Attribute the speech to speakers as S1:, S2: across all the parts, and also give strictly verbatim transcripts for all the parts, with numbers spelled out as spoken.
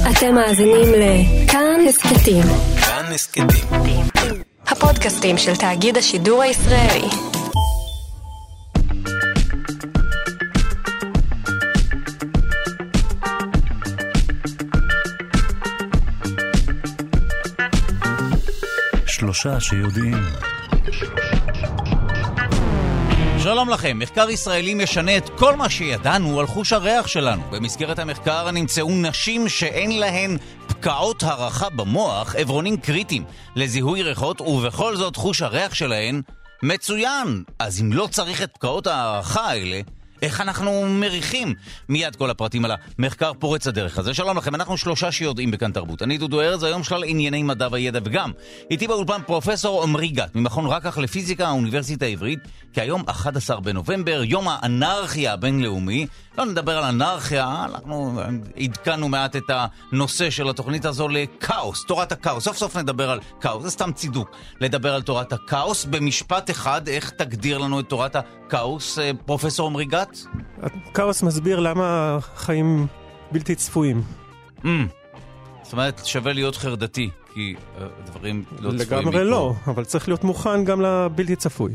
S1: אתם מאזינים לכאן הסכתים.
S2: כאן הסכתים.
S1: הפודקאסטים של תאגיד השידור הישראלי.
S2: שלושה שיודעים. שלום לכם, מחקר ישראלי משנה את כל מה שידענו על חוש הריח שלנו. במסגרת המחקר נמצאו נשים שאין להן פקעות הרחה במוח, עברונים קריטיים לזיהוי ריחות, ובכל זאת חוש הריח שלהן מצוין. אז אם לא צריך את פקעות ההרחה האלה, איך אנחנו מריחים? מיד כל הפרטים על המחקר פורץ הדרך הזה. שלום לכם, אנחנו שלושה שיודעים בכאן תרבות. אני דודו ארז, היום שלל ענייני מדע וידע, וגם איתי באולפן פרופסור עמרי גת, ממכון רקח לפיזיקה האוניברסיטה העברית, כי היום אחד עשר בנובמבר, יום האנרכיה הבינלאומי. לא נדבר על אנרכיה, אנחנו עדכנו מעט את הנושא של התוכנית הזו לקאוס, תורת הקאוס. סוף סוף נדבר על קאוס, זה סתם צידוק לדבר על תורת הקאוס. במשפט אחד, איך תגדיר לנו את תורת הקאוס, פרופסור עמרי גת?
S3: הקאוס מסביר למה חיים בלתי צפויים.
S2: Mm. זאת אומרת, שווה להיות חרדתי, כי uh, דברים לא צפויים.
S3: לגמרי לא, אבל צריך להיות מוכן גם לבלתי צפוי.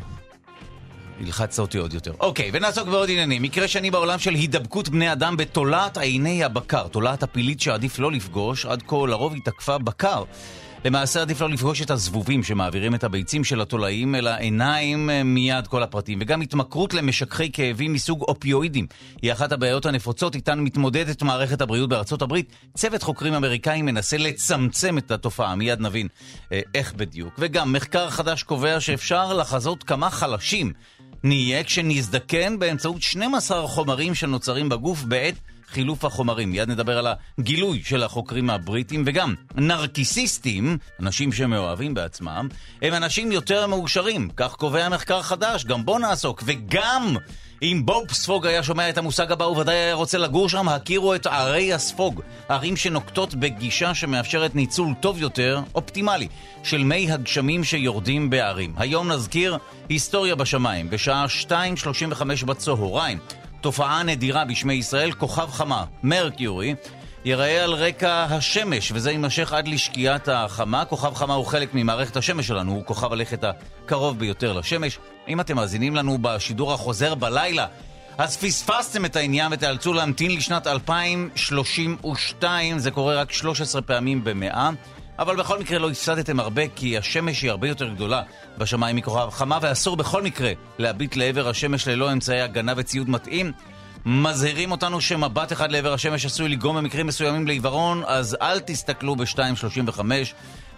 S2: ילחץ אותי עוד יותר. אוקיי, ונעסוק בעוד עניינים. מקרה שני בעולם של הידבקות בני אדם בתולעת עיני הבקר. תולעת הפילית שעדיף לא לפגוש, עד כה לרוב היא תקפה בקר. למעשה עדיף לא לפגוש את הזבובים שמעבירים את הביצים של התולעים אל העיניים. מיד כל הפרטים. וגם התמכרות למשככי כאבים מסוג אופיואידים היא אחת הבעיות הנפוצות איתן מתמודדת מערכת הבריאות בארצות הברית. צוות חוקרים אמריקאים מנסה לצמצם את התופעה. מיד נבין אה, איך בדיוק. וגם מחקר חדש קובע שאפשר לחזות כמה חלשים נהיה כשנזדקן באמצעות שנים עשר חומרים שנוצרים בגוף בעת חילוף החומרים. מיד נדבר על הגילוי של החוקרים הבריטים. וגם נרקיסיסטים, אנשים שמאוהבים בעצמם, הם אנשים יותר מאושרים, כך קובע מחקר חדש, גם בו נעסוק. וגם אם בוב ספוג היה שומע את המושג הבא, הוא ודאי היה רוצה לגור שם. הכירו את ערי הספוג, ערים שנוקטות בגישה שמאפשרת ניצול טוב יותר, אופטימלי, של מי הגשמים שיורדים בערים. היום נזכיר היסטוריה בשמיים, בשעה שתיים שלושים וחמש בצהריים. תופעה נדירה בשמי ישראל, כוכב חמה, מרקיורי, ייראה על רקע השמש, וזה יימשך עד לשקיעת החמה. כוכב חמה הוא חלק ממערכת השמש שלנו, הוא כוכב הלכת הקרוב ביותר לשמש. אם אתם מאזינים לנו בשידור החוזר בלילה, אז פספסתם את העניין ותאלצו להמתין לשנת אלפיים שלושים ושתיים, זה קורה רק שלוש עשרה פעמים במאה. אבל בכל מקרה לא הפסדתם הרבה, כי השמש היא הרבה יותר גדולה בשמיים מכוכב חמה, ואסור בכל מקרה להביט לעבר השמש ללא אמצעי הגנה וציוד מתאים. מזהירים אותנו שמבט אחד לעבר השמש עשוי לגרום במקרים מסוימים לעיוורון, אז אל תסתכלו ב-שתיים שלושים וחמש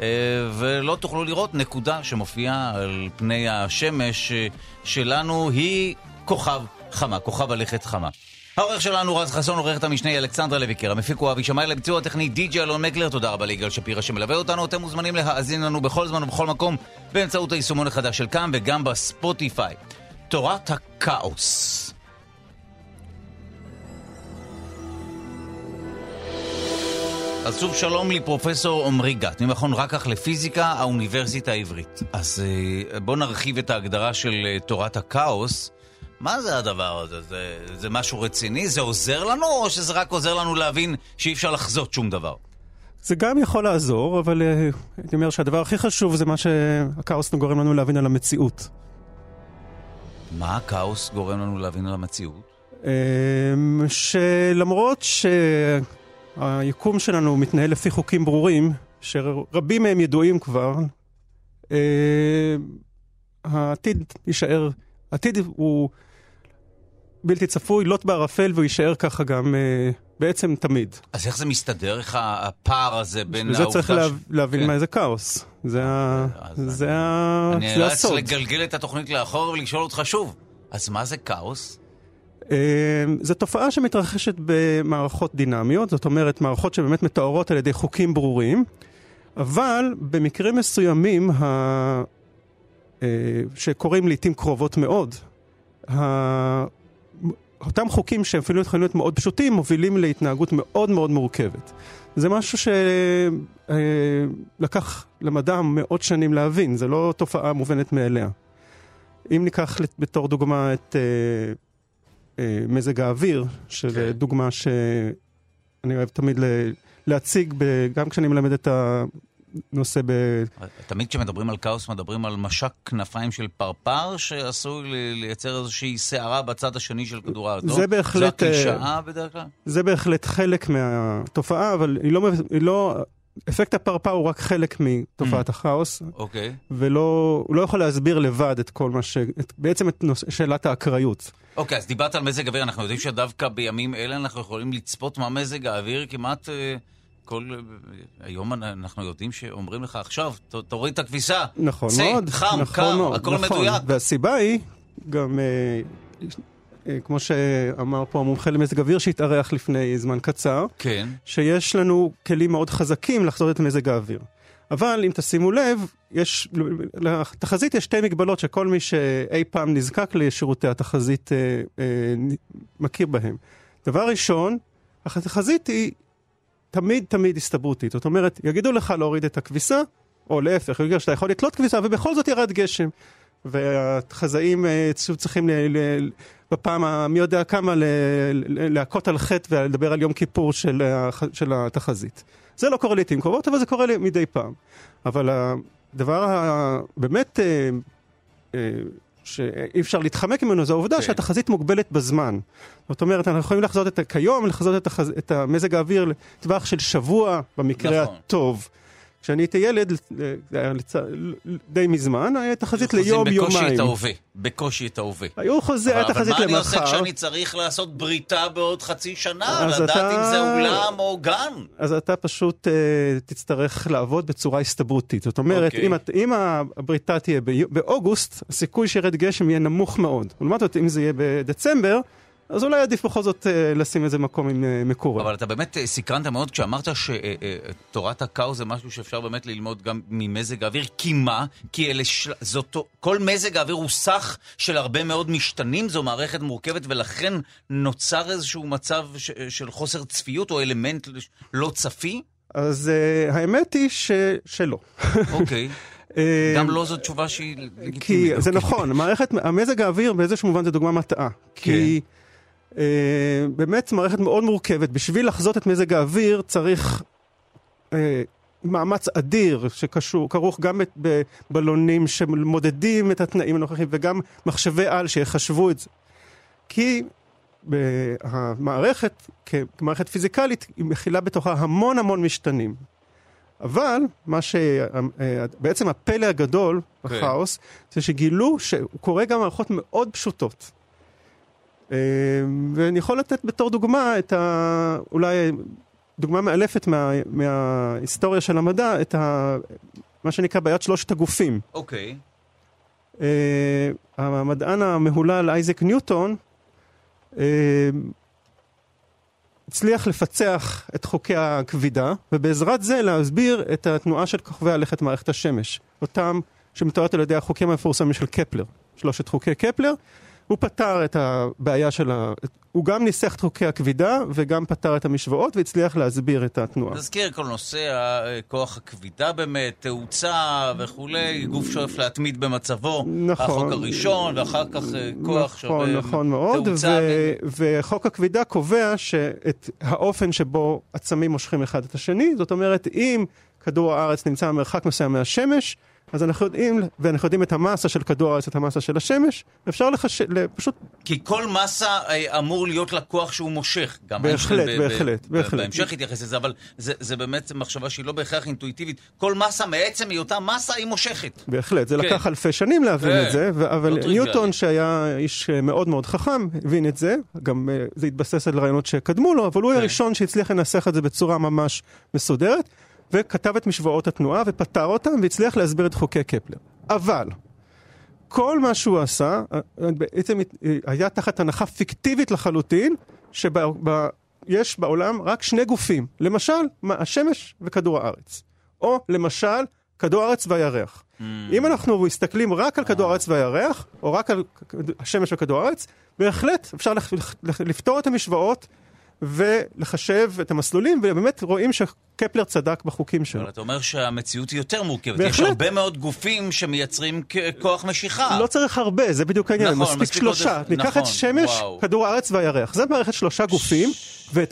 S2: ולא תוכלו לראות. נקודה שמופיעה על פני השמש שלנו היא כוכב חמה, כוכב הלכת חמה. העורך שלנו רז חסון, עורכת המשנה אלכסנדרה לויקר, המפיק הוא אבי שמאי, לביצוע הטכני די.ג'יי אלון מקלר. תודה רבה ליגאל שפירא שמלווה אותנו. אתם מוזמנים להאזין לנו בכל זמן ובכל מקום באמצעות היישומון החדש של כאן וגם בספוטיפיי. תורת הקאוס. אז שוב שלום לי פרופסור עמרי גת, ממכון רקח לפיזיקה האוניברסיטה העברית. אז בואו נרחיב את ההגדרה של תורת הקאוס. מה זה הדבר הזה? זה, זה משהו רציני? זה עוזר לנו, או שזה רק עוזר לנו להבין שאי אפשר לחזות שום דבר?
S3: זה גם יכול לעזור, אבל אני אומר שהדבר הכי חשוב זה מה שהקאוס גורם לנו להבין על המציאות.
S2: מה הקאוס גורם לנו להבין על המציאות?
S3: שלמרות שהיקום שלנו מתנהל לפי חוקים ברורים, שרבים מהם ידועים כבר, העתיד יישאר, העתיד הוא בלתי צפוי, לוט בערפל, והוא יישאר ככה גם אה, בעצם תמיד.
S2: אז איך זה מסתדר, איך הפער הזה בין העובדה...
S3: וזה צריך לה, להבין כן. מה זה כאוס. זה ה... זה ה...
S2: אני נאלץ לגלגל את התוכנית לאחור ולשאול אותך שוב. אז מה זה כאוס?
S3: אה, זו תופעה שמתרחשת במערכות דינמיות, זאת אומרת מערכות שבאמת מתוארות על ידי חוקים ברורים, אבל במקרים מסוימים ה... אה, שקוראים לעתים קרובות מאוד, ה... אותם חוקים שאפילו יכולים להיות מאוד פשוטים, מובילים להתנהגות מאוד מאוד מורכבת. זה משהו שלקח למדע מאות שנים להבין, זה לא תופעה מובנת מאליה. אם ניקח בתור דוגמה את מזג האוויר, של דוגמה שאני אוהב תמיד להציג, גם כשאני מלמד את הנושא ב...
S2: תמיד כשמדברים על כאוס, מדברים על משק כנפיים של פרפר, שעשוי לייצר איזושהי שערה בצד השני של כדור הארץ.
S3: זה בהחלט...
S2: זו הקלישאה בדרך כלל?
S3: זה בהחלט חלק מהתופעה, אבל היא לא... היא לא... אפקט הפרפר הוא רק חלק מתופעת הכאוס.
S2: אוקיי.
S3: ולא... הוא לא יכול להסביר לבד את כל מה ש... בעצם את שאלת האקראיות.
S2: אוקיי, אז דיברת על מזג האוויר, אנחנו יודעים שדווקא בימים אלה אנחנו יכולים לצפות מהמזג האוויר כמעט כל... היום אנחנו יודעים שאומרים לך עכשיו, תוריד את הכביסה.
S3: נכון
S2: צא,
S3: מאוד.
S2: חם,
S3: נכון
S2: קר,
S3: מאוד,
S2: הכל
S3: נכון.
S2: מדויק.
S3: והסיבה היא גם, אה, אה, כמו שאמר פה המומחה למזג אוויר שהתארח לפני זמן קצר,
S2: כן.
S3: שיש לנו כלים מאוד חזקים לחזות את מזג האוויר. אבל אם תשימו לב, יש, לתחזית יש שתי מגבלות שכל מי שאי פעם נזקק לשירותי התחזית אה, אה, מכיר בהם. דבר ראשון, התחזית היא תמיד תמיד הסתברותית. זאת אומרת, יגידו לך להוריד את הכביסה, או להפך, יגידו שאתה יכול לתלות כביסה, ובכל זאת ירד גשם. והחזאים אה, צריכים ל, ל, בפעם המי יודע כמה ל, ל, להכות על חטא ולדבר על יום כיפור של, של התחזית. זה לא קורה לעתים קרובות, אבל זה קורה מדי פעם. אבל הדבר באמת אה, אה, שאי אפשר להתחמק ממנו, זו העובדה okay. שהתחזית מוגבלת בזמן. זאת אומרת, אנחנו יכולים לחזות את כיום, לחזות את, החז... את המזג האוויר לטווח של שבוע במקרה נכון. הטוב. כשאני הייתי ילד, לצ... די מזמן, היה תחזית ליום, יומיים.
S2: בקושי את ההווה. בקושי את ההווה.
S3: היו חוזר, היה תחזית למחר.
S2: אבל מה אני עושה כשאני צריך לעשות בריתה בעוד חצי שנה? לדעת אתה... אם זה אולם או גן?
S3: אז אתה פשוט uh, תצטרך לעבוד בצורה הסתברותית. זאת אומרת, okay. אם, אם הבריתה תהיה באוגוסט, הסיכוי שירד גשם יהיה נמוך מאוד. ולמדת אותי, אם זה יהיה בדצמבר, אז אולי עדיף בכל זאת uh, לשים איזה מקום עם uh, מקורה.
S2: אבל אתה באמת uh, סקרנת מאוד כשאמרת שתורת uh, uh, הקאוס זה משהו שאפשר באמת ללמוד גם ממזג האוויר. כי מה? כי אלה של... זאת... כל מזג האוויר הוא סך של הרבה מאוד משתנים, זו מערכת מורכבת, ולכן נוצר איזשהו מצב ש... של חוסר צפיות או אלמנט לא צפי?
S3: אז uh, האמת היא ש... שלא.
S2: אוקיי. גם לא זו תשובה שהיא לגיטימית.
S3: כי זה נכון, מערכת, המזג האוויר באיזשהו מובן זה דוגמה מטעה. כי Uh, באמת מערכת מאוד מורכבת. בשביל לחזות את מזג האוויר צריך uh, מאמץ אדיר שקשור, כרוך גם בבלונים שמודדים את התנאים הנוכחים וגם מחשבי על שיחשבו את זה. כי uh, המערכת כמערכת פיזיקלית היא מכילה בתוכה המון המון משתנים. אבל מה שבעצם הפלא הגדול בכאוס זה שגילו שהוא קורה גם מערכות מאוד פשוטות. ואני יכול לתת בתור דוגמה את ה... אולי דוגמה מאלפת מה... מההיסטוריה של המדע, את ה... מה שנקרא בעיית שלושת הגופים.
S2: אוקיי.
S3: Okay. המדען המהולל אייזק ניוטון הצליח לפצח את חוקי הכבידה, ובעזרת זה להסביר את התנועה של כוכבי הלכת מערכת השמש, אותם שמתוארת על ידי החוקים המפורסמים של קפלר, שלושת חוקי קפלר. הוא פתר את הבעיה של ה... הוא גם ניסח את חוקי הכבידה, וגם פתר את המשוואות, והצליח להסביר את התנועה.
S2: נזכיר כל נושא כוח הכבידה באמת, תאוצה וכולי, גוף שואף להתמיד במצבו, נכון, החוק הראשון, ואחר כך כוח שואף
S3: נכון, נכון מאוד,
S2: תאוצה.
S3: ו... וחוק הכבידה קובע שאת האופן שבו עצמים מושכים אחד את השני, זאת אומרת, אם כדור הארץ נמצא במרחק מסוים מהשמש, אז אנחנו יודעים, ואנחנו יודעים את המסה של כדור הארץ, את המסה של השמש, אפשר לחש... פשוט...
S2: כי כל מסה אמור להיות לקוח שהוא מושך.
S3: בהחלט, ב- בהחלט, ב- בהחלט.
S2: בהמשך יתייחס לזה, אבל זה, זה באמת מחשבה שהיא לא בהכרח אינטואיטיבית. כל מסה מעצם היותה מסה היא מושכת.
S3: בהחלט, זה
S2: כן.
S3: לקח אלפי שנים להבין כן. את זה, ו- אבל
S2: לא
S3: ניוטון שהיה איש מאוד מאוד חכם, הבין את זה, גם זה התבסס על רעיונות שקדמו לו, אבל הוא כן. הראשון שהצליח לנסח את זה בצורה ממש מסודרת, וכתב את משוואות התנועה ופתר אותם והצליח להסביר את חוקי קפלר. אבל כל מה שהוא עשה בעצם היה תחת הנחה פיקטיבית לחלוטין שיש בעולם רק שני גופים, למשל השמש וכדור הארץ, או למשל כדור הארץ והירח. Mm. אם אנחנו מסתכלים רק על כדור הארץ והירח, או רק על השמש וכדור הארץ, בהחלט אפשר לפתור את המשוואות ולחשב את המסלולים, ובאמת רואים שקפלר צדק בחוקים שלו.
S2: אבל אתה אומר שהמציאות היא יותר מורכבת. יש הרבה מאוד גופים שמייצרים כוח משיכה.
S3: לא צריך הרבה, זה בדיוק העניין. מספיק שלושה. ניקח את שמש, כדור הארץ והירח. זה מערכת שלושה גופים, ואת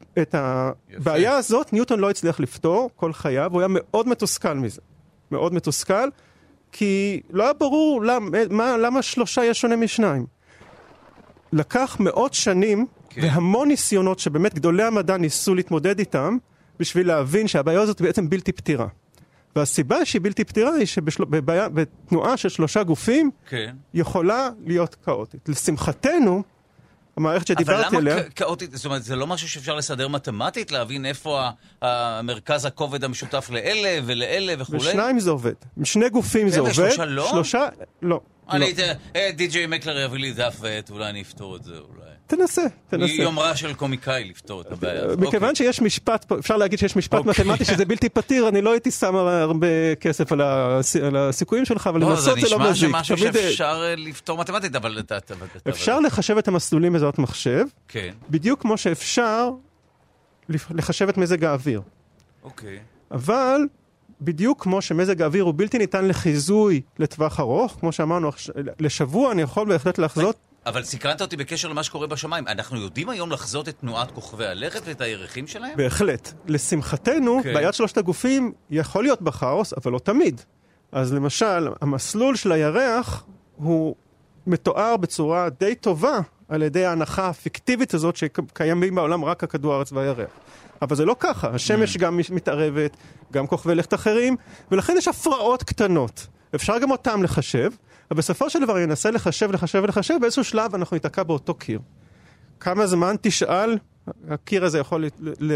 S3: את הבעיה הזאת ניוטון לא הצליח לפתור כל חייו, הוא היה מאוד מתוסכל מזה. מאוד מתוסכל, כי לא היה ברור למה, למה שלושה יש שונה משניים. לקח מאות שנים כן. והמון ניסיונות שבאמת גדולי המדע ניסו להתמודד איתם, בשביל להבין שהבעיה הזאת בעצם בלתי פתירה. והסיבה שהיא בלתי פתירה היא שבתנועה של שלושה גופים כן. יכולה להיות כאוטית. לשמחתנו, המערכת שדיברתי עליה...
S2: אבל למה כאוטית? זאת אומרת, זה לא משהו שאפשר לסדר מתמטית, להבין איפה המרכז הכובד המשותף לאלה ולאלה וכו'?
S3: בשניים זה עובד. עם שני גופים זה עובד.
S2: שלושה לא?
S3: שלושה לא.
S2: אני, די.ג'יי מקלר יביא לי דף ועט, אולי אני אפתור את זה, אולי.
S3: תנסה, תנסה.
S2: היא יומרה של קומיקאי לפתור את הבעיה.
S3: מכיוון שיש משפט, אפשר להגיד שיש משפט מתמטי שזה בלתי פתיר, אני לא הייתי שם הרבה כסף על הסיכויים שלך, אבל לנסות זה לא מזיק.
S2: זה נשמע שמשהו שאפשר לפתור מתמטית, אבל...
S3: אפשר לחשב את המסלולים בעזרת מחשב, בדיוק כמו שאפשר לחשב את מזג האוויר.
S2: אוקיי.
S3: אבל... בדיוק כמו שמזג האוויר הוא בלתי ניתן לחיזוי לטווח ארוך, כמו שאמרנו, לשבוע אני יכול בהחלט לחזות.
S2: אבל סקרנת אותי בקשר למה שקורה בשמיים. אנחנו יודעים היום לחזות את תנועת כוכבי הלכת ואת הירחים שלהם?
S3: בהחלט. לשמחתנו, okay. בעיית שלושת הגופים יכול להיות בכאוס, אבל לא תמיד. אז למשל, המסלול של הירח הוא מתואר בצורה די טובה על ידי ההנחה הפיקטיבית הזאת שקיימים בעולם רק הכדור הארץ והירח. אבל זה לא ככה, השמש גם מתערבת, גם כוכבי לכת אחרים, ולכן יש הפרעות קטנות. אפשר גם אותם לחשב, אבל בסופו של דבר ינסה לחשב, לחשב ולחשב, באיזשהו שלב אנחנו ניתקע באותו קיר. כמה זמן תשאל, הקיר הזה יכול ל... ל...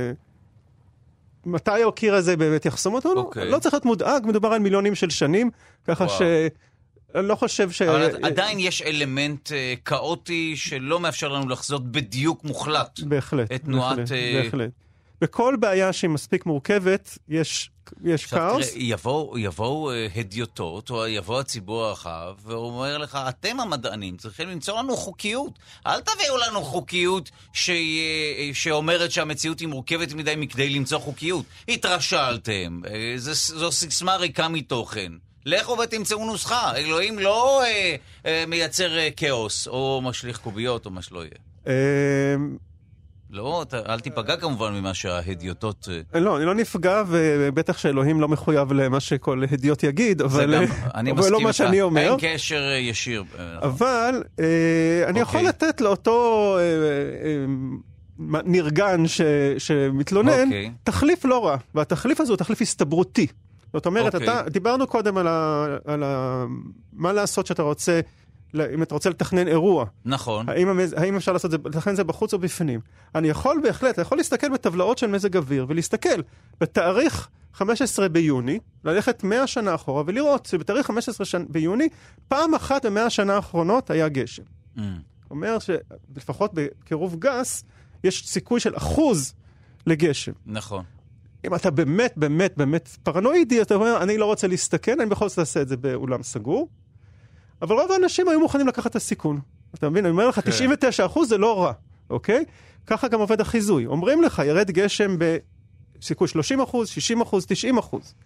S3: מתי הקיר הזה באמת יחסום אותו? Okay. לא צריך להיות מודאג, מדובר על מיליונים של שנים, ככה wow. ש... אני לא חושב ש...
S2: אבל עדיין יש אלמנט כאוטי שלא מאפשר לנו לחזות בדיוק מוחלט.
S3: בהחלט.
S2: את תנועת...
S3: בהחלט. בכל בעיה שהיא מספיק מורכבת, יש, יש כאוס.
S2: תראה, יבואו, יבואו הדיוטות, או יבוא הציבור הרחב, ואומר לך, אתם המדענים צריכים למצוא לנו חוקיות. אל תביאו לנו חוקיות ש... שאומרת שהמציאות היא מורכבת מדי מכדי למצוא חוקיות. התרשלתם. זו סיסמה ריקה מתוכן. לכו ותמצאו נוסחה. אלוהים לא אה, אה, מייצר אה, כאוס, או משליך קוביות, או מה שלא יהיה. לא, אתה, אל תיפגע כמובן ממה שההדיוטות...
S3: לא, אני לא נפגע, ובטח שאלוהים לא מחויב למה שכל הדיוט יגיד, אבל,
S2: גם, אני
S3: אבל לא מה
S2: לך,
S3: שאני אומר.
S2: אין קשר ישיר.
S3: אבל אה, אני okay. יכול לתת לאותו... אה, אה, נרגן ש, שמתלונן, okay. תחליף לא רע, והתחליף הזה הוא תחליף הסתברותי. זאת אומרת, okay. אתה, דיברנו קודם על, ה, על ה, מה לעשות שאתה רוצה, אם אתה רוצה לתכנן אירוע.
S2: נכון.
S3: האם, האם אפשר לעשות זה, לתכנן זה בחוץ או בפנים? אני יכול בהחלט, אני יכול להסתכל בטבלאות של מזג אוויר, ולהסתכל בתאריך חמישה עשר ביוני, ללכת מאה שנה אחורה, ולראות שבתאריך חמישה עשר ביוני, פעם אחת במאה השנה האחרונות היה גשם. Mm. אומר שלפחות בקירוב גס, יש סיכוי של אחוז לגשם.
S2: נכון.
S3: אם אתה באמת, באמת, באמת פרנואידי, אתה אומר, אני לא רוצה להסתכן, אני בכל זאת אעשה את זה באולם סגור. אבל רוב האנשים היו מוכנים לקחת את הסיכון. אתה מבין? אני אומר לך, תשעים ותשעה אחוז זה לא רע, אוקיי? ככה גם עובד החיזוי. אומרים לך, ירד גשם בסיכוי שלושים אחוז, שישים אחוז, תשעים אחוז.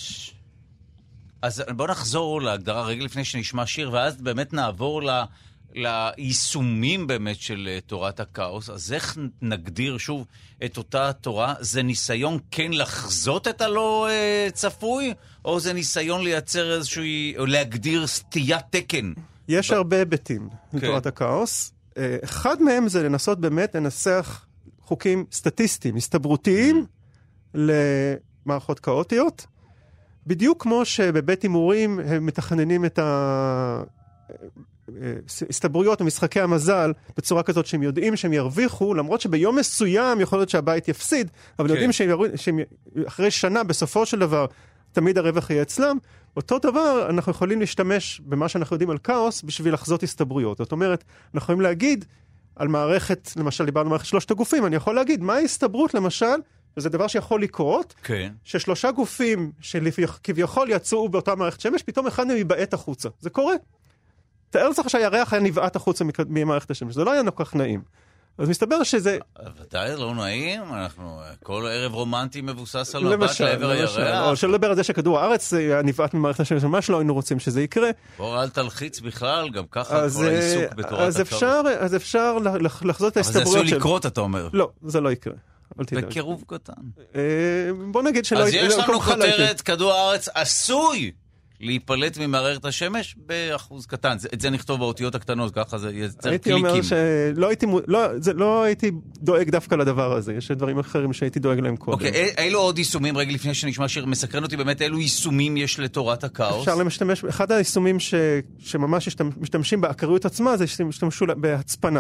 S2: אז בוא נחזור להגדרה רגע לפני שנשמע שיר, ואז באמת נעבור ל... ליישומים באמת של תורת הכאוס. אז איך נגדיר שוב את אותה תורה? זה ניסיון כן לחזות את הלא אה, צפוי, או זה ניסיון לייצר איזשהו, או להגדיר סטיית תקן?
S3: יש ב... הרבה היבטים כן. לתורת הכאוס. אה, אחד מהם זה לנסות באמת לנסח חוקים סטטיסטיים, הסתברותיים mm. למערכות כאוטיות. בדיוק כמו שבבית הימורים הם מתכננים את ה... הסתברויות ומשחקי המזל בצורה כזאת שהם יודעים שהם ירוויחו, למרות שביום מסוים יכול להיות שהבית יפסיד, אבל okay. יודעים שהם אחרי שנה בסופו של דבר תמיד הרווח יהיה אצלם. אותו דבר אנחנו יכולים להשתמש במה שאנחנו יודעים על כאוס בשביל לחזות הסתברויות. זאת אומרת, אנחנו יכולים להגיד על מערכת, למשל דיברנו על מערכת שלושת הגופים, אני יכול להגיד מה ההסתברות למשל, וזה דבר שיכול לקרות, okay. ששלושה גופים שכביכול יצאו באותה מערכת שמש, פתאום אחד מהם ייבעט החוצה. זה קורה. תאר לך שהירח היה נבעט החוצה ממערכת השמש, זה לא היה כל כך נעים. אז מסתבר שזה...
S2: ודאי לא נעים, אנחנו... כל ערב רומנטי מבוסס על מבט לעבר הירח.
S3: או שלא לדבר על זה שכדור הארץ נבעט ממערכת השמש, ממש לא היינו רוצים שזה יקרה.
S2: בוא, אל תלחיץ בכלל, גם ככה כל העיסוק בתורת
S3: הקרוב. אז אפשר לחזות את ההסתברויות של...
S2: אבל זה עשוי לקרות, אתה אומר.
S3: לא, זה לא יקרה.
S2: בקירוב קטן.
S3: בוא נגיד שלא...
S2: אז יש לנו כותרת, כדור הארץ עשוי להיפלט ממערכת השמש באחוז קטן. את זה נכתוב באותיות הקטנות, ככה זה יצר קליקים.
S3: הייתי אומר שלא הייתי, לא הייתי דואג דווקא לדבר הזה. יש דברים אחרים שהייתי דואג להם קודם.
S2: אוקיי, אילו עוד יישומים, רגע לפני שנשמע שיר, מסקרן אותי באמת, אילו יישומים יש לתורת הכאוס?
S3: אפשר להשתמש, אחד היישומים שממש משתמשים באקראיות עצמה, זה שמשתמשו בהצפנה.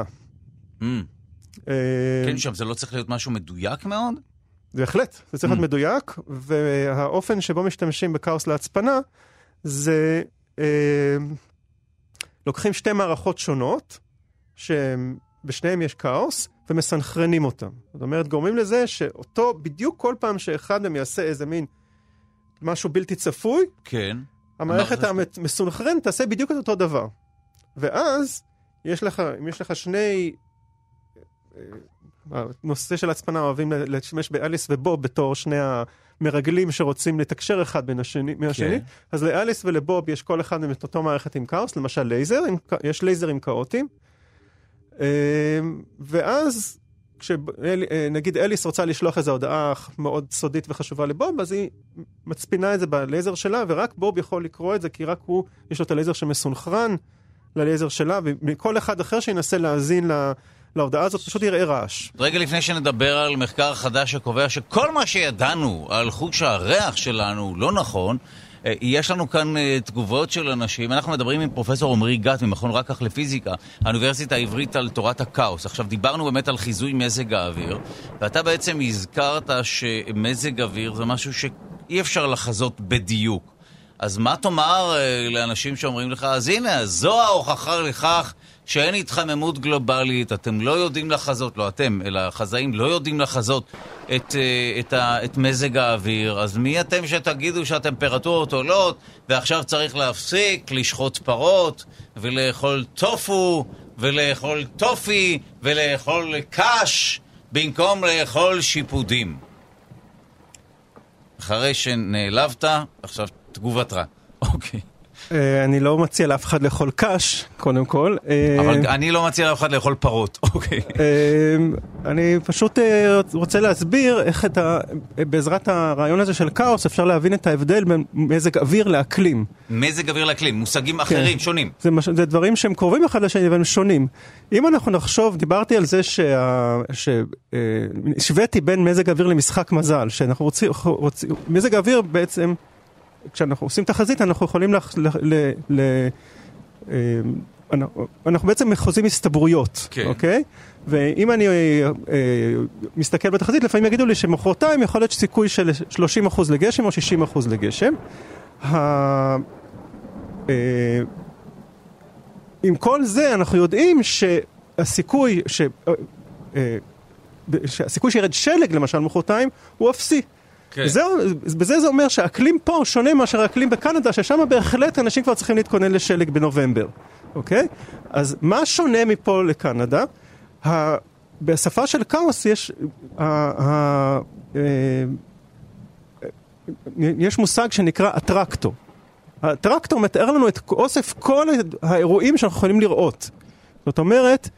S2: כן, שם זה לא צריך להיות משהו מדויק מאוד?
S3: בהחלט, זה צריך להיות מדויק, והאופן שבו משתמשים בכאוס להצפנה, זה אה, לוקחים שתי מערכות שונות, שבשניהם יש כאוס, ומסנכרנים אותם. זאת אומרת, גורמים לזה שאותו, בדיוק כל פעם שאחד מהם יעשה איזה מין משהו בלתי צפוי,
S2: כן.
S3: המערכת המסונכרן תעשה בדיוק את אותו דבר. ואז, יש לך, אם יש לך שני... הנושא של הצפנה אוהבים לשמש באליס ובוב בתור שני המרגלים שרוצים לתקשר אחד בין השני, מהשני. אז לאליס ולבוב יש כל אחד את אותו מערכת עם כאוס, למשל לייזר, יש לייזרים כאוטיים. ואז כשנגיד אליס רוצה לשלוח איזו הודעה מאוד סודית וחשובה לבוב, אז היא מצפינה את זה בלייזר שלה, ורק בוב יכול לקרוא את זה, כי רק הוא, יש לו את הלייזר שמסונכרן ללייזר שלה, ומכל אחד אחר שינסה להאזין ל... להודעה הזאת פשוט יראה רעש.
S2: רגע לפני שנדבר על מחקר חדש שקובע שכל מה שידענו על חוש הריח שלנו לא נכון, יש לנו כאן תגובות של אנשים. אנחנו מדברים עם פרופסור עמרי גת ממכון רקח לפיזיקה, האוניברסיטה העברית, על תורת הכאוס. עכשיו דיברנו באמת על חיזוי מזג האוויר, ואתה בעצם הזכרת שמזג האוויר זה משהו שאי אפשר לחזות בדיוק. אז מה תאמר לאנשים שאומרים לך, אז הנה, זו ההוכחה לכך שאין התחממות גלובלית, אתם לא יודעים לחזות, לא אתם, אלא החזאים לא יודעים לחזות את, את, ה, את מזג האוויר, אז מי אתם שתגידו שהטמפרטורות עולות, ועכשיו צריך להפסיק לשחוט פרות, ולאכול טופו, ולאכול טופי, ולאכול קש, במקום לאכול שיפודים. אחרי שנעלבת, עכשיו תגובתך. אוקיי.
S3: אני לא מציע לאף אחד לאכול קש, קודם כל.
S2: אבל אני לא מציע לאף אחד לאכול פרות, אוקיי.
S3: אני פשוט רוצה להסביר איך את ה... בעזרת הרעיון הזה של כאוס אפשר להבין את ההבדל בין מזג אוויר לאקלים.
S2: מזג אוויר לאקלים, מושגים אחרים, שונים.
S3: זה דברים שהם קרובים אחד לשני והם שונים. אם אנחנו נחשוב, דיברתי על זה שהשוויתי בין מזג אוויר למשחק מזל, שאנחנו רוצים... מזג אוויר בעצם... כשאנחנו עושים תחזית, אנחנו יכולים ל... ל, ל אנחנו, אנחנו בעצם מחוזים הסתברויות,
S2: כן.
S3: אוקיי? ואם אני אה, מסתכל בתחזית, לפעמים יגידו לי שמחרתיים יכול להיות סיכוי של שלושים אחוז לגשם או שישים אחוז לגשם. ה, אה, עם כל זה אנחנו יודעים שהסיכוי, ש, אה, שהסיכוי שירד שלג למשל מחרתיים הוא אפסי. כן. זהו, בזה זה אומר שהאקלים פה שונה מאשר האקלים בקנדה, ששם בהחלט אנשים כבר צריכים להתכונן לשלג בנובמבר. אוקיי? אז מה שונה מפה לקנדה? ה... בשפה של כאוס יש... ה... ה... יש מושג שנקרא אטרקטור. האטרקטור מתאר לנו את אוסף כל האירועים שאנחנו יכולים לראות. זאת אומרת,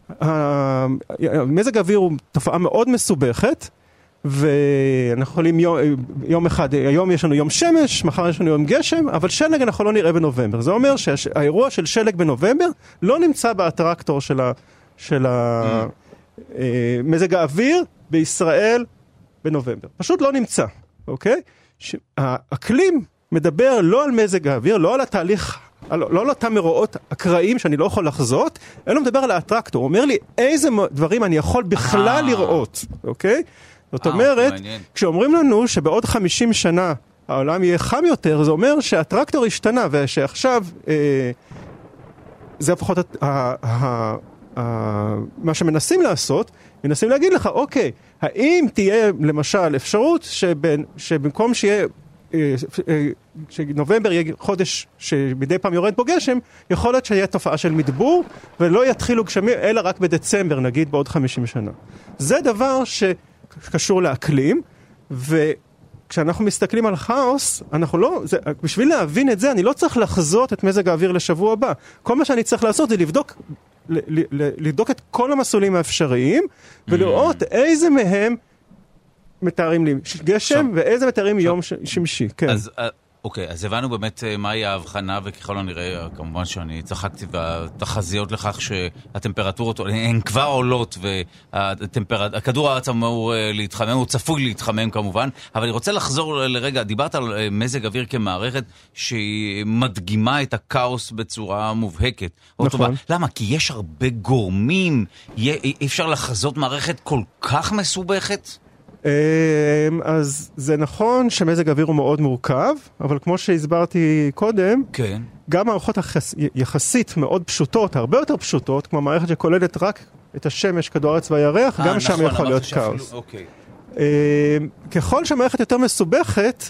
S3: מזג האוויר הוא תופעה מאוד מסובכת, ואנחנו יכולים יום, יום אחד, היום יש לנו יום שמש, מחר יש לנו יום גשם, אבל שלג אנחנו לא נראה בנובמבר. זה אומר שהאירוע של שלג בנובמבר לא נמצא באטרקטור של, ה, של ה, mm. מזג האוויר בישראל בנובמבר. פשוט לא נמצא, אוקיי? האקלים מדבר לא על מזג האוויר, לא על התהליך, לא על אותם מרואות אקראיים שאני לא יכול לחזות, אלא מדבר על האטרקטור. הוא אומר לי איזה דברים אני יכול בכלל לראות, אוקיי? זאת אומרת, כשאומרים לנו שבעוד חמישים שנה העולם יהיה חם יותר, זה אומר שהטרקטור השתנה, ושעכשיו זה לפחות מה שמנסים לעשות, מנסים להגיד לך, אוקיי, האם תהיה למשל אפשרות שבמקום שיהיה שנובמבר יהיה חודש שמדי פעם יורד בו גשם, יכול להיות שיהיה תופעה של מדבור, ולא יתחילו גשמים, אלא רק בדצמבר, נגיד בעוד חמישים שנה. זה דבר שקשור לאקלים, וכשאנחנו מסתכלים על כאוס, אנחנו לא, זה, בשביל להבין את זה, אני לא צריך לחזות את מזג האוויר לשבוע הבא. כל מה שאני צריך לעשות זה לבדוק, לבדוק את כל המסלולים האפשריים, ולראות איזה מהם מתארים לי גשם, ואיזה מתארים יום שמשי. כן.
S2: אז, אוקיי, אז הבנו באמת מהי ההבחנה, וככל הנראה, כמובן שאני צחקתי והתחזיות לכך שהטמפרטורות הן כבר עולות, והכדור הארץ אמור להתחמם, הוא צפוי להתחמם כמובן, אבל אני רוצה לחזור לרגע, דיברת על מזג אוויר כמערכת שהיא מדגימה את הכאוס בצורה מובהקת. נכון. למה? כי יש הרבה גורמים, אי אפשר לחזות מערכת כל כך מסובכת?
S3: אז זה נכון שמזג האוויר הוא מאוד מורכב, אבל כמו שהסברתי קודם,
S2: כן.
S3: גם מערכות יחסית מאוד פשוטות, הרבה יותר פשוטות, כמו מערכת שכוללת רק את השמש, כדור הארץ והירח, גם שם יכול להיות כאוס.
S2: אוקיי.
S3: ככל שהמערכת יותר מסובכת,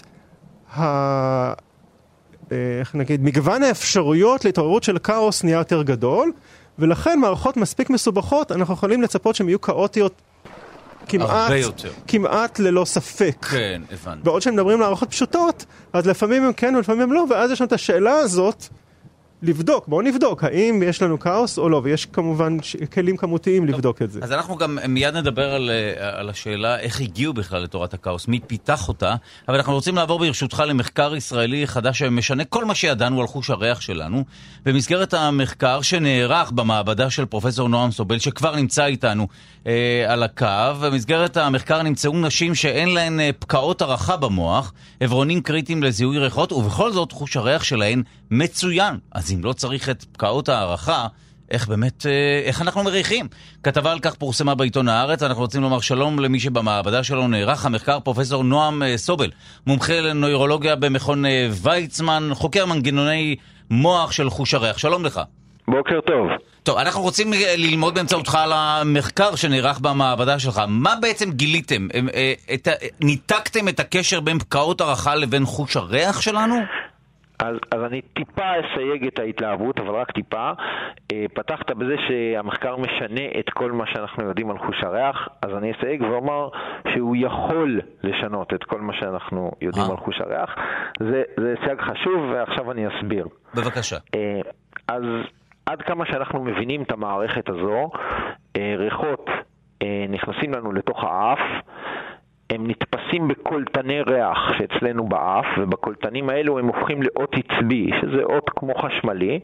S3: איך נגיד, מגוון האפשרויות להתעוררות של כאוס נהיה יותר גדול, ולכן מערכות מספיק מסובכות, אנחנו יכולים לצפות שהן יהיו כאוטיות כמעט, כמעט ללא ספק.
S2: כן, הבנתי.
S3: בעוד שמדברים על מערכות פשוטות, אז לפעמים הם כן ולפעמים הם לא, ואז יש לנו את השאלה הזאת לבדוק, בואו נבדוק, האם יש לנו כאוס או לא, ויש כמובן כלים כמותיים לבדוק את זה.
S2: אז אנחנו גם מיד נדבר על, על השאלה איך הגיעו בכלל לתורת הכאוס, מי פיתח אותה, אבל אנחנו רוצים לעבור ברשותך למחקר ישראלי חדש שמשנה כל מה שידענו על חוש הריח שלנו, במסגרת המחקר שנערך במעבדה של פרופסור נועם סובל, שכבר נמצא איתנו אה, על הקו, במסגרת המחקר נמצאו נשים שאין להן אה, פקעות ערכה במוח, עברונים קריטיים לזיהוי ריחות, ובכל זאת חוש הריח שלהן מצוין. אז אם לא צריך את פקעות הערכה, איך באמת, איך אנחנו מריחים? כתבה על כך פורסמה בעיתון הארץ, אנחנו רוצים לומר שלום למי שבמעבדה שלו נערך המחקר, פרופסור נועם סובל, מומחה לנוירולוגיה במכון ויצמן, חוקר מנגנוני מוח של חוש הריח. שלום לך.
S4: בוקר טוב.
S2: טוב, אנחנו רוצים ללמוד באמצעותך על המחקר שנערך במעבדה שלך. מה בעצם גיליתם? את, ניתקתם את הקשר בין פקעות הערכה לבין חוש הריח שלנו?
S4: אז, אז אני טיפה אסייג את ההתלהבות, אבל רק טיפה. אה, פתחת בזה שהמחקר משנה את כל מה שאנחנו יודעים על חוש הריח, אז אני אסייג ואומר שהוא יכול לשנות את כל מה שאנחנו יודעים אה. על חוש הריח. זה, זה סייג חשוב, ועכשיו אני אסביר.
S2: בבקשה.
S4: אה, אז עד כמה שאנחנו מבינים את המערכת הזו, אה, ריחות אה, נכנסים לנו לתוך האף, הם נתפסים בקולטני ריח שאצלנו באף, ובקולטנים האלו הם הופכים לאות עצבי, שזה אות כמו חשמלי,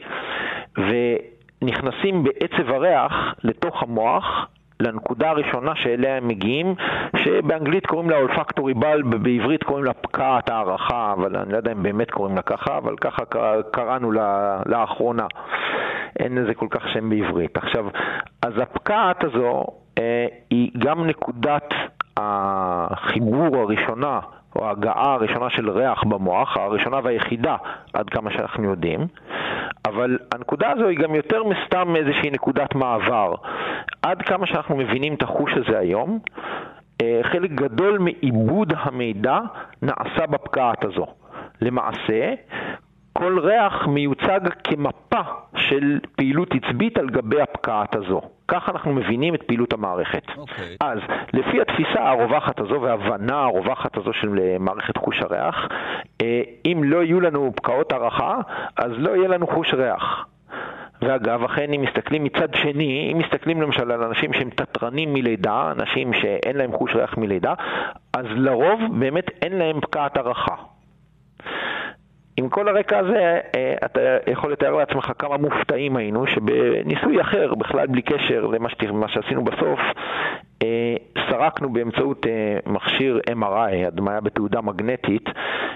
S4: ונכנסים בעצב הריח לתוך המוח, לנקודה הראשונה שאליה הם מגיעים, שבאנגלית קוראים לה אולפקטורי בלב, בעברית קוראים לה פקעת הערכה, אבל אני לא יודע אם באמת קוראים לה ככה, אבל ככה קראנו לה, לאחרונה. אין לזה כל כך שם בעברית. עכשיו, אז הפקעת הזו אה, היא גם נקודת החיבור הראשונה, או ההגעה הראשונה של ריח במוח, הראשונה והיחידה, עד כמה שאנחנו יודעים. אבל הנקודה הזו היא גם יותר מסתם איזושהי נקודת מעבר. עד כמה שאנחנו מבינים את החוש הזה היום, חלק גדול מעיבוד המידע נעשה בפקעת הזו. למעשה, כל ריח מיוצג כמפה של פעילות עצבית על גבי הפקעת הזו. כך אנחנו מבינים את פעילות המערכת. Okay. אז לפי התפיסה הרווחת הזו וההבנה הרווחת הזו של מערכת חוש הריח, אם לא יהיו לנו פקעות הערכה, אז לא יהיה לנו חוש ריח. ואגב, אכן אם מסתכלים מצד שני, אם מסתכלים למשל על אנשים שהם תטרנים מלידה, אנשים שאין להם חוש ריח מלידה, אז לרוב באמת אין להם פקעת הערכה. עם כל הרקע הזה, אתה יכול לתאר לעצמך כמה מופתעים היינו, שבניסוי אחר, בכלל בלי קשר למה שעשינו בסוף, סרקנו באמצעות מכשיר אם אר איי, הדמיה בתעודה מגנטית,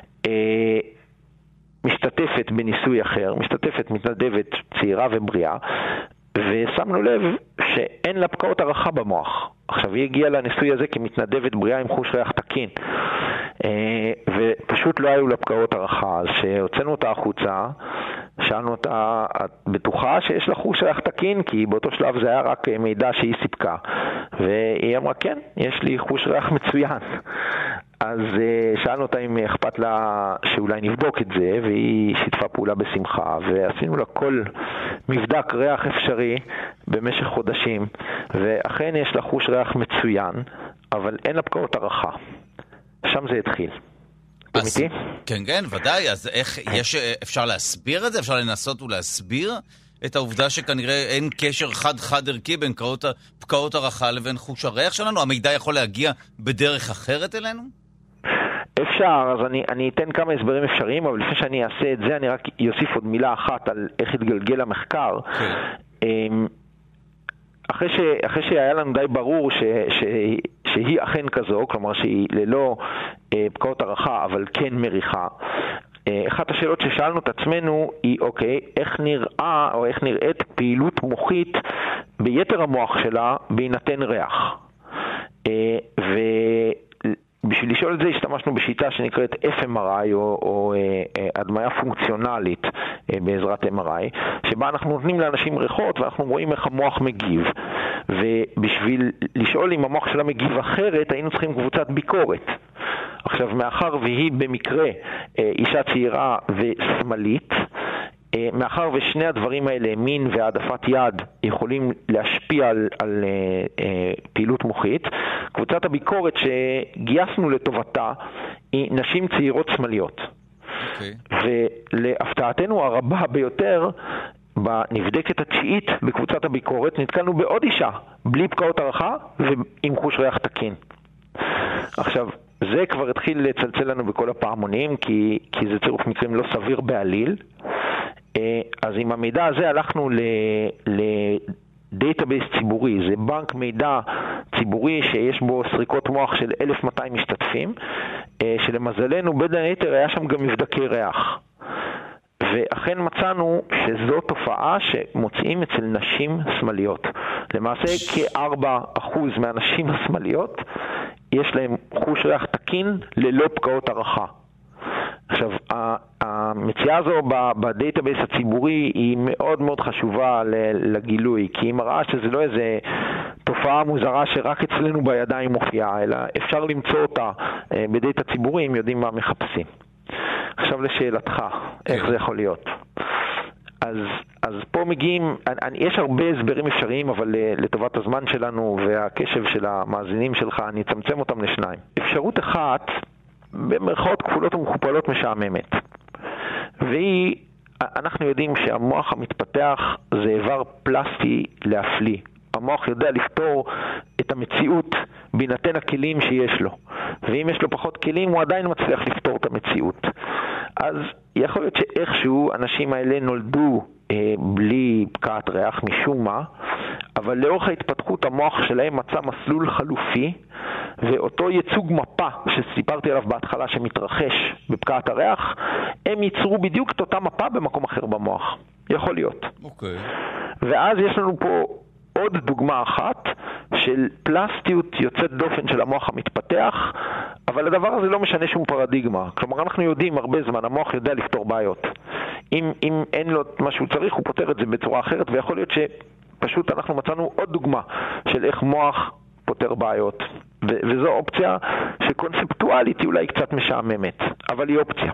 S4: משתתפת בניסוי אחר, משתתפת מתנדבת צעירה ובריאה, ושמנו לב שאין לה פקעות הערכה במוח. עכשיו היא הגיעה לניסוי הזה כמתנדבת בריאה עם חוש ריח תקין, ופשוט לא היו לה פקעות הערכה. אז שהוצאנו אותה החוצה, שאלנו אותה, את בטוחה שיש לה חוש ריח תקין? כי באותו שלב זה היה רק מידע שהיא סיפקה, והיא אמרה כן, יש לי חוש ריח מצוין. אז שאלנו אותה אם אכפת לה שאולי נבדוק את זה, והיא שיתפה פעולה בשמחה, ועשינו לה כל מבדק ריח אפשרי במשך חודשים, ואכן יש לה חוש ריח מצוין, אבל אין לה פקעות הרחה. שם זה התחיל.
S2: אז, כן, כן, ודאי. אז איך, יש, אפשר להסביר את זה? אפשר לנסות ולהסביר את העובדה שכנראה אין קשר חד-חד ערכי בין פקעות, פקעות הרחה לבין חוש הריח שלנו? המידע יכול להגיע בדרך אחרת אלינו?
S4: אפשר, אז אני, אני אתן כמה הסברים אפשריים, אבל לפני שאני אעשה את זה, אני רק יוסיף עוד מילה אחת על איך התגלגל המחקר. Okay. אחרי, ש, אחרי שהיה לנו די ברור ש, ש, שהיא אכן כזו, כלומר שהיא ללא אה, פקעות הרחה, אבל כן מריחה, אה, אחת השאלות ששאלנו את עצמנו היא, אוקיי, איך נראה או איך נראית פעילות מוחית ביתר המוח שלה בהינתן ריח? אה, ו... בשביל לשאול את זה השתמשנו בשיטה שנקראת אף אם אר איי או, או אה, הדמיה פונקציונלית אה, בעזרת אם אר איי, שבה אנחנו נותנים לאנשים ריחות ואנחנו רואים איך המוח מגיב. ובשביל לשאול אם המוח שלה מגיב אחרת, היינו צריכים קבוצת ביקורת. עכשיו, מאחר והיא במקרה אה, אישה צעירה ושמאלית, Uh, מאחר ושני הדברים האלה, מין והעדפת יד, יכולים להשפיע על, על uh, uh, פעילות מוחית, קבוצת הביקורת שגייסנו לטובתה היא נשים צעירות שמאליות. Okay. ולהפתעתנו הרבה ביותר, בנבדקת התשיעית בקבוצת הביקורת, נתקלנו בעוד אישה, בלי פקעות הרחה ועם חוש ריח תקין. עכשיו, זה כבר התחיל לצלצל לנו בכל הפעמונים, כי, כי זה צירוף מקרים לא סביר בעליל. אז עם המידע הזה הלכנו לדייטאבייס ציבורי, זה בנק מידע ציבורי שיש בו סריקות מוח של אלף ומאתיים משתתפים, שלמזלנו בין היתר היה שם גם מבדקי ריח. ואכן מצאנו שזו תופעה שמוצאים אצל נשים שמאליות. למעשה כארבעה אחוז מהנשים השמאליות יש להם חוש ריח תקין ללא פקעות הרחה. עכשיו, המציאה הזו בדייטאבייס הציבורי היא מאוד מאוד חשובה לגילוי, כי היא מראה שזה לא איזה תופעה מוזרה שרק אצלנו בידיים מופיעה, אלא אפשר למצוא אותה בדייטה ציבורי אם יודעים מה מחפשים. עכשיו לשאלתך, איך זה יכול להיות? אז, אז פה מגיעים, אני, יש הרבה הסברים אפשריים, אבל לטובת הזמן שלנו והקשב של המאזינים שלך, אני אצמצם אותם לשניים. אפשרות אחת, במרכאות כפולות ומכופלות משעממת. והיא, אנחנו יודעים שהמוח המתפתח זה איבר פלסטי להפליא. המוח יודע לפתור את המציאות בהינתן הכלים שיש לו. ואם יש לו פחות כלים, הוא עדיין מצליח לפתור את המציאות. אז יכול להיות שאיכשהו אנשים האלה נולדו אה, בלי פקעת ריח משום מה, אבל לאורך ההתפתחות המוח שלהם מצא מסלול חלופי, ואותו ייצוג מפה שסיפרתי עליו בהתחלה שמתרחש בפקעת הריח, הם ייצרו בדיוק את אותה מפה במקום אחר במוח. יכול להיות.
S2: אוקיי.
S4: ואז יש לנו פה עוד דוגמה אחת של פלסטיות יוצאת דופן של המוח המתפתח, אבל הדבר הזה לא משנה שום פרדיגמה. כלומר, אנחנו יודעים הרבה זמן, המוח יודע לפתור בעיות. אם, אם אין לו מה שהוא צריך, הוא פותר את זה בצורה אחרת, ויכול להיות שפשוט אנחנו מצאנו עוד דוגמה של איך מוח פותר בעיות. ו- וזו אופציה שקונספטואלית היא אולי קצת משעממת, אבל היא אופציה.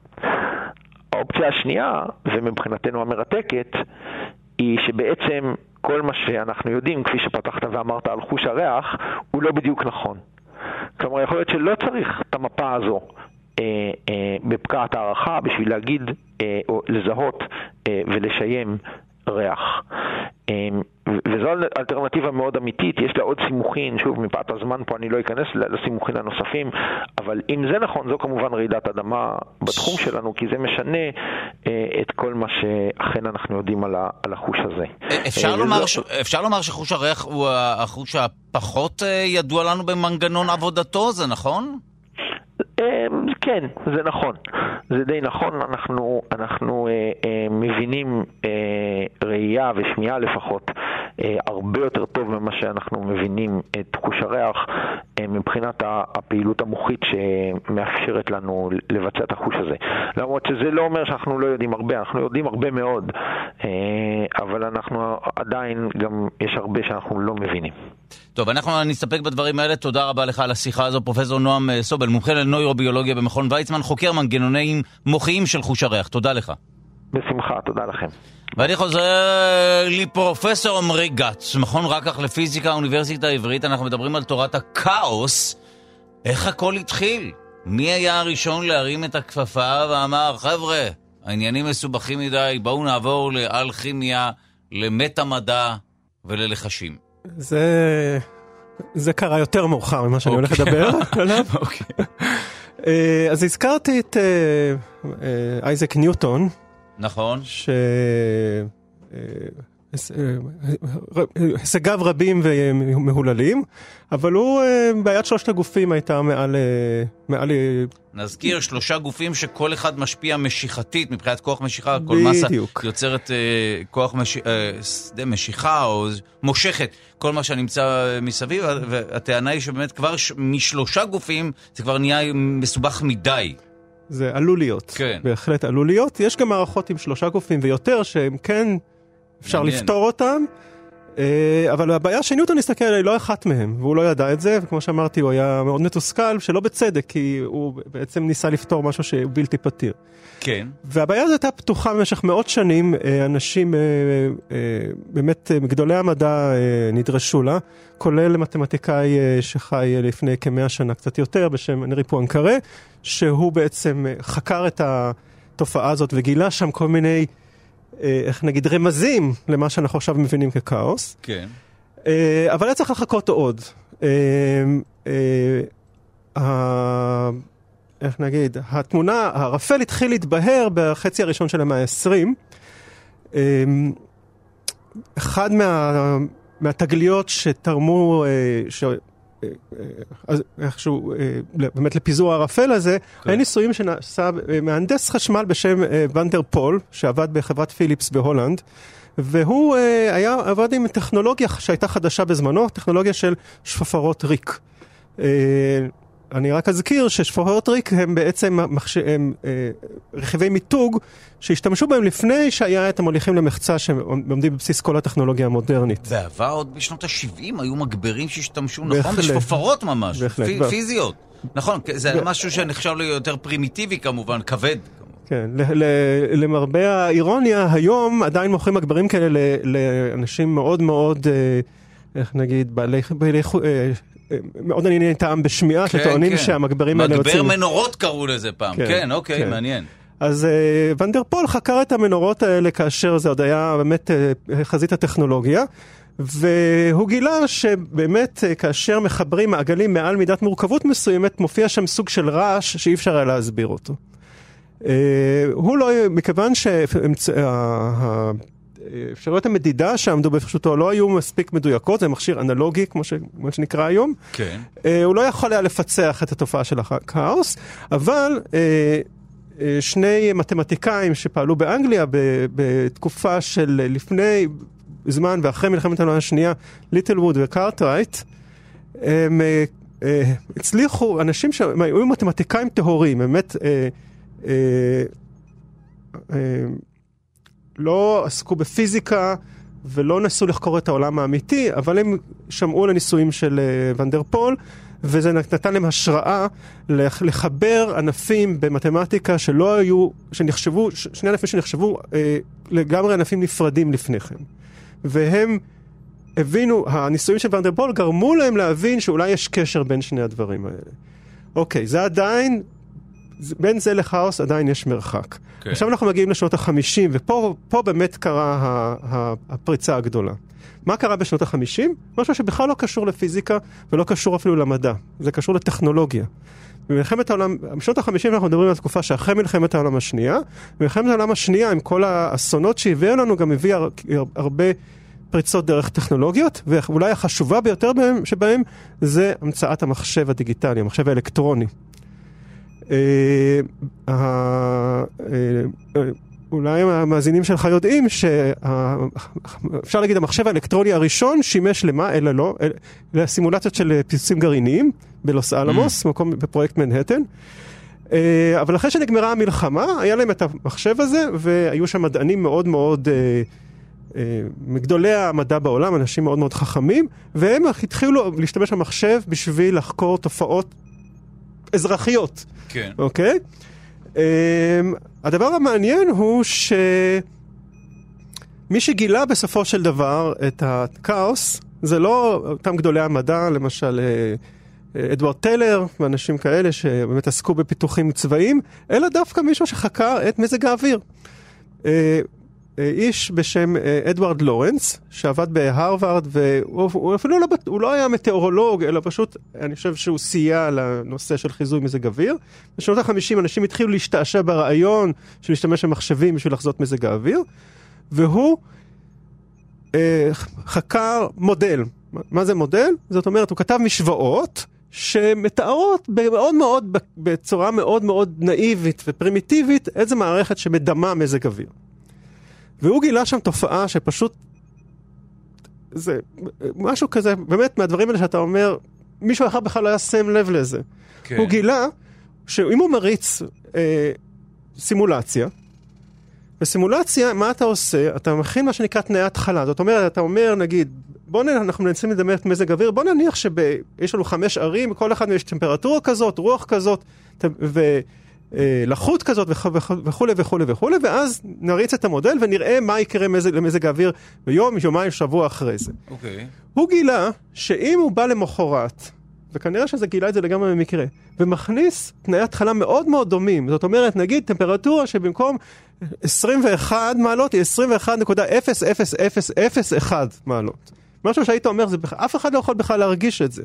S4: האופציה השנייה, ומבחינתנו המרתקת, היא שבעצם כל מה שאנחנו יודעים, כפי שפתחת ואמרת על חוש הריח, הוא לא בדיוק נכון. כלומר, יכול להיות שלא צריך את המפה הזו אה, אה, בפקעת הערכה בשביל להגיד אה, או לזהות אה, ולשיים ריח. אה, וזו אלטרנטיבה מאוד אמיתית, יש לה עוד סימוכין, שוב, מפאת הזמן פה אני לא אכנס לסימוכין הנוספים, אבל אם זה נכון, זו כמובן רעידת אדמה בתחום שלנו, כי זה משנה אה, את כל מה שאכן אנחנו יודעים על, ה, על החוש הזה.
S2: אפשר, אה, לומר, ש... אפשר לומר שחוש הריח הוא החוש הפחות אה, ידוע לנו במנגנון עבודתו, זה נכון?
S4: כן, זה נכון. זה די נכון. אנחנו, אנחנו אה, אה, מבינים אה, ראייה ושמיעה לפחות הרבה יותר טוב ממה שאנחנו מבינים את חוש הריח מבחינת הפעילות המוחית שמאפשרת לנו לבצע את החוש הזה. למרות שזה לא אומר שאנחנו לא יודעים הרבה, אנחנו יודעים הרבה מאוד, אבל אנחנו עדיין גם יש הרבה שאנחנו לא מבינים.
S2: טוב, אנחנו נסתפק בדברים האלה. תודה רבה לך על השיחה הזו, פרופסור נועם סובל, מומחה לנוירוביולוגיה במכון ויצמן, חוקר מנגנונים מוחיים של חוש הריח. תודה לך.
S4: בשמחה, תודה לכם.
S2: ואני חוזר לפרופסור עמרי גץ, מכון רקח לפיזיקה, האוניברסיטה העברית. אנחנו מדברים על תורת הכאוס. איך הכל התחיל? מי היה הראשון להרים את הכפפה ואמר, חבר'ה, העניינים מסובכים מדי, בואו נעבור לאלכימיה, למטה-מדע וללחשים.
S3: זה, זה קרה יותר מאוחר ממה שאני הולך לדבר עליו. אז הזכרתי את אייזק ניוטון.
S2: נכון.
S3: שהישגיו רבים ומהוללים, אבל הוא, בעיית שלושת הגופים הייתה מעל... מעל...
S2: נזכיר שלושה גופים שכל אחד משפיע משיכתית, מבחינת כוח משיכה, כל מסה יוצרת כוח מש... שדה משיכה או מושכת, כל מה שנמצא מסביב, והטענה היא שבאמת כבר משלושה גופים זה כבר נהיה מסובך מדי.
S3: זה עלול להיות,
S2: כן.
S3: בהחלט עלול להיות. יש גם מערכות עם שלושה גופים ויותר שהם כן אפשר מעניין. לפתור אותם, אבל הבעיה שניוטון נסתכל עליה היא לא אחת מהם, והוא לא ידע את זה, וכמו שאמרתי הוא היה מאוד מתוסכל, שלא בצדק, כי הוא בעצם ניסה לפתור משהו שהוא בלתי פתיר.
S2: כן.
S3: והבעיה הזאת הייתה פתוחה במשך מאות שנים, אנשים באמת מגדולי המדע נדרשו לה, כולל מתמטיקאי שחי לפני כמאה שנה קצת יותר, בשם אנרי פואנקרה, שהוא בעצם חקר את התופעה הזאת וגילה שם כל מיני, איך נגיד, רמזים למה שאנחנו עכשיו מבינים ככאוס.
S2: כן.
S3: אבל היה צריך לחכות עוד. איך נגיד, התמונה, הרפל התחיל להתבהר בחצי הראשון של המאה ה-עשרים. אחד מה, מהתגליות שתרמו, ש, איכשהו, באמת לפיזור הרפל הזה, כן. היה ניסויים שנעשה מהנדס חשמל בשם ונדר פול, שעבד בחברת פיליפס בהולנד, והוא היה עבד עם טכנולוגיה שהייתה חדשה בזמנו, טכנולוגיה של שפפרות ריק. אני רק אזכיר ששפפרות ריק הם בעצם מחש... הם, אה, רכיבי מיתוג שהשתמשו בהם לפני שהיה את המוליכים למחצה שעומדים בבסיס כל הטכנולוגיה המודרנית.
S2: בעבר עוד בשנות ה-שבעים היו מגברים שהשתמשו, נכון, בשפפרות ממש, פ... פיזיות. נכון, זה ב... משהו שנחשב לי יותר פרימיטיבי כמובן, כבד.
S3: כן, ל- ל- למרבה האירוניה, היום עדיין מוכרים מגברים כאלה ל- לאנשים מאוד מאוד, אה, איך נגיד, בעלי... בעלי אה, מאוד ענייני טעם בשמיעה,
S2: כן,
S3: שטוענים
S2: כן.
S3: שהמגברים האלה
S2: מגבר
S3: יוצאים...
S2: מנורות קראו לזה פעם, כן, כן אוקיי, כן. מעניין.
S3: אז uh, ונדר פול חקר את המנורות האלה כאשר זה עוד היה באמת uh, חזית הטכנולוגיה, והוא גילה שבאמת uh, כאשר מחברים מעגלים מעל מידת מורכבות מסוימת, מופיע שם סוג של רעש שאי אפשר היה להסביר אותו. Uh, הוא לא, מכיוון שה... אפשרויות המדידה שעמדו בפשוטו לא היו מספיק מדויקות, זה מכשיר אנלוגי, כמו, ש... כמו שנקרא היום.
S2: כן.
S3: אה, הוא לא יכול היה לפצח את התופעה של הכאוס, אבל אה, אה, שני מתמטיקאים שפעלו באנגליה ב... בתקופה של לפני זמן ואחרי מלחמת העולם השנייה, ליטלווד וקארטרייט, הם אה, אה, הצליחו, אנשים שהיו מתמטיקאים טהורים, באמת... אה, אה, אה, לא עסקו בפיזיקה ולא נסו לחקור את העולם האמיתי, אבל הם שמעו לניסויים של ונדר פול, וזה נתן להם השראה לחבר ענפים במתמטיקה שלא היו, שנחשבו, שני ענפים שנחשבו אה, לגמרי ענפים נפרדים לפני כן. והם הבינו, הניסויים של ונדר פול גרמו להם להבין שאולי יש קשר בין שני הדברים האלה. אוקיי, זה עדיין... בין זה לכאוס עדיין יש מרחק. Okay. עכשיו אנחנו מגיעים לשנות ה-חמישים, ופה פה באמת קרה ה, ה, הפריצה הגדולה. מה קרה בשנות ה-חמישים? משהו שבכלל לא קשור לפיזיקה, ולא קשור אפילו למדע. זה קשור לטכנולוגיה. במלחמת העולם, בשנות ה-חמישים אנחנו מדברים על תקופה שאחרי מלחמת העולם השנייה, במלחמת העולם השנייה, עם כל האסונות שהביאו לנו, גם הביא הר, הרבה פריצות דרך טכנולוגיות, ואולי החשובה ביותר בהם, שבהם זה המצאת המחשב הדיגיטלי, המחשב האלקטרוני. אולי המאזינים שלך יודעים שאפשר להגיד המחשב האלקטרוני הראשון שימש למה, אלא לא, לסימולציות של פיצוצים גרעיניים בלוס אלמוס, מקום בפרויקט מנהטן. אבל אחרי שנגמרה המלחמה, היה להם את המחשב הזה, והיו שם מדענים מאוד מאוד, מגדולי המדע בעולם, אנשים מאוד מאוד חכמים, והם התחילו להשתמש במחשב בשביל לחקור תופעות אזרחיות.
S2: כן.
S3: אוקיי? הדבר המעניין הוא שמי שגילה בסופו של דבר את הכאוס, זה לא אותם גדולי המדע, למשל אדוארד טלר ואנשים כאלה שבאמת עסקו בפיתוחים צבאיים, אלא דווקא מישהו שחקר את מזג האוויר. איש בשם אדוארד לורנס, שעבד בהרווארד, והוא אפילו לא, הוא לא היה מטאורולוג, אלא פשוט, אני חושב שהוא סייע לנושא של חיזוי מזג אוויר. בשנות ה-חמישים אנשים התחילו להשתעשע ברעיון של להשתמש במחשבים בשביל לחזות מזג האוויר, והוא אה, חקר מודל. מה זה מודל? זאת אומרת, הוא כתב משוואות שמתארות מאוד מאוד, בצורה מאוד מאוד נאיבית ופרימיטיבית, איזו מערכת שמדמה מזג אוויר. והוא גילה שם תופעה שפשוט, זה משהו כזה, באמת מהדברים האלה שאתה אומר, מישהו אחר בכלל לא היה שם לב לזה. כן. הוא גילה שאם הוא מריץ אה, סימולציה, בסימולציה, מה אתה עושה? אתה מכין מה שנקרא תנאי התחלה. זאת אומרת, אתה אומר, נגיד, בוא נ... אנחנו ננסים לדמיין את מזג אוויר, בוא נניח שיש לנו חמש ערים, כל אחד יש טמפרטורה כזאת, רוח כזאת, ו... לחות כזאת וכו' וכו' וכו', ואז נריץ את המודל ונראה מה יקרה למזג האוויר ביום, יומיים, שבוע אחרי זה.
S2: אוקיי.
S3: הוא גילה שאם הוא בא למחרת, וכנראה שזה גילה את זה לגמרי במקרה, ומכניס תנאי התחלה מאוד מאוד דומים, זאת אומרת, נגיד טמפרטורה שבמקום עשרים ואחת מעלות היא עשרים ואחת נקודה אפס אפס אפס אפס אחת מעלות. משהו שהיית אומר, זה, אף אחד לא יכול בכלל להרגיש את זה.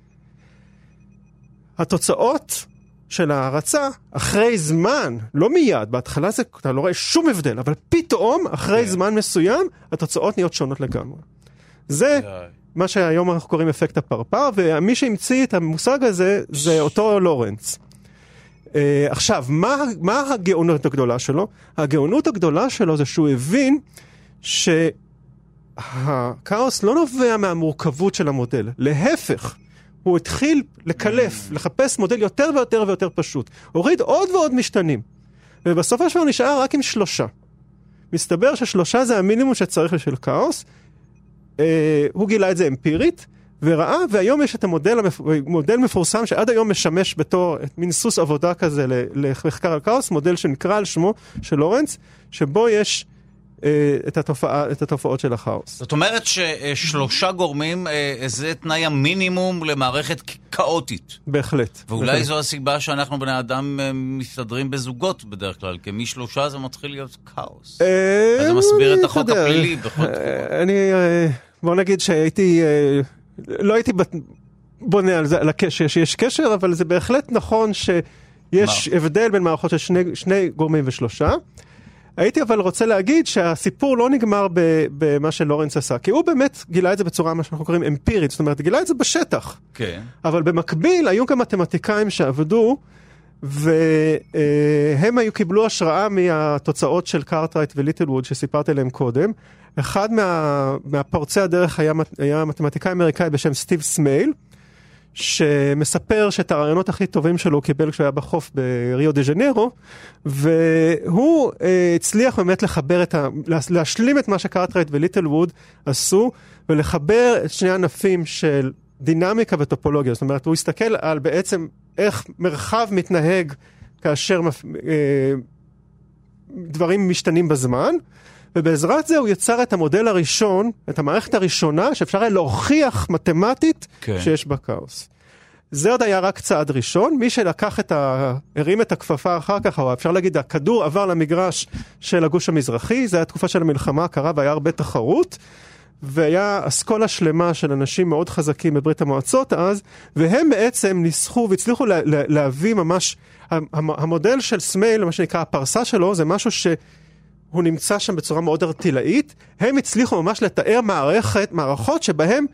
S3: התוצאות של ההרצה, אחרי זמן, לא מיד, בהתחלה זה, אתה לא רואה שום הבדל, אבל פתאום, אחרי yeah. זמן מסוים, התוצאות נהיות שונות לגמרי. זה yeah. מה שהיום אנחנו קוראים אפקט הפרפר, ומי שהמציא את המושג הזה, זה אותו לורנס. Uh, עכשיו, מה, מה הגאונות הגדולה שלו? הגאונות הגדולה שלו זה שהוא הבין שהכאוס לא נובע מהמורכבות של המודל, להפך, הוא התחיל לקלף, לחפש מודל יותר ויותר ויותר פשוט. הוריד עוד ועוד משתנים. ובסוף השבוע נשאר רק עם שלושה. מסתבר ששלושה זה המינימום שצריך לשל כאוס. אה, הוא גילה את זה אמפירית, וראה, והיום יש את המודל, מודל מפורסם שעד היום משמש בתור מין סוס עבודה כזה למחקר על כאוס, מודל שנקרא על שמו של לורנס, שבו יש את התופעה, את התופעות של הכאוס.
S2: זאת אומרת ששלושה גורמים, זה תנאי המינימום למערכת כאוטית.
S3: בהחלט.
S2: ואולי
S3: בהחלט.
S2: זו הסיבה שאנחנו בני אדם מסתדרים בזוגות בדרך כלל, כי משלושה זה מתחיל להיות כאוס. אז זה מסביר את החוק הפלילי בכל תחום.
S3: אני, בוא נגיד שהייתי, לא הייתי בונה על זה, על הקשר, שיש קשר, אבל זה בהחלט נכון שיש הבדל בין מערכות של שני, שני גורמים ושלושה. הייתי אבל רוצה להגיד שהסיפור לא נגמר במה שלורנס עשה, כי הוא באמת גילה את זה בצורה מה שאנחנו קוראים אמפירית, זאת אומרת, גילה את זה בשטח. כן. אבל במקביל היו גם מתמטיקאים שעבדו, והם היו קיבלו השראה מהתוצאות של קארטרייט וליטל ווד שסיפרתי להם קודם. אחד מה, מהפורצי הדרך היה, היה מתמטיקאי אמריקאי בשם סטיב סמייל, שמספר שאת הרעיונות הכי טובים שלו הוא קיבל כשהוא היה בחוף בריו דה ז'נרו, והוא אה, הצליח באמת לחבר את ה... להשלים את מה שקארטרייט וליטל ווד עשו, ולחבר את שני ענפים של דינמיקה וטופולוגיה. זאת אומרת, הוא הסתכל על בעצם איך מרחב מתנהג כאשר מפ... אה, דברים משתנים בזמן, ובעזרת זה הוא יצר את המודל הראשון, את המערכת הראשונה, שאפשר היה להוכיח מתמטית כן. שיש בה כאוס. זה עוד היה רק צעד ראשון, מי שלקח את ה... הרים את הכפפה אחר כך, או אפשר להגיד, הכדור עבר למגרש של הגוש המזרחי, זה היה תקופה של המלחמה הקרה, והיה הרבה תחרות, והיה אסכולה שלמה של אנשים מאוד חזקים בברית המועצות אז, והם בעצם ניסחו והצליחו לה... להביא ממש, המודל של סמייל, מה שנקרא הפרסה שלו, זה משהו ש... הוא נמצא שם בצורה מאוד ארטילאית, הם הצליחו ממש לתאר מערכת, מערכות שבהם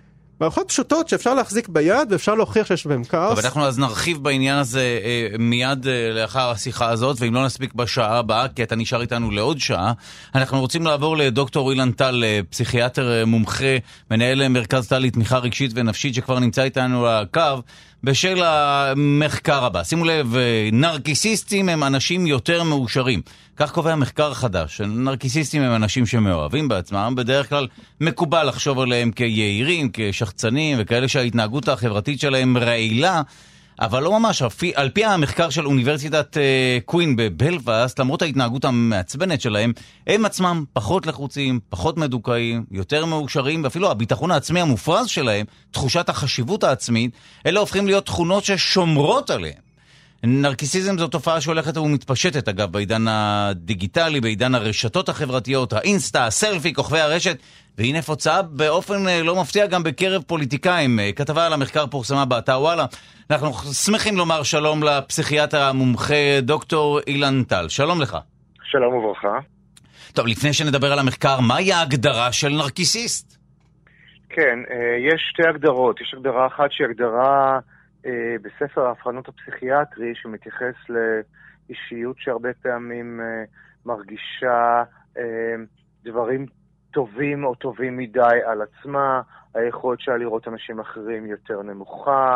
S3: מערכות פשוטות שאפשר להחזיק ביד ואפשר להוכיח שיש בהם כאוס.
S2: אבל אנחנו אז נרחיב בעניין הזה אה, מיד אה, לאחר השיחה הזאת, ואם לא נספיק בשעה הבאה, כי אתה נשאר איתנו לעוד שעה, אנחנו רוצים לעבור לדוקטור אילן טל, פסיכיאטר אה, מומחה, מנהל מרכז טל לתמיכה רגשית ונפשית, שכבר נמצא איתנו על הקו, בשל המחקר הבא. שימו לב, נרקיסיסטים הם אנשים יותר מאושרים. כך קובע מחקר חדש. נרקיסיסטים הם אנשים שמאוהבים בעצמם. בדרך כלל מקובל לחשוב עליהם כיעירים, כשחצנים, וכאלה שההתנהגות החברתית שלהם רעילה, אבל לא ממש. על פי המחקר של אוניברסיטת קווין בבלפאסט, למרות ההתנהגות המעצבנת שלהם, הם עצמם פחות לחוצים, פחות מדוכאים, יותר מאושרים, ואפילו הביטחון העצמי המופרז שלהם, תחושת החשיבות העצמית, אלה הופכים להיות תכונות ששומרות עליהם. נרקיסיזם זו תופעה שהולכת ומתפשטת, אגב, בעידן הדיגיטלי, בעידן הרשתות החברתיות, האינסטה, הסלפי, כוכבי הרשת, והיא נפוצה באופן לא מפתיע גם בקרב פוליטיקאים. כתבה על המחקר פורסמה באתר וואלה. אנחנו שמחים לומר שלום לפסיכיאטר המומחה דוקטור אילן טל. שלום לך.
S5: שלום וברכה.
S2: טוב, לפני שנדבר על המחקר, מהי ההגדרה של נרקיסיסט?
S5: כן, יש שתי הגדרות. יש הגדרה אחת שהיא הגדרה בספר ההבחנות הפסיכיאטרי, שמתייחס לאישיות שהרבה פעמים מרגישה דברים טובים או טובים מדי על עצמה, היכולת שלה לראות אנשים אחרים יותר נמוכה,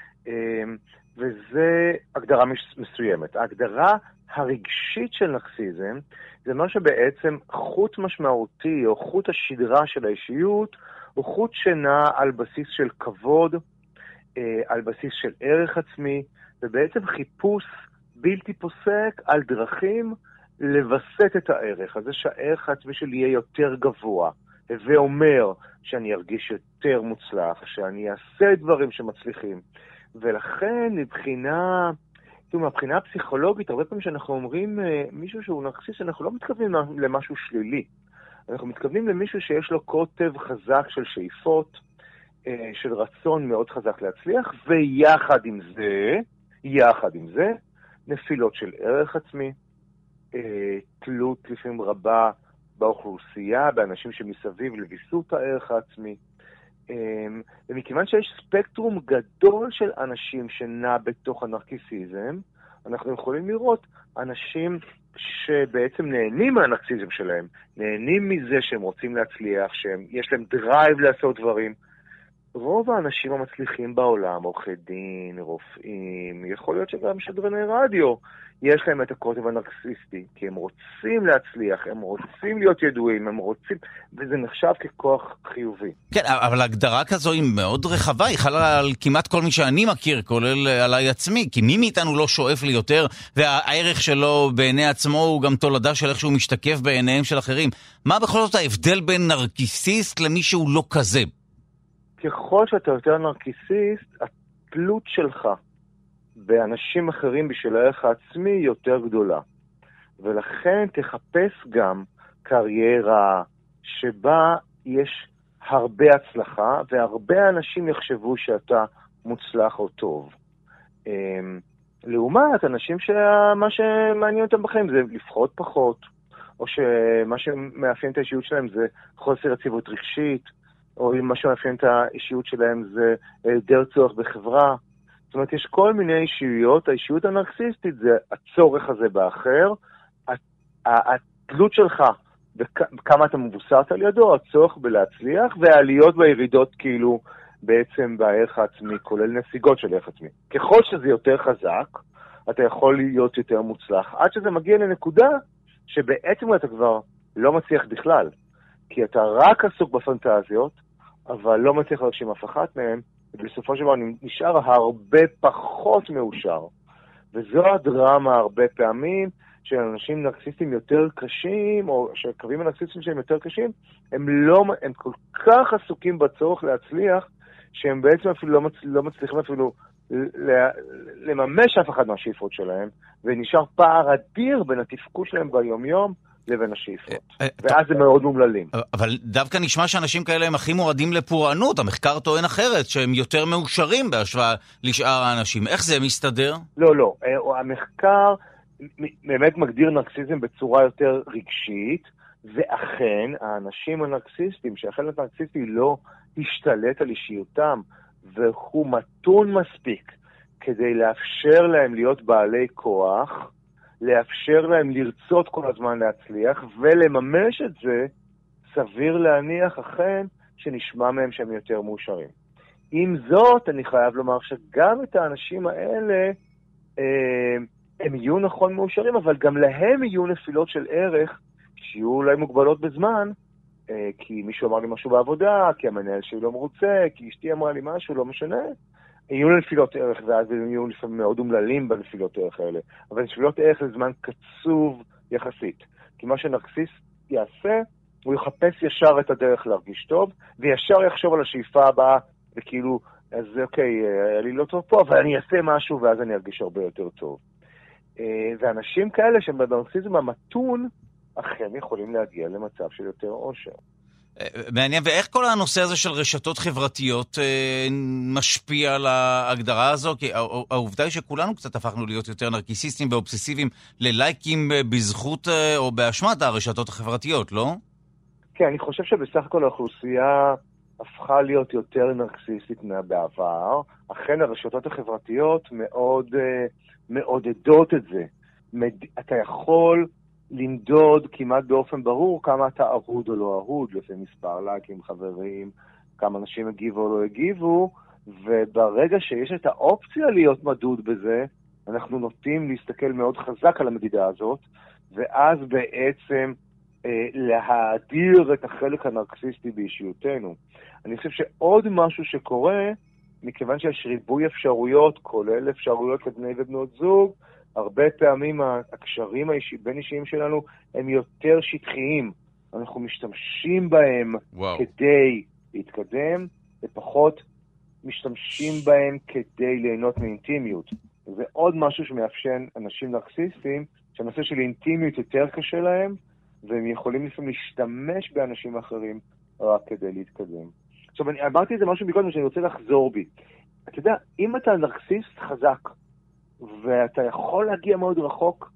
S5: וזה הגדרה מסוימת. ההגדרה הרגשית של נרקיסיזם זה מה שבעצם חוט משמעותי או חוט השדרה של האישיות הוא חוט שנע על בסיס של כבוד, על בסיס של ערך עצמי, ובעצם חיפוש בלתי פוסק על דרכים לבסט את הערך, הזה שהערך העצמי שלי יהיה יותר גבוה, ואומר שאני ארגיש יותר מוצלח, שאני אעשה דברים שמצליחים. ולכן מבחינה, מבחינה פסיכולוגית, הרבה פעמים שאנחנו אומרים מישהו שהוא נרקיסיסט, אנחנו לא מתכוונים למשהו שלילי. אנחנו מתכוונים למישהו שיש לו קוטב חזק של שאיפות, של רצון מאוד חזק להצליח, ויחד עם זה, יחד עם זה, נפילות של ערך עצמי, תלות לפעמים רבה באוכלוסייה, באנשים שמסביב לביסות הערך העצמי. ומכיוון שיש ספקטרום גדול של אנשים שנע בתוך הנרקיסיזם, אנחנו יכולים לראות אנשים שבעצם נהנים מהנרקיסיזם שלהם, נהנים מזה שהם רוצים להצליח, שיש להם דרייב לעשות דברים. רוב האנשים המצליחים בעולם, עורכי דין, רופאים, יכול להיות שגם שדרני רדיו, יש להם את הקוטב הנרקיסיסטי, כי הם רוצים להצליח, הם רוצים להיות ידועים, הם רוצים, וזה נחשב ככוח חיובי.
S2: כן, אבל ההגדרה כזו היא מאוד רחבה, היא חלה על כמעט כל מי שאני מכיר, כולל עליי עצמי, כי מי מאיתנו לא שואף לי יותר, והערך שלו בעיני עצמו הוא גם תולדה של איך שהוא משתקף בעיניהם של אחרים. מה בכל זאת ההבדל בין נרקיסיסט למי שהוא לא כזה?
S5: ככל שאתה יותר נרקיסיסט, התלות שלך באנשים אחרים בשביל הערך העצמי יותר גדולה. ולכן תחפש גם קריירה שבה יש הרבה הצלחה, והרבה אנשים יחשבו שאתה מוצלח או טוב. לעומת אנשים שמה שמעניין אותם בחיים זה לפחות פחות, או שמה שמאפיין את האישיות שלהם זה חוסר יציבות רגשית, או אם מה שמאפיין את האישיות שלהם זה היעדר צורך בחברה. זאת אומרת, יש כל מיני אישיויות. האישיות הנרקיסיסטית זה הצורך הזה באחר, התלות שלך, כמה אתה מבוסס על ידו, הצורך בלהצליח, והעליות והירידות כאילו בעצם בערך העצמי, כולל נסיגות של ערך עצמי. ככל שזה יותר חזק, אתה יכול להיות יותר מוצלח, עד שזה מגיע לנקודה שבעצם אתה כבר לא מצליח בכלל, כי אתה רק עסוק בפנטזיות, אבל לא מצליח להגשים אף אחת מהם, ובסופו של דבר נשאר הרבה פחות מאושר. וזו הדרמה הרבה פעמים, של אנשים נרקיסיסטים יותר קשים, או שקווים הנרקיסיסטים שהם יותר קשים, הם, לא, הם כל כך עסוקים בצורך להצליח, שהם בעצם אפילו לא, מצ, לא מצליחים אפילו לממש אף אחד מהשאיפות שלהם, ונשאר פער אדיר בין התפקוד שלהם ביום-יום, לבין השאיפות. ואז הם מאוד מומללים.
S2: אבל דווקא נשמע שאנשים כאלה הם הכי מועדים לפורענות. המחקר טוען אחרת, שהם יותר מאושרים בהשוואה לשאר האנשים. איך זה מסתדר?
S5: לא, לא. המחקר באמת מגדיר נרקיסיזם בצורה יותר רגשית, ואכן, האנשים הנרקסיסטים, שהחלק הנרקסיסטי לא השתלט על אישיותם, והוא מתון מספיק כדי לאפשר להם להיות בעלי כוח, לאפשר להם לרצות כל הזמן להצליח, ולממש את זה, סביר להניח אכן שנשמע מהם שהם יותר מאושרים. עם זאת, אני חייב לומר שגם את האנשים האלה, אה, הם יהיו נכון מאושרים, אבל גם להם יהיו נפילות של ערך, שיהיו אולי מוגבלות בזמן, אה, כי מישהו אמר לי משהו בעבודה, כי המנהל שלי לא מרוצה, כי אשתי אמרה לי משהו, לא משנה. יהיו נפילות ערך, ואז הם יהיו לפעמים מאוד אומללים בנפילות ערך האלה. אבל נפילות ערך לזמן קצוב יחסית. כי מה שנרקסיסט יעשה, הוא יחפש ישר את הדרך להרגיש טוב, וישר יחשוב על השאיפה הבאה, וכאילו, אז אוקיי, היה לי לא טוב פה, אבל אני אעשה משהו, ואז אני ארגיש הרבה יותר טוב. ואנשים כאלה שהם בנרקסיזם המתון, אכן יכולים להגיע למצב של יותר עושר.
S2: מעניין, ואיך כל הנושא הזה של רשתות חברתיות משפיע על ההגדרה הזו? כי העובדה היא שכולנו קצת הפכנו להיות יותר נרקיסיסטים ואובססיביים ללייקים בזכות או באשמת הרשתות החברתיות, לא?
S5: כן, אני חושב שבסך הכל האוכלוסייה הפכה להיות יותר נרקסיסטית מהבעבר. אכן הרשתות החברתיות מאוד מעודדות את זה. אתה יכול למדוד כמעט באופן ברור כמה אתה אהוד או לא אהוד, לפי מספר לייקים, חברים, כמה אנשים הגיבו או לא הגיבו, וברגע שיש את האופציה להיות מדוד בזה, אנחנו נוטים להסתכל מאוד חזק על המדידה הזאת, ואז בעצם אה, להאדיר את החלק הנרקסיסטי באישיותנו. אני חושב שעוד משהו שקורה, מכיוון שיש ריבוי אפשרויות, כולל אפשרויות לבני ובנות זוג, הרבה פעמים הקשרים בין אישיים שלנו הם יותר שטחיים. אנחנו משתמשים בהם וואו. כדי להתקדם, ופחות משתמשים בהם כדי ליהנות מאינטימיות. זה עוד משהו שמאפשן אנשים נרקסיסטים, שהנושא של אינטימיות יותר קשה להם, והם יכולים לפעמים להשתמש באנשים אחרים רק כדי להתקדם. עכשיו, אני אמרתי את זה משהו בקודם שאני רוצה לחזור בי. אתה יודע, אם אתה נרקסיסט חזק, ואתה יכול להגיע מאוד רחוק,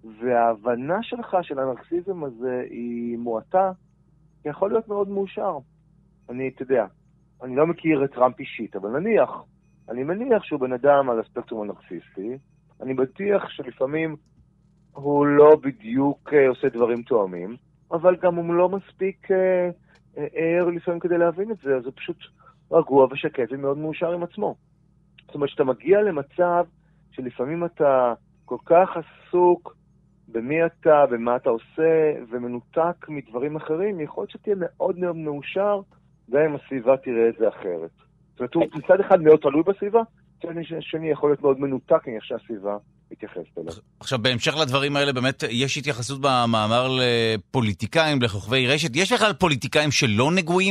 S5: וההבנה שלך של הנרקסיזם הזה היא מועטה, יכול להיות מאוד מאושר. אני, אתה יודע, אני לא מכיר את טראמפ אישית, אבל נניח, אני מניח שהוא בן אדם על הספקטרום הנרקסיסטי, אני בטוח שלפעמים הוא לא בדיוק עושה דברים תואמים, אבל גם הוא לא מספיק ער לפעמים כדי להבין את זה, אז הוא פשוט רגוע ושקט ומאוד מאושר עם עצמו. זאת אומרת, שאתה מגיע למצב שלפעמים אתה כל כך עסוק במי אתה, במה אתה עושה, ומנותק מדברים אחרים, יכול להיות שתהיה מאוד מאוד מאושר, גם אם הסביבה תראה את זה אחרת. זאת אומרת, הוא מצד אחד מאוד תלוי בסביבה, מצד שני יכול להיות מאוד מנותק, אם יש הסביבה מתייחסת אליו.
S2: עכשיו, בהמשך לדברים האלה, באמת, יש התייחסות במאמר לפוליטיקאים, לכוכבי רשת. יש בכלל פוליטיקאים שלא נגועים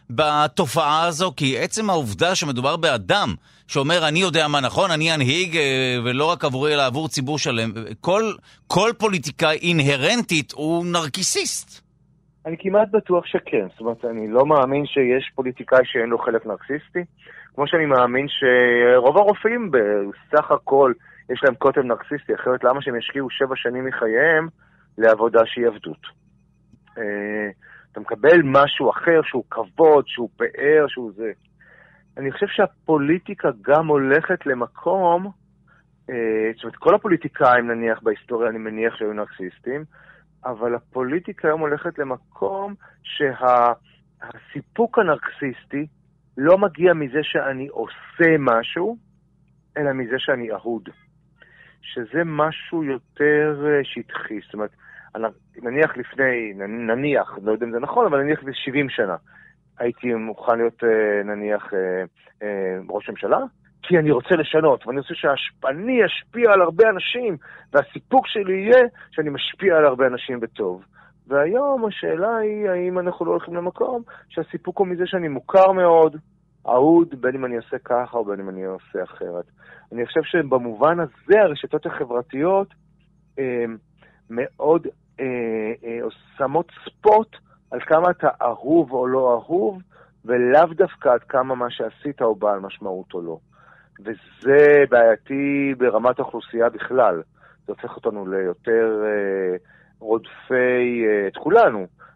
S2: בתופעה הזו? כי עצם העובדה שמדובר באדם שאומר, אני יודע מה נכון, אני אנהיג, ולא רק עבורי, אלא עבור ציבור שלם, כל, כל פוליטיקאי אינהרנטית הוא נרקיסיסט.
S5: אני כמעט בטוח שכן. זאת אומרת, אני לא מאמין שיש פוליטיקאי שאין לו חלק נרקסיסטי, כמו שאני מאמין שרוב הרופאים בסך הכל יש להם קוטב נרקסיסטי, אחרת למה שהם ישקיעו שבע שנים מחייהם לעבודה שהיא עבדות. אתה מקבל משהו אחר שהוא כבוד, שהוא פאר, שהוא זה. אני חושב שהפוליטיקה גם הולכת למקום, זאת אומרת, כל הפוליטיקאים נניח בהיסטוריה אני מניח שהיו נרקסיסטים, אבל הפוליטיקה היום הולכת למקום שהסיפוק הנרקסיסטי לא מגיע מזה שאני עושה משהו, אלא מזה שאני אהוד. שזה משהו יותר שטחי. זאת אומרת, נניח לפני, נניח, לא יודע אם זה נכון, אבל נניח ב-שבעים שנה, הייתי מוכן להיות נניח ראש ממשלה, כי אני רוצה לשנות, ואני רוצה שאני אשפיע על הרבה אנשים, והסיפוק שלי יהיה שאני משפיע על הרבה אנשים בטוב. והיום השאלה היא, האם אנחנו לא הולכים למקום שהסיפוק הוא מזה שאני מוכר מאוד, אהוד, בין אם אני עושה ככה או בין אם אני עושה אחרת. אני חושב שבמובן הזה הרשתות החברתיות אה, מאוד אה, אה, שמות ספוט על כמה אתה אהוב או לא אהוב, ולאו דווקא עד כמה מה שעשית הוא בעל משמעות או לא. וזה בעייתי ברמת האוכלוסייה בכלל. זה הופך אותנו ליותר אה, רודפי, אה, את כולנו,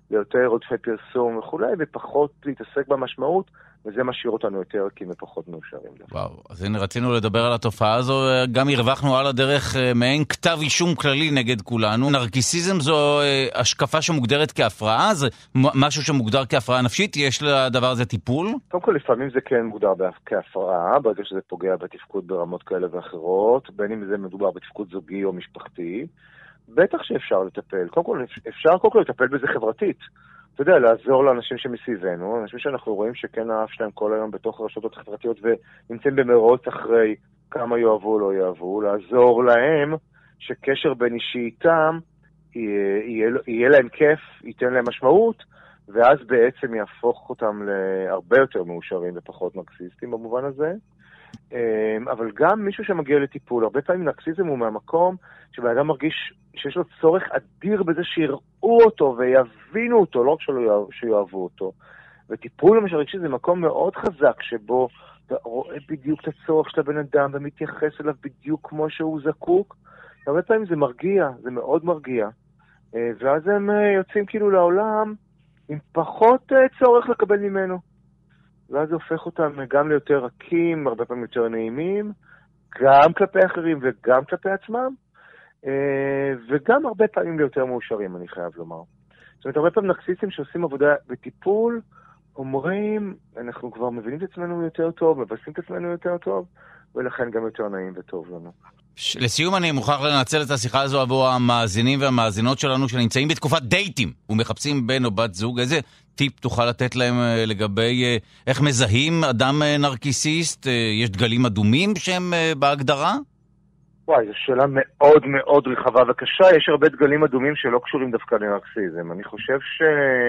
S5: ליותר עודפי פרסום וכולי, ופחות להתעסק במשמעות, וזה משאיר אותנו יותר כי הם פחות מאושרים.
S2: וואו, אז הנה רצינו לדבר על התופעה הזו, גם הרווחנו על הדרך מעין כתב אישום כללי נגד כולנו. נרקיסיזם זו השקפה שמוגדרת כהפרעה, זה משהו שמוגדר כהפרעה נפשית, יש לדבר הזה טיפול?
S5: קודם כל לפעמים זה כן מוגדר כהפרעה, ברגע שזה פוגע בתפקוד ברמות כאלה ואחרות, בין אם זה מדובר בתפקוד זוגי או משפחתי, בטח שאפשר לטפל. קודם כל אפשר קודם כל לטפל בזה חברתית. אתה יודע, לעזור לאנשים שמסביבנו, אנשים שאנחנו רואים שכן האף שלהם כל היום בתוך הרשתות החברתיות ונמצאים במרוץ אחרי כמה יאהבו או לא יאהבו, לעזור להם שקשר בין אישי איתם יהיה, יהיה, יהיה להם כיף, ייתן להם משמעות, ואז בעצם יהפוך אותם להרבה יותר מאושרים ופחות נרקסיסטים במובן הזה. אבל גם מישהו שמגיע לטיפול, הרבה פעמים נרקסיזם הוא מהמקום שבאדם מרגיש שיש לו צורך אדיר בזה שיראו אותו ויבינו אותו, לא רק שיאהבו אותו. וטיפול למשל רגשי זה מקום מאוד חזק שבו אתה רואה בדיוק את הצורך של הבן אדם ומתייחס אליו בדיוק כמו שהוא זקוק. הרבה פעמים זה מרגיע, זה מאוד מרגיע. ואז הם יוצאים כאילו לעולם עם פחות צורך לקבל ממנו. ואז זה הופך אותם גם ליותר רכים, הרבה פעמים יותר נעימים, גם כלפי אחרים וגם כלפי עצמם, וגם הרבה פעמים ליותר מאושרים, אני חייב לומר. זאת אומרת, הרבה פעמים נרקסיסטים שעושים עבודה בטיפול, אומרים, אנחנו כבר מבינים את עצמנו יותר טוב, מבססים את עצמנו יותר טוב, ולכן גם יותר נעים וטוב לנו.
S2: לסיום אני מוכרח לנצל את השיחה הזו עבור המאזינים והמאזינות שלנו שנמצאים בתקופת דייטים ומחפשים בן או בת זוג. איזה טיפ תוכל לתת להם לגבי איך מזהים אדם נרקיסיסט? יש דגלים אדומים שהם בהגדרה?
S5: וואי, זו שאלה מאוד מאוד רחבה וקשה. יש הרבה דגלים אדומים שלא קשורים דווקא לנרקסיזם. אני חושב ש...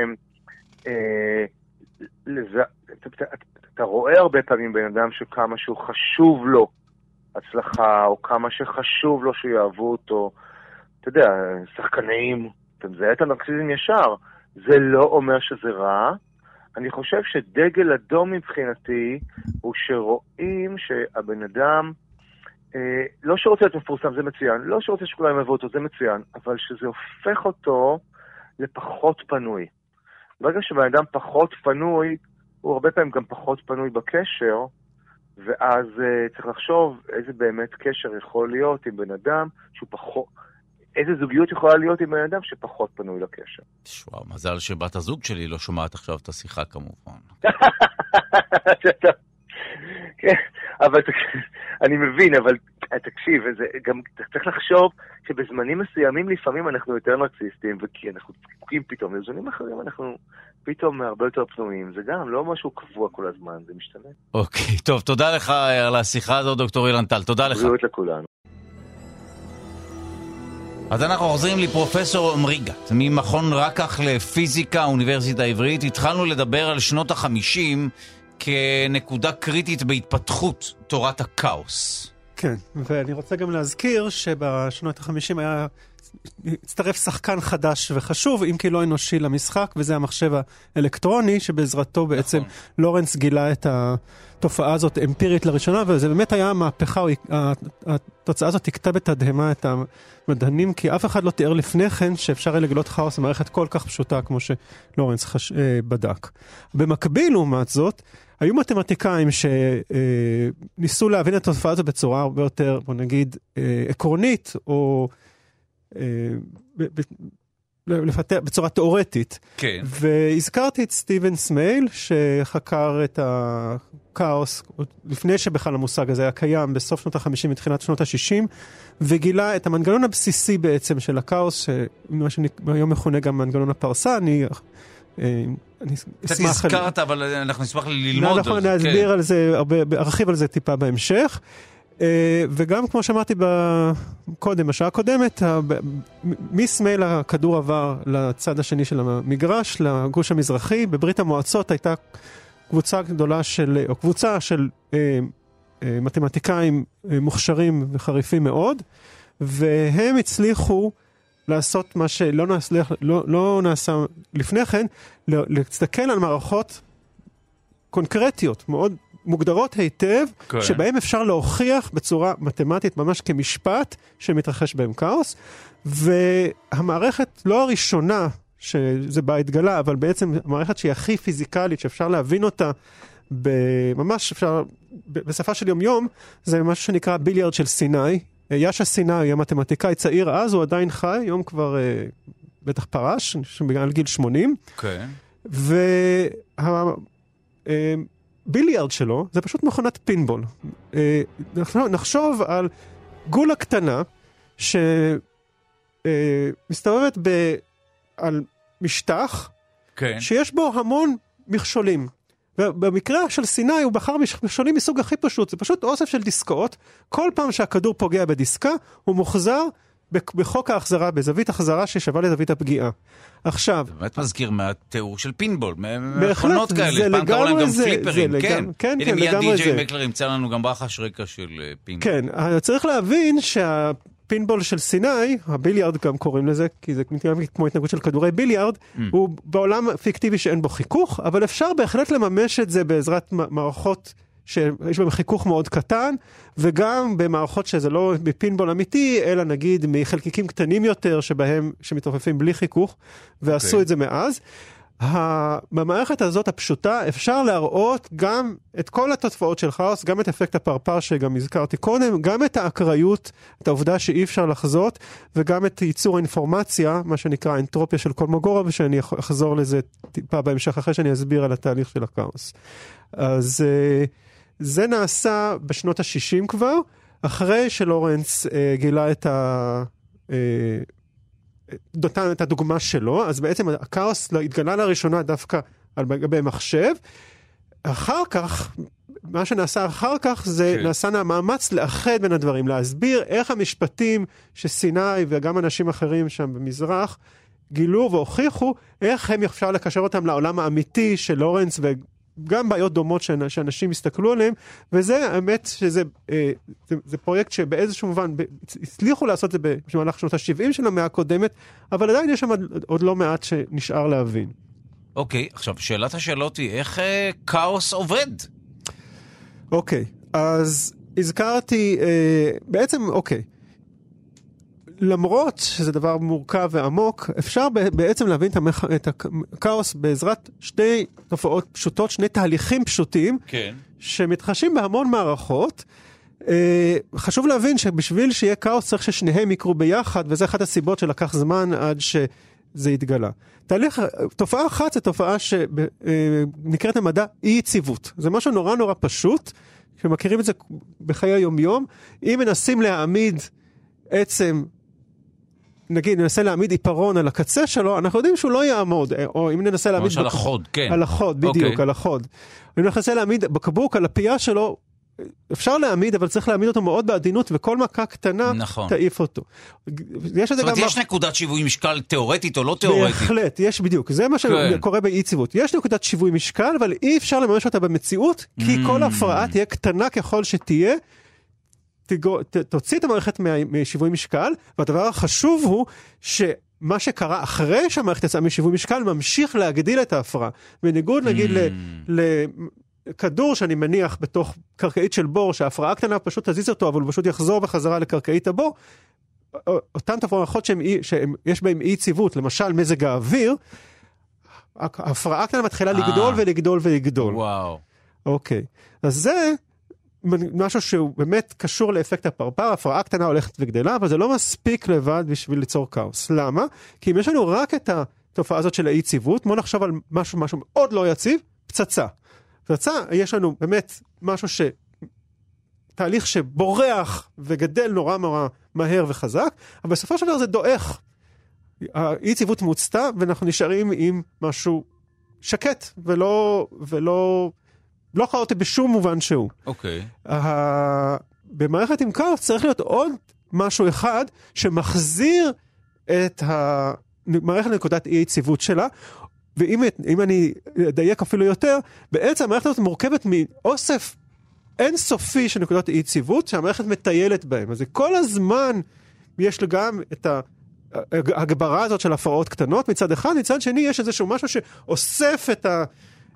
S5: אתה רואה הרבה פעמים בן אדם שכמה שהוא חשוב לו הצלחה, או כמה שחשוב לו שיאהבו אותו. אתה יודע, שחקנים, אתה מזהה את הנרקסיזם ישר. זה לא אומר שזה רע. אני חושב שדגל אדום מבחינתי הוא שרואים שהבן אדם אה, לא שרוצה להיות מפורסם, זה מצוין. לא שרוצה שכולם יאהבו אותו, זה מצוין. אבל שזה הופך אותו לפחות פנוי. ברגע שבן אדם פחות פנוי, הוא הרבה פעמים גם פחות פנוי בקשר, ואז uh, צריך לחשוב איזה באמת קשר יכול להיות עם בן אדם שהוא פחות, איזה זוגיות יכולה להיות עם בן אדם שפחות פנוי לקשר.
S2: שוואו, מזל שבת הזוג שלי לא שומעת עכשיו את השיחה כמובן.
S5: כן, אבל אני מבין, אבל תקשיב, זה גם צריך לחשוב שבזמנים מסוימים לפעמים אנחנו יותר נרקסיסטים, וכי אנחנו זקוקים פתאום, ובזמנים אחרים אנחנו פתאום הרבה יותר פנויים. זה גם לא משהו קבוע כל הזמן, זה משתנה.
S2: אוקיי, טוב, תודה לך על השיחה הזו, דוקטור אילן טל, תודה לך.
S5: בריאות לכולנו.
S2: אז אנחנו חוזרים לפרופסור עמרי גת, ממכון רקח לפיזיקה, האוניברסיטה העברית. התחלנו לדבר על שנות החמישים כנקודה קריטית בהתפתחות תורת הכאוס.
S3: כן, ואני רוצה גם להזכיר שבשנות החמישים היה הצטרף שחקן חדש וחשוב, אם כי לא אנושי למשחק, וזה המחשב האלקטרוני, שבעזרתו בעצם נכון. לורנס גילה את התופעה הזאת אמפירית לראשונה, וזה באמת היה מהפכה, התוצאה הזאת תקטע בתדהמה את המדענים, כי אף אחד לא תיאר לפני כן שאפשר לגלות כאוס במערכת כל כך פשוטה כמו שלורנס חש... בדק. במקביל לעומת זאת, היו מתמטיקאים שניסו להבין את התופעה הזאת בצורה הרבה יותר, בוא נגיד, עקרונית, או לפתח בצורה תיאורטית.
S2: כן.
S3: והזכרתי את סטיבן סמייל, שחקר את הכאוס, לפני שבכלל המושג הזה היה קיים, בסוף שנות ה-חמישים ותחילת שנות ה-שישים, וגילה את המנגנון הבסיסי בעצם של הכאוס, מה שהיום מכונה גם מנגנון הפרסה. אני...
S2: אתה תזכרת, אבל אנחנו נשמח ללמוד.
S3: אנחנו נסביר על זה, ארחיב על זה טיפה בהמשך. וגם כמו שאמרתי קודם, בשעה הקודמת, מסמייל הכדור עבר לצד השני של המגרש, לגוש המזרחי. בברית המועצות הייתה קבוצה גדולה של, או קבוצה של מתמטיקאים מוכשרים וחריפים מאוד, והם הצליחו לעשות מה שלא נעשה, לא, לא נעשה לפני כן, להסתכל על מערכות קונקרטיות, מאוד מוגדרות היטב, כן. שבהם אפשר להוכיח בצורה מתמטית, ממש כמשפט, שמתרחש בהם כאוס, והמערכת לא הראשונה שזה בה התגלה, אבל בעצם מערכת שהיא הכי פיזיקלית, שאפשר להבין אותה, ממש אפשר, בשפה של יום יום, זה משהו שנקרא ביליארד של סיני. יאשה סיני, המתמטיקאי צעיר אז, הוא עדיין חי, יום כבר בטח פרש, בגלל גיל שמונים.
S2: כן.
S3: והביליארד שלו, זה פשוט מכונת פינבול. נחשוב על גולה קטנה, שמסתובבת על משטח,
S2: כן.
S3: שיש בו המון מכשולים. ובמקרה של סיני הוא בחר מכשולים מסוג הכי פשוט, זה פשוט אוסף של דיסקאות, כל פעם שהכדור פוגע בדיסקה, הוא מוחזר בחוק ההחזרה, בזווית החזרה ששווה לזווית הפגיעה. עכשיו...
S2: זה באמת מזכיר מהתיאור של פינבול, מכונות כאלה, פעם קראו להם גם פליפרים, כן.
S3: כן,
S2: כן, מיד די-ג'יי מקלר ימצא לנו גם רחש רקע של פינבול.
S3: כן, צריך להבין שה... פינבול של סיני, הביליארד גם קוראים לזה, כי זה כמו התנהגות של כדורי ביליארד, mm. הוא בעולם פיקטיבי שאין בו חיכוך, אבל אפשר בהחלט לממש את זה בעזרת מערכות שיש בהם חיכוך מאוד קטן, וגם במערכות שזה לא בפינבול אמיתי, אלא נגיד מחלקיקים קטנים יותר, שבהם, שמתעופפים בלי חיכוך, ועשו okay. את זה מאז. במערכת הזאת הפשוטה אפשר להראות גם את כל התופעות של כאוס, גם את אפקט הפרפר שגם הזכרתי קודם, גם את האקראיות, את העובדה שאי אפשר לחזות, וגם את ייצור האינפורמציה, מה שנקרא האנטרופיה של קולמוגורוב, ושאני אחזור לזה טיפה בהמשך אחרי שאני אסביר על התהליך של הכאוס. אז זה נעשה בשנות ה-שישים כבר, אחרי שלורנס גילה את ה... נתן את הדוגמה שלו, אז בעצם הכאוס התגלה לראשונה דווקא על גבי מחשב. אחר כך, מה שנעשה אחר כך, זה okay. נעשה מאמץ לאחד בין הדברים, להסביר איך המשפטים שסיני וגם אנשים אחרים שם במזרח, גילו והוכיחו איך הם אפשר לקשר אותם לעולם האמיתי של לורנס וגם בעיות דומות שאנשים הסתכלו עליהם, וזה האמת שזה אה, זה, זה פרויקט שבאיזשהו מובן הצליחו לעשות את זה במהלך שנות ה-שבעים של המאה הקודמת, אבל עדיין יש שם עוד, עוד לא מעט שנשאר להבין.
S2: אוקיי, עכשיו שאלת השאלות היא איך אה, כאוס עובד?
S3: אוקיי, אז הזכרתי, אה, בעצם אוקיי, למרות שזה דבר מורכב ועמוק, אפשר בעצם להבין את הכאוס בעזרת שתי תופעות פשוטות, שני תהליכים פשוטים,
S2: כן.
S3: שמתחשים בהמון מערכות. חשוב להבין שבשביל שיהיה כאוס צריך ששניהם יקרו ביחד, וזה אחת הסיבות שלקח זמן עד שזה יתגלה. תהליך, תופעה אחת זה תופעה שנקראת במדע אי יציבות. זה משהו נורא נורא פשוט, שמכירים את זה בחיי היום-יום. אם מנסים להעמיד עצם, נגיד, ננסה להעמיד עיפרון על הקצה שלו, אנחנו יודעים שהוא לא יעמוד, או אם ננסה להעמיד...
S2: ממש על החוד, כן.
S3: על החוד, בדיוק,
S2: okay.
S3: על החוד. אם ננסה להעמיד בקבוק על הפייה שלו, אפשר להעמיד, אבל צריך להעמיד אותו מאוד בעדינות, וכל מכה קטנה
S2: נכון.
S3: תעיף אותו. יש
S2: זאת אומרת,
S3: גם...
S2: יש נקודת שיווי משקל תיאורטית או לא תיאורטית?
S3: בהחלט, יש בדיוק. זה מה שקורה באי יציבות. יש נקודת שיווי משקל, אבל אי אפשר לממש אותה במציאות, כי mm. כל הפרעה תהיה קטנה ככל שתהיה, תוציא את המערכת משיווי משקל, והדבר החשוב הוא שמה שקרה אחרי שהמערכת יצאה משיווי משקל, ממשיך להגדיל את ההפרעה. בניגוד נגיד לכדור שאני מניח בתוך קרקעית של בור, שההפרעה הקטנה פשוט תזיז אותו, אבל הוא פשוט יחזור בחזרה לקרקעית הבור, אותן תפרחות שיש בהן אי יציבות, למשל מזג האוויר, ההפרעה הקטנה מתחילה לגדול ולגדול ולגדול.
S2: וואו.
S3: אוקיי. אז זה משהו שהוא באמת קשור לאפקט הפרפר, הפרעה קטנה הולכת וגדלה, אבל זה לא מספיק לבד בשביל ליצור כאוס. למה? כי אם יש לנו רק את התופעה הזאת של האי-יציבות, בוא נחשוב על משהו, משהו מאוד לא יציב, פצצה. פצצה, יש לנו באמת משהו ש... תהליך שבורח וגדל נורא נורא מהר וחזק, אבל בסופו של דבר זה דועך. האי-יציבות מוצתה, ואנחנו נשארים עם משהו שקט, ולא... ולא לא חייתי בשום מובן שהוא.
S2: אוקיי.
S3: Okay. במערכת עם כאוס צריך להיות עוד משהו אחד שמחזיר את המערכת לנקודת אי יציבות שלה, ואם אם אני אדייק אפילו יותר, בעצם המערכת הזאת מורכבת מאוסף אינסופי של נקודות אי יציבות שהמערכת מטיילת בהם. אז כל הזמן יש גם את ההגברה הזאת של הפרעות קטנות מצד אחד, מצד שני יש איזשהו משהו שאוסף את ה...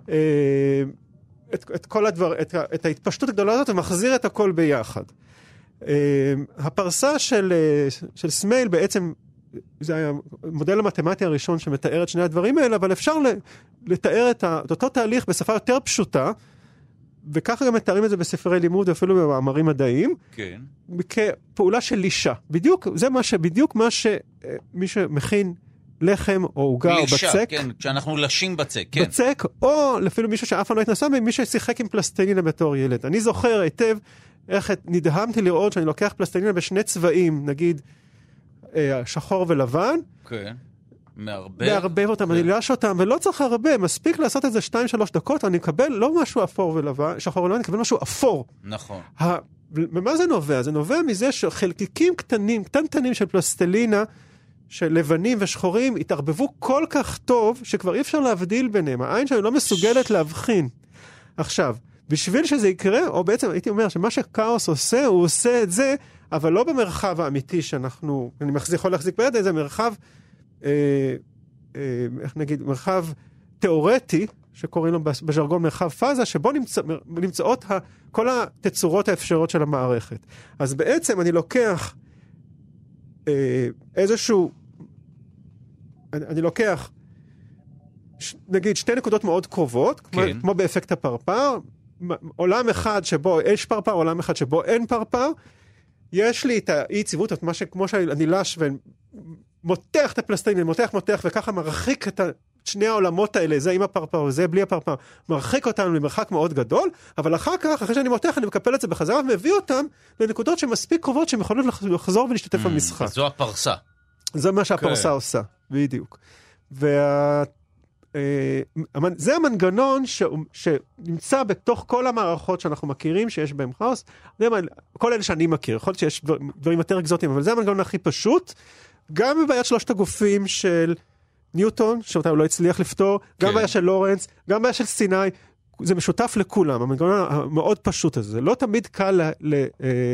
S3: את, את כל הדבר, את, את ההתפשטות הגדולה הזאת ומחזיר את הכל ביחד. הפרסה של, של סמייל בעצם זה היה המודל המתמטי הראשון שמתאר את שני הדברים האלה, אבל אפשר לתאר את אותו תהליך בשפה יותר פשוטה, וככה גם מתארים את זה בספרי לימוד, אפילו במאמרים מדעיים,
S2: כן.
S3: כפעולה של לישה. בדיוק, זה מה שבדיוק מה שמי שמכין לחם או עוגה או בצק.
S2: כן, כשאנחנו לשים בצק, כן.
S3: בצק, או אפילו מישהו שאף פעם לא התנסה, מי ששיחק עם פלסטלינה בתור ילד. אני זוכר היטב איך נדהמתי לראות שאני לוקח פלסטלינה בשני צבעים, נגיד שחור ולבן. כן. מערבב. מערבב אותם, אני לש אותם, ולא צריך הרבה, מספיק לעשות את זה שתיים שלוש דקות, אני אקבל לא משהו אפור ולבן, שחור ולבן, אני אקבל משהו אפור.
S2: נכון.
S3: ומה זה נובע? זה נובע מזה שחלקיקים קטנים, קטנטנים של פלסטלינה, של לבנים ושחורים, התערבבו כל כך טוב, שכבר אי אפשר להבדיל ביניהם. העין שלנו לא מסוגלת להבחין. עכשיו, בשביל שזה יקרה, או בעצם הייתי אומר שמה שקאוס עושה, הוא עושה את זה, אבל לא במרחב האמיתי שאנחנו, אני יכול להחזיק ביד, זה מרחב, אה, אה, איך נגיד, מרחב תיאורטי, שקוראים לו בז'רגון מרחב פאזה, שבו נמצא, נמצאות ה, כל התצורות האפשרות של המערכת. אז בעצם אני לוקח אה, איזשהו, אני, אני לוקח, ש, נגיד, שתי נקודות מאוד קרובות, כן. כמו, כמו באפקט הפרפר, עולם אחד שבו יש פרפר, עולם אחד שבו אין פרפר, יש לי את האי-יציבות, מה שכמו שאני לש ומותח את הפלסטלינה, מותח, מותח, וככה מרחיק את שני העולמות האלה, זה עם הפרפר וזה בלי הפרפר, מרחיק אותנו למרחק מאוד גדול, אבל אחר כך, אחרי שאני מותח, אני מקפל את זה בחזרה, ומביא אותם לנקודות שמספיק קרובות, שהן יכולות לחזור ולהשתתף
S2: mm,
S3: במשחק.
S2: זו הפרסה.
S3: זה מה שהפרסה okay. עושה, בדיוק. וה... זה המנגנון ש... שנמצא בתוך כל המערכות שאנחנו מכירים, שיש בהם כאוס, כל אלה שאני מכיר, יכול להיות שיש דברים יותר אקזוטיים, אבל זה המנגנון הכי פשוט, גם בבעיית שלושת הגופים של ניוטון, שאותה הוא לא הצליח לפתור, גם כן. בעיה של לורנץ, גם בעיה של סיני, זה משותף לכולם, המנגנון המאוד פשוט הזה, זה לא תמיד קל ל... ל...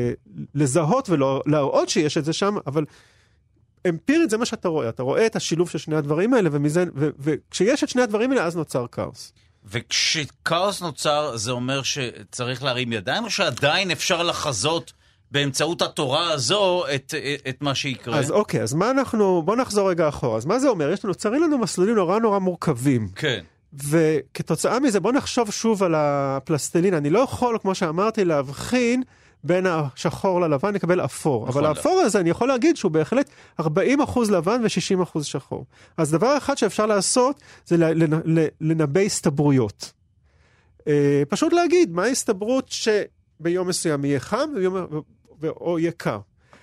S3: לזהות ולהראות שיש את זה שם, אבל אמפירית זה מה שאתה רואה, אתה רואה את השילוב של שני הדברים האלה, ומזה, ו, וכשיש את שני הדברים האלה, אז נוצר כאוס.
S2: וכשכאוס נוצר, זה אומר שצריך להרים ידיים, או שעדיין אפשר לחזות באמצעות התורה הזו את, את מה שיקרה?
S3: אז אוקיי, אז מה אנחנו, בוא נחזור רגע אחורה, אז מה זה אומר? יש לנו, נוצרים לנו מסלולים נורא נורא מורכבים.
S2: כן.
S3: וכתוצאה מזה, בוא נחשוב שוב על הפלסטלינה, אני לא יכול, כמו שאמרתי, להבחין, בין השחור ללבן נקבל אפור. אבל האפור הזה אני יכול להגיד שהוא בהחלט ארבעים אחוז לבן ו-שישים אחוז שחור. אז דבר אחד שאפשר לעשות זה לנבא הסתברויות. פשוט להגיד מה ההסתברות שביום מסוים יהיה חם או יהיה קר.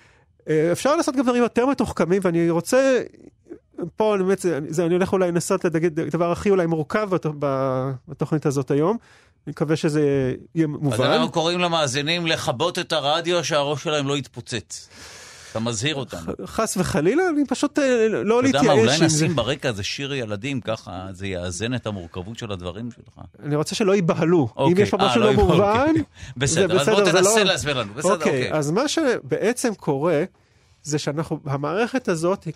S3: אפשר לעשות גם דברים יותר מתוחכמים, ואני רוצה, פה אני הולך אולי לנסות להגיד דבר הכי אולי מורכב בתוכנית הזאת היום, אני מקווה שזה יהיה מובן.
S2: אז אנחנו קוראים למאזינים לחבות את הרדיו שהראש שלהם לא יתפוצץ. אתה מזהיר אותנו.
S3: חס וחלילה, אני פשוט לא להתייאש.
S2: אתה יודע מה, אולי נשים ברקע זה שיר ילדים, ככה זה יאזן את המורכבות של הדברים שלך.
S3: אני רוצה שלא ייבהלו. אם יש פה משהו לא מובן,
S2: בסדר, אז בוא תנסה להסביר לנו.
S3: אוקיי, אז מה שבעצם קורה, זה שאנחנו, המערכת הזאת,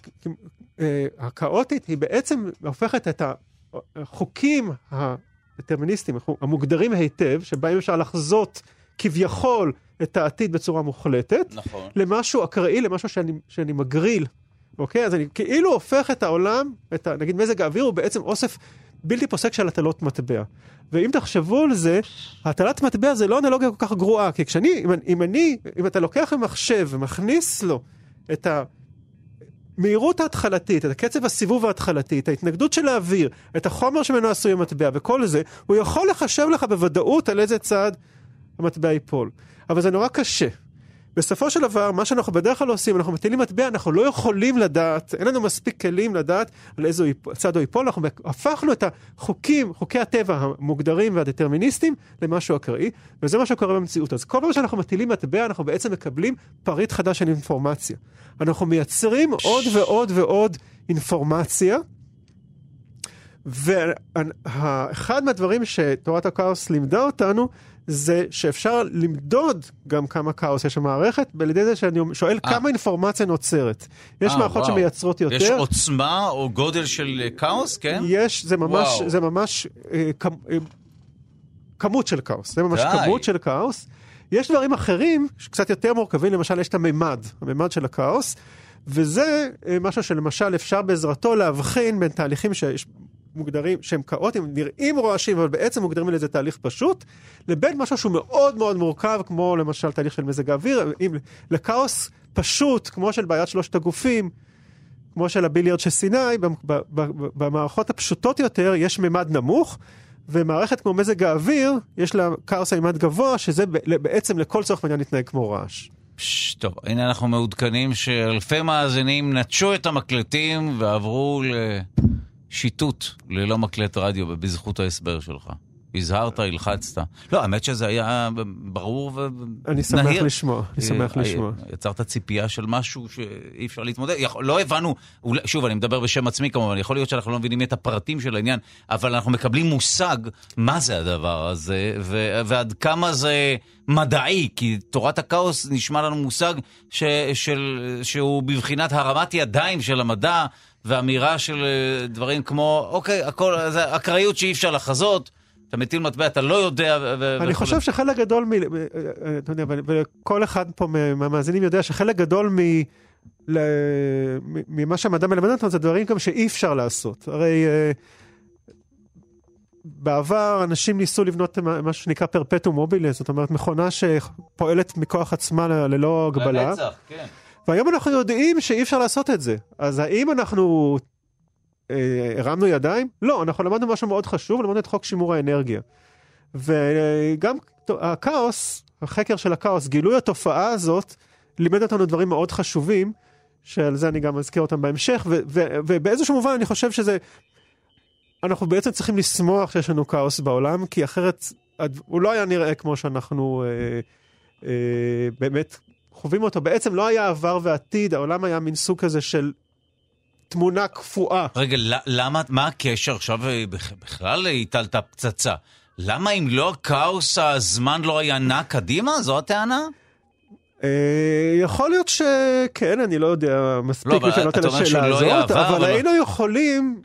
S3: הכאוטית, היא בעצם הופכת את החוקים ה... דטרמיניסטים, המוגדרים היטב, שבהם אפשר לחזות כביכול את העתיד בצורה מוחלטת,
S2: נכון.
S3: למשהו אקראי, למשהו שאני, שאני מגריל. אוקיי? אז אני כאילו הופך את העולם, את ה, נגיד מזג האוויר, הוא בעצם אוסף בלתי פוסק של הטלות מטבע. ואם תחשבו על זה, הטלת מטבע זה לא אנלוגיה כל כך גרועה, כי כשאני, אם, אם אני, אם אתה לוקח למחשב ומכניס לו את ה... מהירות ההתחלתית, את הקצב הסיבוב ההתחלתי, את ההתנגדות של האוויר, את החומר שמנו עשוי המטבע וכל זה, הוא יכול לחשב לך בוודאות על איזה צעד המטבע ייפול. אבל זה נורא קשה. בסופו של דבר, מה שאנחנו בדרך כלל עושים, אנחנו מטילים מטבע, אנחנו לא יכולים לדעת, אין לנו מספיק כלים לדעת על איזה צעד הוא ייפול, אנחנו הפכנו את החוקים, חוקי הטבע המוגדרים והדטרמיניסטים, למשהו אקראי, וזה מה שקורה במציאות. אז כל פעם שאנחנו מטילים מטבע, אנחנו בעצם מקבלים פריט חדש של אינפורמציה. אנחנו מייצרים עוד ועוד ועוד אינפורמציה, ואחד מהדברים שתורת הכאוס לימדה אותנו, זה שאפשר למדוד גם כמה כאוס יש במערכת, בלידי זה שאני שואל 아. כמה אינפורמציה נוצרת. יש 아, מערכות וואו. שמייצרות יותר.
S2: יש עוצמה או גודל של כאוס, כן?
S3: יש, זה ממש, זה ממש אה, כמ, אה, כמות של כאוס. זה ממש די. כמות של כאוס. יש דברים אחרים שקצת יותר מורכבים, למשל יש את הממד, הממד של הכאוס, וזה משהו שלמשל אפשר בעזרתו להבחין בין תהליכים שיש מוגדרים, שהם כאוטים, נראים רועשים, אבל בעצם מוגדרים על איזה תהליך פשוט, לבין משהו שהוא מאוד מאוד מורכב, כמו למשל תהליך של מזג האוויר, אם לקאוס פשוט, כמו של בעיית שלושת הגופים, כמו של הביליארד של סיני, במערכות הפשוטות יותר יש ממד נמוך, ומערכת כמו מזג האוויר, יש לה כאוס ממד גבוה, שזה בעצם לכל צורך מעניין להתנהג כמו רעש.
S2: פש, טוב, הנה אנחנו מעודכנים שאלפי מאזינים נטשו את המקלטים ועברו לשיטוט ללא מקלט רדיו, בזכות ההסבר שלך. הזהרת, הלחצת. לא, האמת שזה היה ברור ונהיר.
S3: אני שמח לשמוע, אני שמח לשמוע.
S2: יצרת ציפייה של משהו שאי אפשר להתמודד. לא הבנו, שוב, אני מדבר בשם עצמי כמובן, יכול להיות שאנחנו לא מבינים את הפרטים של העניין, אבל אנחנו מקבלים מושג מה זה הדבר הזה, ועד כמה זה מדעי, כי תורת הכאוס נשמע לנו מושג שהוא בבחינת הרמת ידיים של המדע, ואמירה של דברים כמו, אוקיי, הכל, זה אקראיות שאי אפשר לחזות, אתה מטיל מטבע, אתה לא יודע.
S3: אני חושב שחלק גדול, אתה יודע, וכל אחד פה מהמאזינים יודע שחלק גדול ממה שהמדע מלמד אותנו, זה דברים גם שאי אפשר לעשות. הרי בעבר אנשים ניסו לבנות מה שנקרא פרפטום מובילה, זאת אומרת מכונה שפועלת מכוח עצמה ללא הגבלה. לנצח, כן. והיום אנחנו יודעים שאי אפשר לעשות את זה. אז האם אנחנו הרמנו ידיים? לא, אנחנו למדנו משהו מאוד חשוב, למדנו את חוק שימור האנרגיה. וגם הכאוס, החקר של הכאוס, גילוי התופעה הזאת, לימד אותנו דברים מאוד חשובים, שעל זה אני גם אזכיר אותם בהמשך, ו- ו- ובאיזשהו מובן אני חושב שזה, אנחנו בעצם צריכים לשמוח שיש לנו כאוס בעולם, כי אחרת הוא לא היה נראה כמו שאנחנו אה, אה, באמת חווים אותו. בעצם לא היה עבר ועתיד, העולם היה מין סוג כזה של תמונה קפואה. רגע,
S2: למה, מה הקשר עכשיו בכלל היטלת פצצה? למה אם לא הכאוס הזמן לא היה נע קדימה? זו הטענה?
S3: יכול להיות שכן, אני לא יודע מספיק לפנות על השאלה הזאת, אבל היינו יכולים,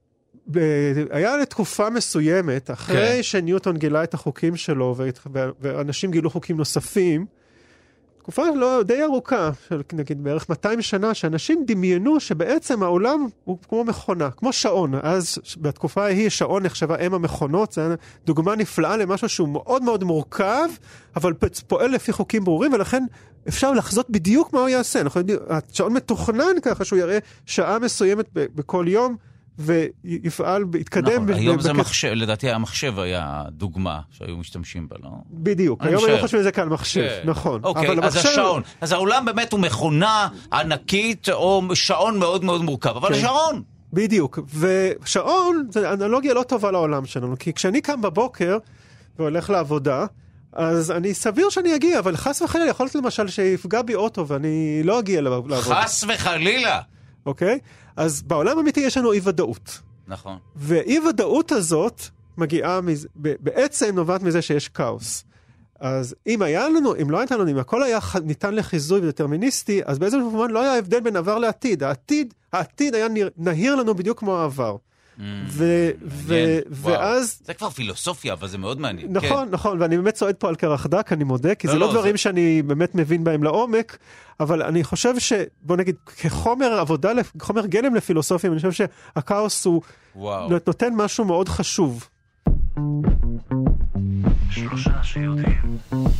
S3: היה לתקופה מסוימת, אחרי שניוטון גילה את החוקים שלו, ואנשים גילו חוקים נוספים, תקופה לא די ארוכה, של נגיד בערך מאתיים שנה, שאנשים דמיינו שבעצם העולם הוא כמו מכונה, כמו שעון. אז בתקופה ההיא שעון נחשבה אם המכונות, זה דוגמה נפלאה למשהו שהוא מאוד מאוד מורכב, אבל פועל לפי חוקים ברורים, ולכן אפשר לחזות בדיוק מה הוא יעשה. השעון מתוכנן ככה שהוא יראה שעה מסוימת בכל יום, ויפעל, יתקדם.
S2: היום זה מחשב, לדעתי המחשב היה דוגמה שהיו משתמשים בה, לא?
S3: בדיוק, היום אני לא חושב שזה כאן מחשב, נכון.
S2: אוקיי, אז השעון. אז העולם באמת הוא מכונה ענקית, או שעון מאוד מאוד מורכב, אבל שעון.
S3: בדיוק, ושעון זה אנלוגיה לא טובה לעולם שלנו, כי כשאני קם בבוקר והולך לעבודה, אז אני סביר שאני אגיע, אבל חס וחלילה יכול להיות למשל שיפגע בי אוטו ואני לא אגיע לעבודה.
S2: חס וחלילה.
S3: אוקיי? אז בעולם האמיתי יש לנו אי-ודאות.
S2: נכון.
S3: ואי-ודאות הזאת מגיעה, מזה, בעצם נובעת מזה שיש כאוס. אז אם היה לנו, אם לא הייתה לנו, אם הכל היה ניתן לחיזוי ודטרמיניסטי, אז באיזה מובן לא היה הבדל בין עבר לעתיד. העתיד, העתיד היה נהיר לנו בדיוק כמו העבר. ואז...
S2: זה כבר פילוסופיה, אבל זה מאוד מעניין.
S3: נכון, נכון, ואני באמת צועד פה על קרח דק, אני מודה, כי זה לא דברים שאני באמת מבין בהם לעומק, אבל אני חושב ש... בוא נגיד, כחומר עבודה, חומר גלם לפילוסופיה, אני חושב שהכאוס הוא נותן משהו מאוד חשוב.
S2: שלושה שיודעים.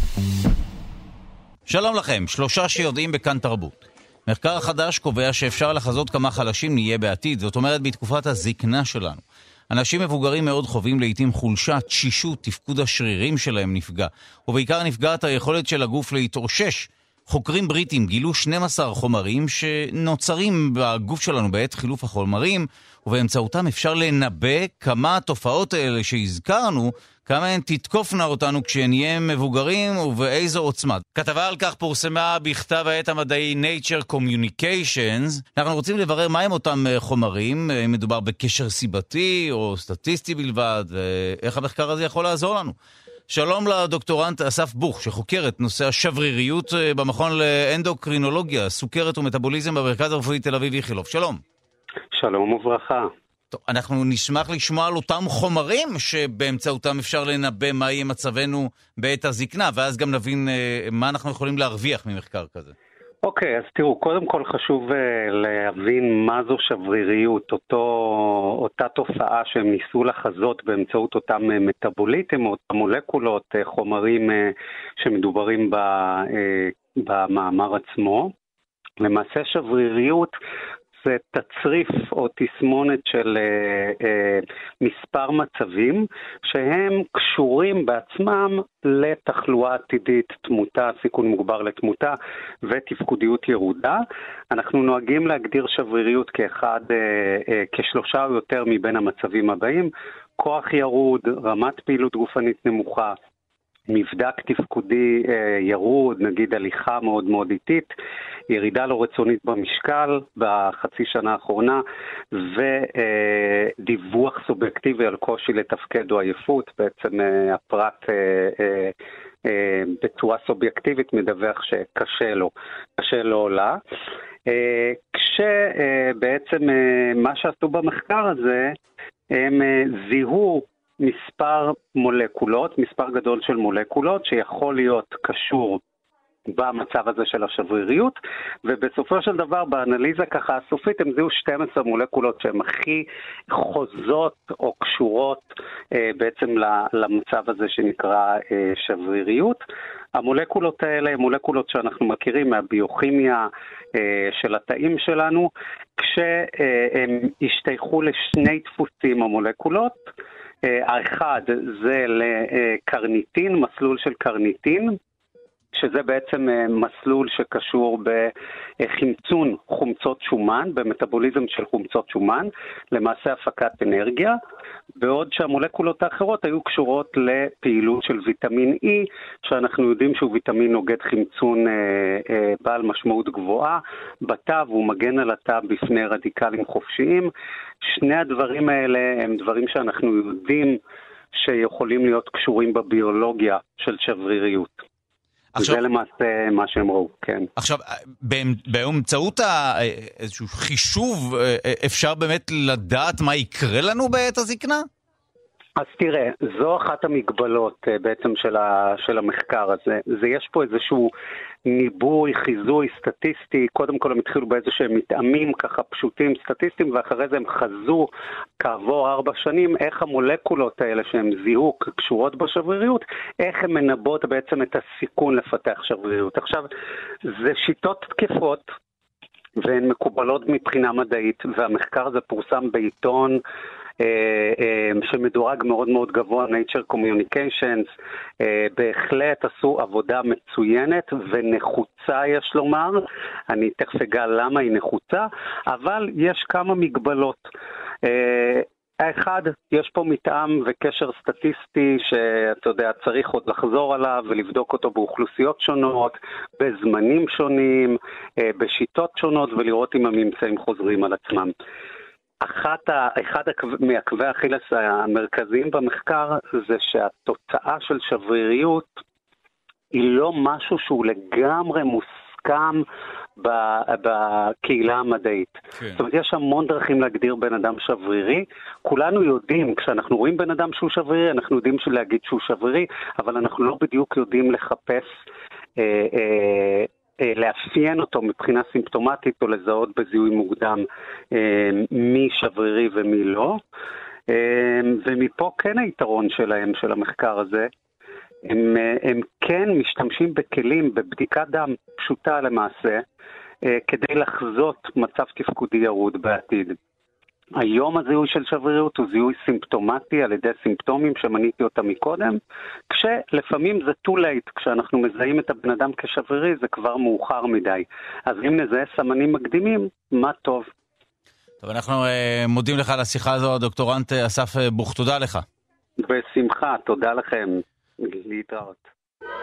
S2: שלום לכם, שלושה שיודעים בכאן תרבות. מחקר חדש קובע שאפשר לחזות כמה חלשים נהיה בעתיד, זאת אומרת בתקופת הזקנה שלנו. אנשים מבוגרים מאוד חווים לעתים חולשה, תשישות, תפקוד השרירים שלהם נפגע, ובעיקר נפגעת היכולת של הגוף להתאושש. חוקרים בריטים גילו שנים עשר חומרים שנוצרים בגוף שלנו בעת חילוף החומרים, ובאמצעותם אפשר לנבא כמה התופעות האלה שהזכרנו, כמה הן תתקופנה אותנו כשנהיה מבוגרים ובאיזו עוצמה. כתבה על כך פורסמה בכתב העת המדעי Nature Communications. אנחנו רוצים לברר מהם אותם חומרים, אם מדובר בקשר סיבתי או סטטיסטי בלבד, ואיך המחקר הזה יכול לעזור לנו. שלום לדוקטורנט אסף בוך, שחוקר את נושא השבריריות במכון לאנדוקרינולוגיה, סוכרת ומטאבוליזם במרכז הרפואי תל אביב איכילוב. שלום.
S6: שלום וברכה.
S2: טוב, אנחנו נשמח לשמוע על אותם חומרים שבאמצעותם אפשר לנבא מה יהיה מצבנו בעת הזקנה, ואז גם נבין מה אנחנו יכולים להרוויח ממחקר כזה.
S6: אוקיי, אז תראו, קודם כל חשוב uh, להבין מה זו שבריריות, אותו, אותה תופעה שהם ניסו לחזות באמצעות אותם uh, מטאבוליטים, אותם מולקולות, uh, חומרים uh, שמדוברים ב, uh, במאמר עצמו. למעשה שבריריות זה תצריף או תסמונת של uh, uh, מספר מצבים שהם קשורים בעצמם לתחלואה עתידית, תמותה, סיכון מוגבר לתמותה ותפקודיות ירודה. אנחנו נוהגים להגדיר שבריריות כאחד, uh, uh, כשלושה או יותר מבין המצבים הבאים: כוח ירוד, רמת פעילות גופנית נמוכה, מבדק תפקודי אה, ירוד, נגיד הליכה מאוד מאוד איטית, ירידה לא רצונית במשקל בחצי שנה האחרונה, ודיווח אה, סובייקטיבי על קושי לתפקד או עייפות. בעצם אה, הפרט אה, אה, אה, בצורה סובייקטיבית מדווח שקשה לו, קשה לו לה. אה, כשבעצם אה, מה שעשו במחקר הזה, הם אה, זיהו מספר מולקולות, מספר גדול של מולקולות שיכול להיות קשור במצב הזה של השבריריות, ובסופו של דבר באנליזה ככה הסופית הם זיהו שתים עשרה מולקולות שהן הכי חוזות או קשורות אה, בעצם למצב הזה שנקרא אה, שבריריות. המולקולות האלה הן מולקולות שאנחנו מכירים מהביוכימיה אה, של התאים שלנו, כשהם השתייכו לשני דפוסים המולקולות. האחד זה לקרניטין, מסלול של קרניטין, שזה בעצם מסלול שקשור בחמצון חומצות שומן, במטאבוליזם של חומצות שומן, למעשה הפקת אנרגיה, בעוד שהמולקולות האחרות היו קשורות לפעילות של ויטמין E, שאנחנו יודעים שהוא ויטמין נוגד חמצון אה, אה, בעל משמעות גבוהה בתא, והוא מגן על התא בפני רדיקלים חופשיים. שני הדברים האלה הם דברים שאנחנו יודעים שיכולים להיות קשורים בביולוגיה של שבריריות. עכשיו, זה למעשה מה שהם ראו, כן.
S2: עכשיו, באמצעות איזשהו חישוב, אפשר באמת לדעת מה יקרה לנו בעת הזקנה?
S6: אז תראה, זו אחת המגבלות בעצם של, ה, של המחקר הזה. זה יש פה איזשהו ניבוי, חיזוי סטטיסטי. קודם כל הם התחילו באיזה שהם מתאמים ככה פשוטים סטטיסטיים, ואחרי זה הם חזו כעבור ארבע שנים איך המולקולות האלה שהם זיהו קשורות בשבריריות, איך הן מנבאות בעצם את הסיכון לפתח שבריריות. עכשיו, זה שיטות תקפות, והן מקובלות מבחינה מדעית, והמחקר הזה פורסם בעיתון שמדורג מאוד מאוד גבוה, Nature Communications. בהחלט עשו עבודה מצוינת ונחוצה, יש לומר. אני תכף אגע למה היא נחוצה, אבל יש כמה מגבלות. האחד, יש פה מתאם וקשר סטטיסטי שאתה יודע, צריך עוד לחזור עליו ולבדוק אותו באוכלוסיות שונות, בזמנים שונים, בשיטות שונות, ולראות אם הממצאים חוזרים על עצמם. אחת ה, אחד מעקבי האכילס המרכזיים במחקר זה שהתוצאה של שבריריות היא לא משהו שהוא לגמרי מוסכם בקהילה המדעית. כן. זאת אומרת, יש המון דרכים להגדיר בן אדם שברירי. כולנו יודעים, כשאנחנו רואים בן אדם שהוא שברירי, אנחנו יודעים להגיד שהוא שברירי, אבל אנחנו לא בדיוק יודעים לחפש אה, אה, לאפיין אותו מבחינה סימפטומטית או לזהות בזיהוי מוקדם מי שברירי ומי לא. ומפה כן היתרון שלהם, של המחקר הזה, הם, הם כן משתמשים בכלים, בבדיקת דם פשוטה למעשה, כדי לחזות מצב תפקודי ירוד בעתיד. היום הזיהוי של שבריריות הוא זיהוי סימפטומטי על ידי סימפטומים שמניתי אותם מקודם, כשלפעמים זה too late, כשאנחנו מזהים את הבן אדם כשברירי זה כבר מאוחר מדי. אז אם נזהה סמנים מקדימים, מה טוב.
S2: טוב, אנחנו uh, מודים לך על השיחה הזו, דוקטורנט אסף בוך, תודה לך.
S6: בשמחה, תודה לכם. להתראות.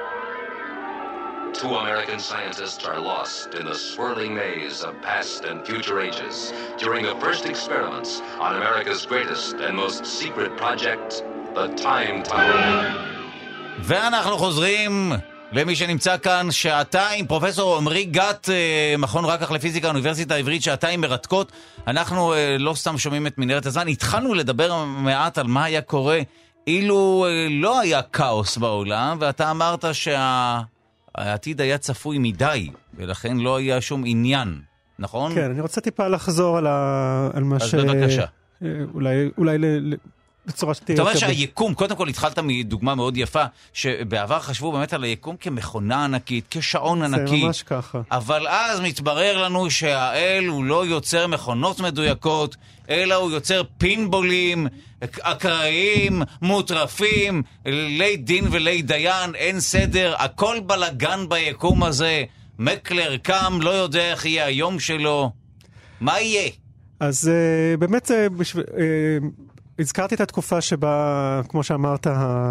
S7: Two American scientists are lost in the swirling maze of past and future ages during the first experiments on America's greatest and most secret project, the Time Tunnel.
S2: ואנחנו חוזרים למי שנמצא כאן שעתיים, פרופסור עמרי גת, מכון רקח לפיזיקה, האוניברסיטה העברית, שעתיים מרתקות. אנחנו לא סתם שומעים את מנהרת הזמן, התחלנו לדבר מעט על מה היה קורה אילו לא היה כאוס בעולם, ואתה אמרת שה... העתיד היה צפוי מדי, ולכן לא היה שום עניין, נכון?
S3: כן, אני רוצה טיפה לחזור על, ה... על מה
S2: אז
S3: ש...
S2: אז בבקשה.
S3: אולי, אולי ל... בצורה שתהיה...
S2: אתה אומר שהיקום, קודם כל התחלת מדוגמה מאוד יפה, שבעבר חשבו באמת על היקום כמכונה ענקית, כשעון ענקי.
S3: זה ממש ככה.
S2: אבל אז מתברר לנו שהאל הוא לא יוצר מכונות מדויקות, אלא הוא יוצר פינבולים, אקראיים, מוטרפים, לי דין ולי דיין, אין סדר, הכל בלגן ביקום הזה. מקלר קם, לא יודע איך יהיה היום שלו. מה יהיה?
S3: אז uh, באמת זה... בשב... Uh, הזכרתי את התקופה שבה, כמו שאמרת,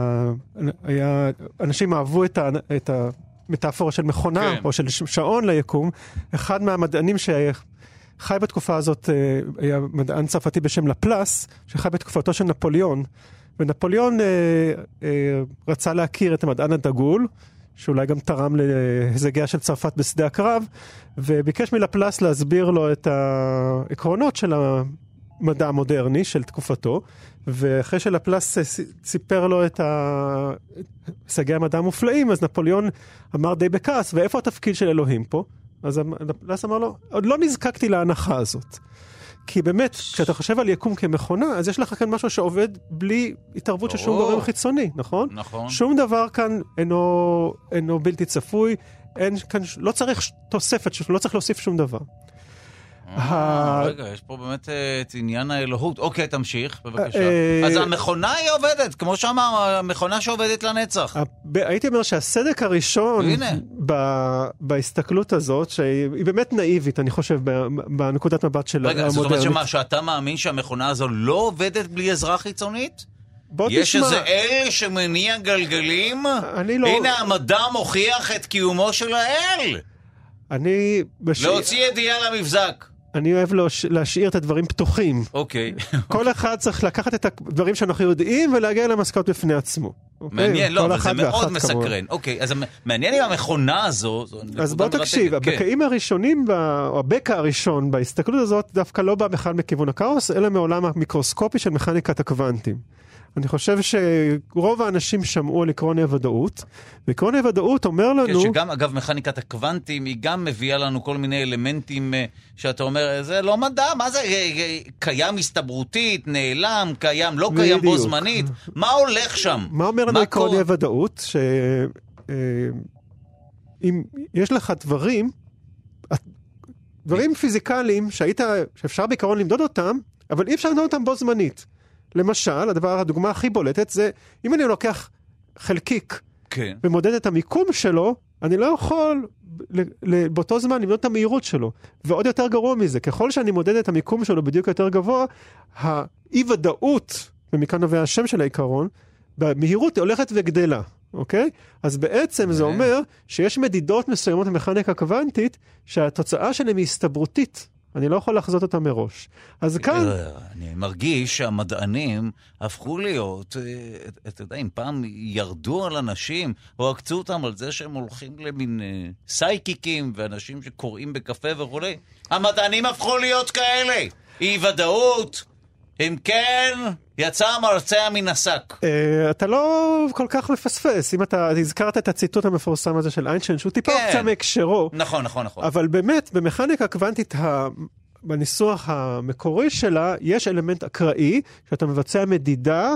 S3: היה, אנשים אהבו את, ה, את המטאפורה של מכונה, כן. או של שעון ליקום. אחד מהמדענים שחי בתקופה הזאת היה מדען צרפתי בשם לפלס, שחי בתקופתו של נפוליאון. ונפוליאון אה, אה, רצה להכיר את המדען הדגול, שאולי גם תרם להישגיה של צרפת בשדה הקרב, וביקש מלפלס להסביר לו את העקרונות של ה... מדע מודרני של תקופתו, ואחרי שלפלס סיפר לו את הישגי המדע המופלאים, אז נפוליאון אמר די בכעס, ואיפה התפקיד של אלוהים פה? אז לפלס אמר לו, עוד לא נזקקתי להנחה הזאת. כי באמת, כשאתה חושב על יקום כמכונה, אז יש לך כאן משהו שעובד בלי התערבות של שום גורם חיצוני, נכון?
S2: נכון.
S3: שום דבר כאן אינו, אינו בלתי צפוי, אין כאן, לא צריך תוספת, לא צריך להוסיף שום דבר.
S2: רגע, יש פה באמת את עניין האלוהות. אוקיי, תמשיך, בבקשה. אז המכונה היא עובדת, כמו שאמר, המכונה שעובדת לנצח.
S3: הייתי אומר שהסדק הראשון בהסתכלות הזאת, שהיא באמת נאיבית, אני חושב, בנקודת מבט של המודרנית. רגע, זאת אומרת שמה, שאתה מאמין שהמכונה הזו לא עובדת בלי עזרה חיצונית? יש איזה אל שמניע גלגלים? הנה המדע מוכיח את קיומו של האל. אני...
S2: להוציא ידיעה למבזק.
S3: אני אוהב להשאיר את הדברים פתוחים.
S2: אוקיי.
S3: כל אחד צריך לקחת את הדברים שאנחנו יודעים ולהגיע למסקנות בפני עצמו.
S2: מעניין, לא, אבל זה מאוד מסקרן. אוקיי, אז מעניין אם המכונה הזו...
S3: אז בוא תקשיב, הבקעים הראשונים, או הבקע הראשון בהסתכלות הזאת, דווקא לא בא בכלל מכיוון הכאוס, אלא מעולם המיקרוסקופי של מכניקת הקוונטים. אני חושב שרוב האנשים שמעו על עקרון הוודאות, ועקרון הוודאות אומר לנו...
S2: כן, שגם, אגב, מכניקת הקוונטים, היא גם מביאה לנו כל מיני אלמנטים שאתה אומר, זה לא מדע, מה זה? קיים הסתברותית, נעלם, קיים, לא קיים בו זמנית. מה הולך שם?
S3: מה אומר לנו עקרון הוודאות? שאם יש לך דברים, דברים פיזיקליים שהיית, שאפשר בעיקרון למדוד אותם, אבל אי אפשר למדוד אותם בו זמנית. למשל, הדבר, הדוגמה הכי בולטת זה, אם אני לוקח חלקיק,
S2: כן.
S3: ומודד את המיקום שלו, אני לא יכול באותו זמן למדוד את המהירות שלו. ועוד יותר גרוע מזה, ככל שאני מודד את המיקום שלו בדיוק יותר גבוה, האי-ודאות, ומכאן נובע השם של העיקרון, במהירות היא הולכת וגדלה. אוקיי? אז בעצם זה אומר שיש מדידות מסוימות במכניקה קוונטית, שהתוצאה שלהם היא הסתברותית. אני לא יכול לחזות אותה מראש. אז כאן...
S2: אני מרגיש שהמדענים הפכו להיות, אתה יודע, אם פעם ירדו על אנשים, או עקצו אותם על זה שהם הולכים למין סייקיקים, ואנשים שקוראים בקפה וכו'. המדענים הפכו להיות כאלה. אי ודאות. אם כן, יצא המרצע מן השק.
S3: אתה לא כל כך מפספס. אם אתה הזכרת את הציטוט המפורסם הזה של איינשטיין, שהוא טיפה קצת מהקשרו.
S2: נכון, נכון, נכון.
S3: אבל באמת, במכניקה קוונטית, בניסוח המקורי שלה, יש אלמנט אקראי, שאתה מבצע מדידה,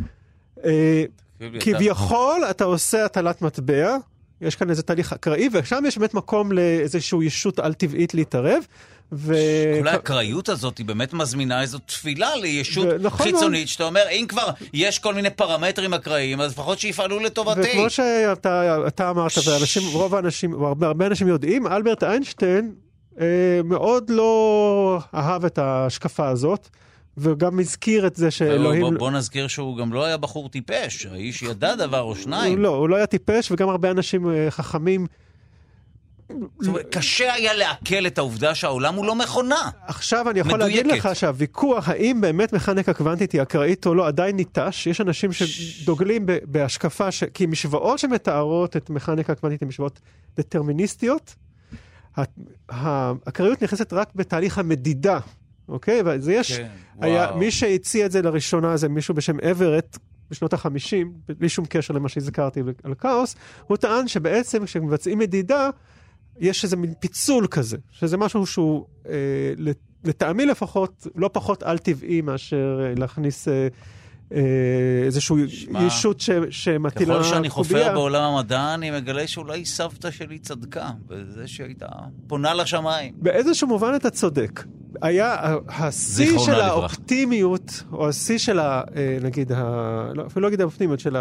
S3: כביכול אתה עושה הטלת מטבע, יש כאן איזה תהליך אקראי, ושם יש באמת מקום לאיזשהו ישות על טבעית להתערב, ו...
S2: כל האקראיות הזאת היא באמת מזמינה איזו תפילה לישות ו... נכון חיצונית, מאוד. שאתה אומר, אם כבר יש כל מיני פרמטרים אקראיים, אז לפחות שיפעלו לטובתי.
S3: וכמו שאתה אתה אמרת, ואנשים, רוב האנשים, הרבה, הרבה אנשים יודעים, אלברט איינשטיין אה, מאוד לא אהב את ההשקפה הזאת, וגם הזכיר את זה שאלוהים...
S2: בוא, בוא נזכיר שהוא גם לא היה בחור טיפש, האיש ידע דבר או שניים.
S3: הוא לא, הוא לא היה טיפש, וגם הרבה אנשים חכמים...
S2: זאת אומרת, קשה היה לעכל את העובדה שהעולם הוא לא מכונה.
S3: עכשיו אני יכול מדויקת. להגיד לך שהוויכוח, האם באמת מכניקה קוונטית היא אקראית או לא, עדיין ניטש. יש אנשים שדוגלים בהשקפה, ש... כי משוואות שמתארות את מכניקה קוונטית הן משוואות דטרמיניסטיות. האקראיות נכנסת רק בתהליך המדידה. אוקיי? וזה יש... כן, היה, מי שהציע את זה לראשונה זה מישהו בשם אברט, בשנות ה-חמישים, בלי שום קשר למה שהזכרתי על כאוס, הוא טען שבעצם כשמבצעים מדידה, יש איזה מין פיצול כזה, שזה משהו שהוא, אה, לטעמי לפחות, לא פחות על-טבעי מאשר אה, להכניס אה, אה, איזשהו ישות ש, שמטילה
S2: קובייה. ככל שאני חופר בעולם המדע, אני מגלה שאולי סבתא שלי צדקה, בזה שהייתה פונה לשמיים.
S3: באיזשהו מובן אתה צודק. היה השיא של האופטימיות, או השיא של ה... אה, נגיד, ה, לא, אפילו לא נגיד האופטימיות, של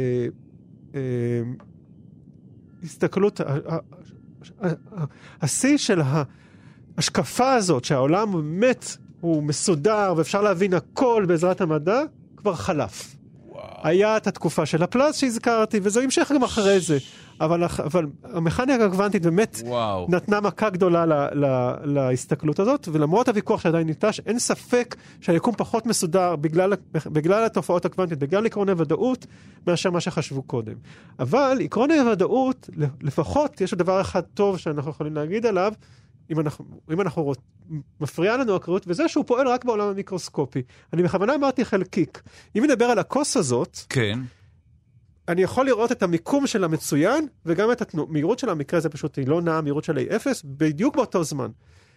S3: ההסתכלות... אה, השיא של ההשקפה הזאת, שהעולם באמת הוא מסודר, ואפשר להבין הכל בעזרת המדע, כבר חלף. וואו. היה את התקופה של הפלאס שהזכרתי, וזה המשך גם אחרי זה. אבל, אבל המכניקה הקוונטית באמת וואו. נתנה מכה גדולה לה, לה, להסתכלות הזאת, ולמרות הוויכוח שעדיין ניטש, אין ספק שהיקום פחות מסודר בגלל, בגלל התופעות הקוונטיות, בגלל עקרון הוודאות, מאשר מה שחשבו קודם. אבל עקרון הוודאות, לפחות יש דבר אחד טוב שאנחנו יכולים להגיד עליו, אם אנחנו, אם אנחנו רוצ... מפריע לנו הקריאות, וזה שהוא פועל רק בעולם המיקרוסקופי. אני בכוונה אמרתי חלקיק. אם נדבר על הכוס הזאת,
S2: כן.
S3: אני יכול לראות את המיקום של המצוין, וגם את המהירות של המקרה, זה פשוט היא לא נעה, המהירות של איי אפס, בדיוק באותו זמן.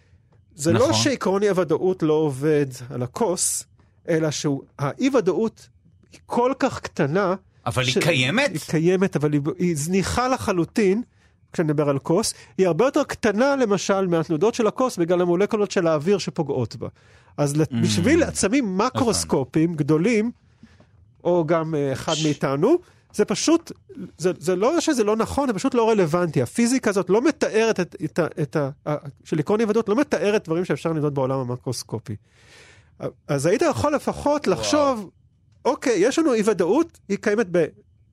S3: זה נכון. לא שעקרון הוודאות לא עובד על הכוס, אלא שהאי-ודאות היא כל כך קטנה.
S2: אבל ש... היא קיימת?
S3: היא קיימת, אבל היא, היא זניחה לחלוטין, כשנדבר על כוס, היא הרבה יותר קטנה, למשל, מהתנודות של הכוס, בגלל המולקולות של האוויר שפוגעות בה. אז mm. בשביל עצמים מקרוסקופיים גדולים, או גם אחד מאיתנו, זה פשוט, זה, זה לא שזה לא נכון, זה פשוט לא רלוונטי. הפיזיקה הזאת לא מתארת את, את, את, את, של עקרון הוודאות, לא מתארת דברים שאפשר למדוד בעולם המקרוסקופי. אז היית יכול לפחות לחשוב, וואו. אוקיי, יש לנו אי-ודאות, היא קיימת ב,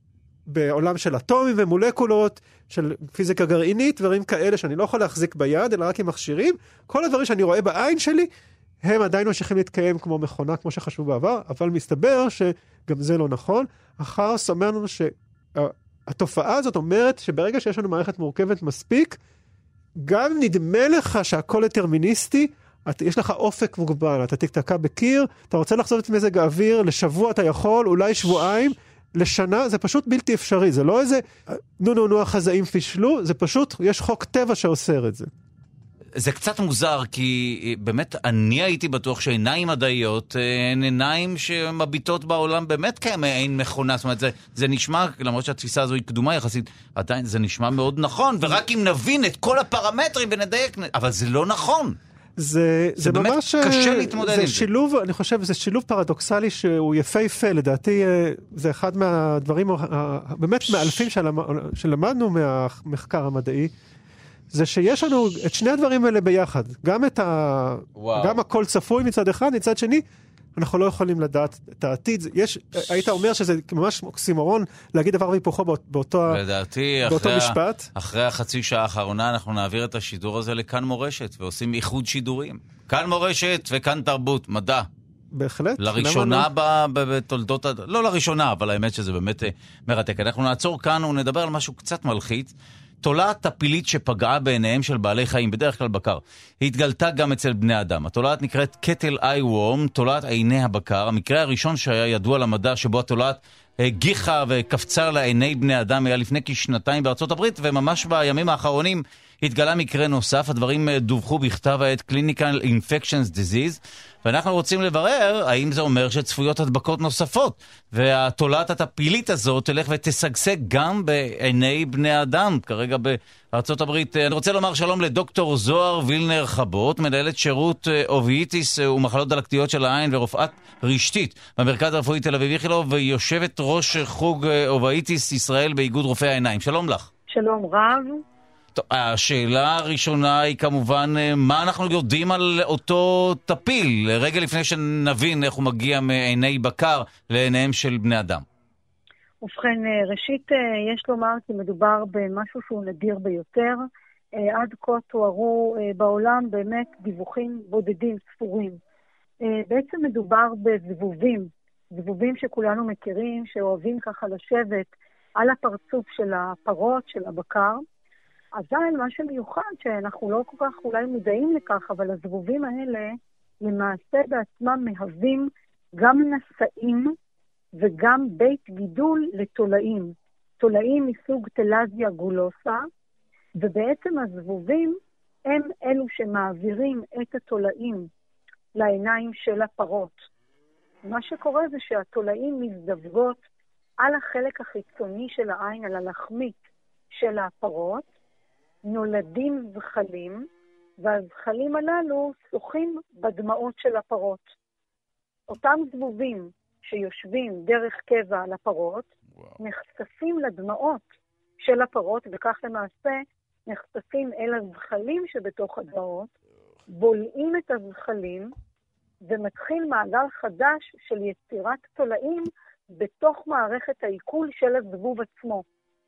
S3: בעולם של אטומים ומולקולות, של פיזיקה גרעינית, דברים כאלה שאני לא יכול להחזיק ביד, אלא רק עם מכשירים. כל הדברים שאני רואה בעין שלי, הם עדיין ממשיכים להתקיים כמו מכונה, כמו שחשבו בעבר, אבל מסתבר שגם זה לא נכון. החאוס אומר לנו שהתופעה הזאת אומרת שברגע שיש לנו מערכת מורכבת מספיק, גם נדמה לך שהכל דטרמיניסטי, יש לך אופק מוגבל, אתה תקתקע בקיר, אתה רוצה לחזור את מזג האוויר, לשבוע אתה יכול, אולי שבועיים, לשנה, זה פשוט בלתי אפשרי, זה לא איזה, נו נו נו החזאים פישלו, זה פשוט, יש חוק טבע שאוסר את זה.
S2: זה קצת מוזר, כי באמת אני הייתי בטוח שעיניים מדעיות הן עיניים שמביטות בעולם באמת כאין מכונה, זאת אומרת, זה, זה נשמע, למרות שהתפיסה הזו היא קדומה יחסית, עדיין זה נשמע מאוד נכון, ורק אם נבין את כל הפרמטרים ונדייק, אבל זה לא נכון.
S3: זה, זה,
S2: זה באמת
S3: ממש,
S2: קשה להתמודד
S3: זה
S2: עם
S3: שילוב, זה. אני חושב, זה שילוב פרדוקסלי שהוא יפה יפה, לדעתי זה אחד מהדברים באמת מאלפים שלמדנו מהמחקר המדעי, זה שיש לנו את שני הדברים האלה ביחד. גם את ה... וואו. גם הכל צפוי מצד אחד, מצד שני, אנחנו לא יכולים לדעת את העתיד. יש, היית אומר שזה ממש אוקסימורון להגיד דבר והיפוכו באותו,
S2: לדעתי,
S3: באותו
S2: אחרי
S3: משפט.
S2: אחרי החצי שעה האחרונה אנחנו נעביר את השידור הזה לכאן מורשת, ועושים איחוד שידורים. כאן מורשת וכאן תרבות, מדע.
S3: בהחלט.
S2: לראשונה ב- ב- בתולדות... לא לראשונה, אבל האמת שזה באמת מרתק. אנחנו נעצור כאן ונדבר על משהו קצת מלחיץ. תולעת טפילית שפגעה בעיניהם של בעלי חיים, בדרך כלל בקר. היא התגלתה גם אצל בני אדם. התולעת נקראת קטל איי וורם, תולעת עיני הבקר. המקרה הראשון שהיה ידוע למדע שבו התולעת גיחה וקפצה לעיני בני אדם היה לפני כשנתיים בארצות הברית, וממש בימים האחרונים התגלה מקרה נוסף. הדברים דווחו בכתב העת Clinical Infections Disease, ואנחנו רוצים לברר האם זה אומר שצפויות הדבקות נוספות, והתולעת הטפילית הזאת תלך ותשגשג גם בעיני בני אדם, כרגע בארצות הברית. אני רוצה לומר שלום לדוקטור זוהר וילנר חבות, מנהלת שירות אובייטיס ומחלות דלקתיות של העין ורופאת רשתית במרכז הרפואי תל אביב איכילוב, ויושבת ראש חוג אובייטיס ישראל באיגוד רופאי העיניים. שלום לך.
S8: שלום רב.
S2: טוב, השאלה הראשונה היא כמובן, מה אנחנו יודעים על אותו טפיל, רגע לפני שנבין איך הוא מגיע מעיני בקר לעיניהם של בני אדם?
S8: ובכן, ראשית יש לומר כי מדובר במשהו שהוא נדיר ביותר. עד כה תוארו בעולם באמת דיווחים בודדים, ספורים. בעצם מדובר בזבובים, זבובים שכולנו מכירים, שאוהבים ככה לשבת על הפרצוף של הפרות, של הבקר. אבל מה שמיוחד שאנחנו לא כל כך אולי מודעים לכך, אבל הזבובים האלה למעשה בעצמם מהווים גם נשאים וגם בית גידול לתולעים. תולעים מסוג טלזיה גולוסה, ובעצם הזבובים הם אלו שמעבירים את התולעים לעיניים של הפרות. מה שקורה זה שהתולעים מזדווגות על החלק החיצוני של העין, על הלחמית של הפרות, נולדים זחלים, והזחלים הללו שוחים בדמעות של הפרות. אותם זבובים שיושבים דרך קבע על הפרות, וואו. נחשפים לדמעות של הפרות, וכך למעשה נחשפים אל הזחלים שבתוך הדמעות, בולעים את הזחלים, ומתחיל מעגל חדש של יצירת תולעים בתוך מערכת העיכול של הזבוב עצמו.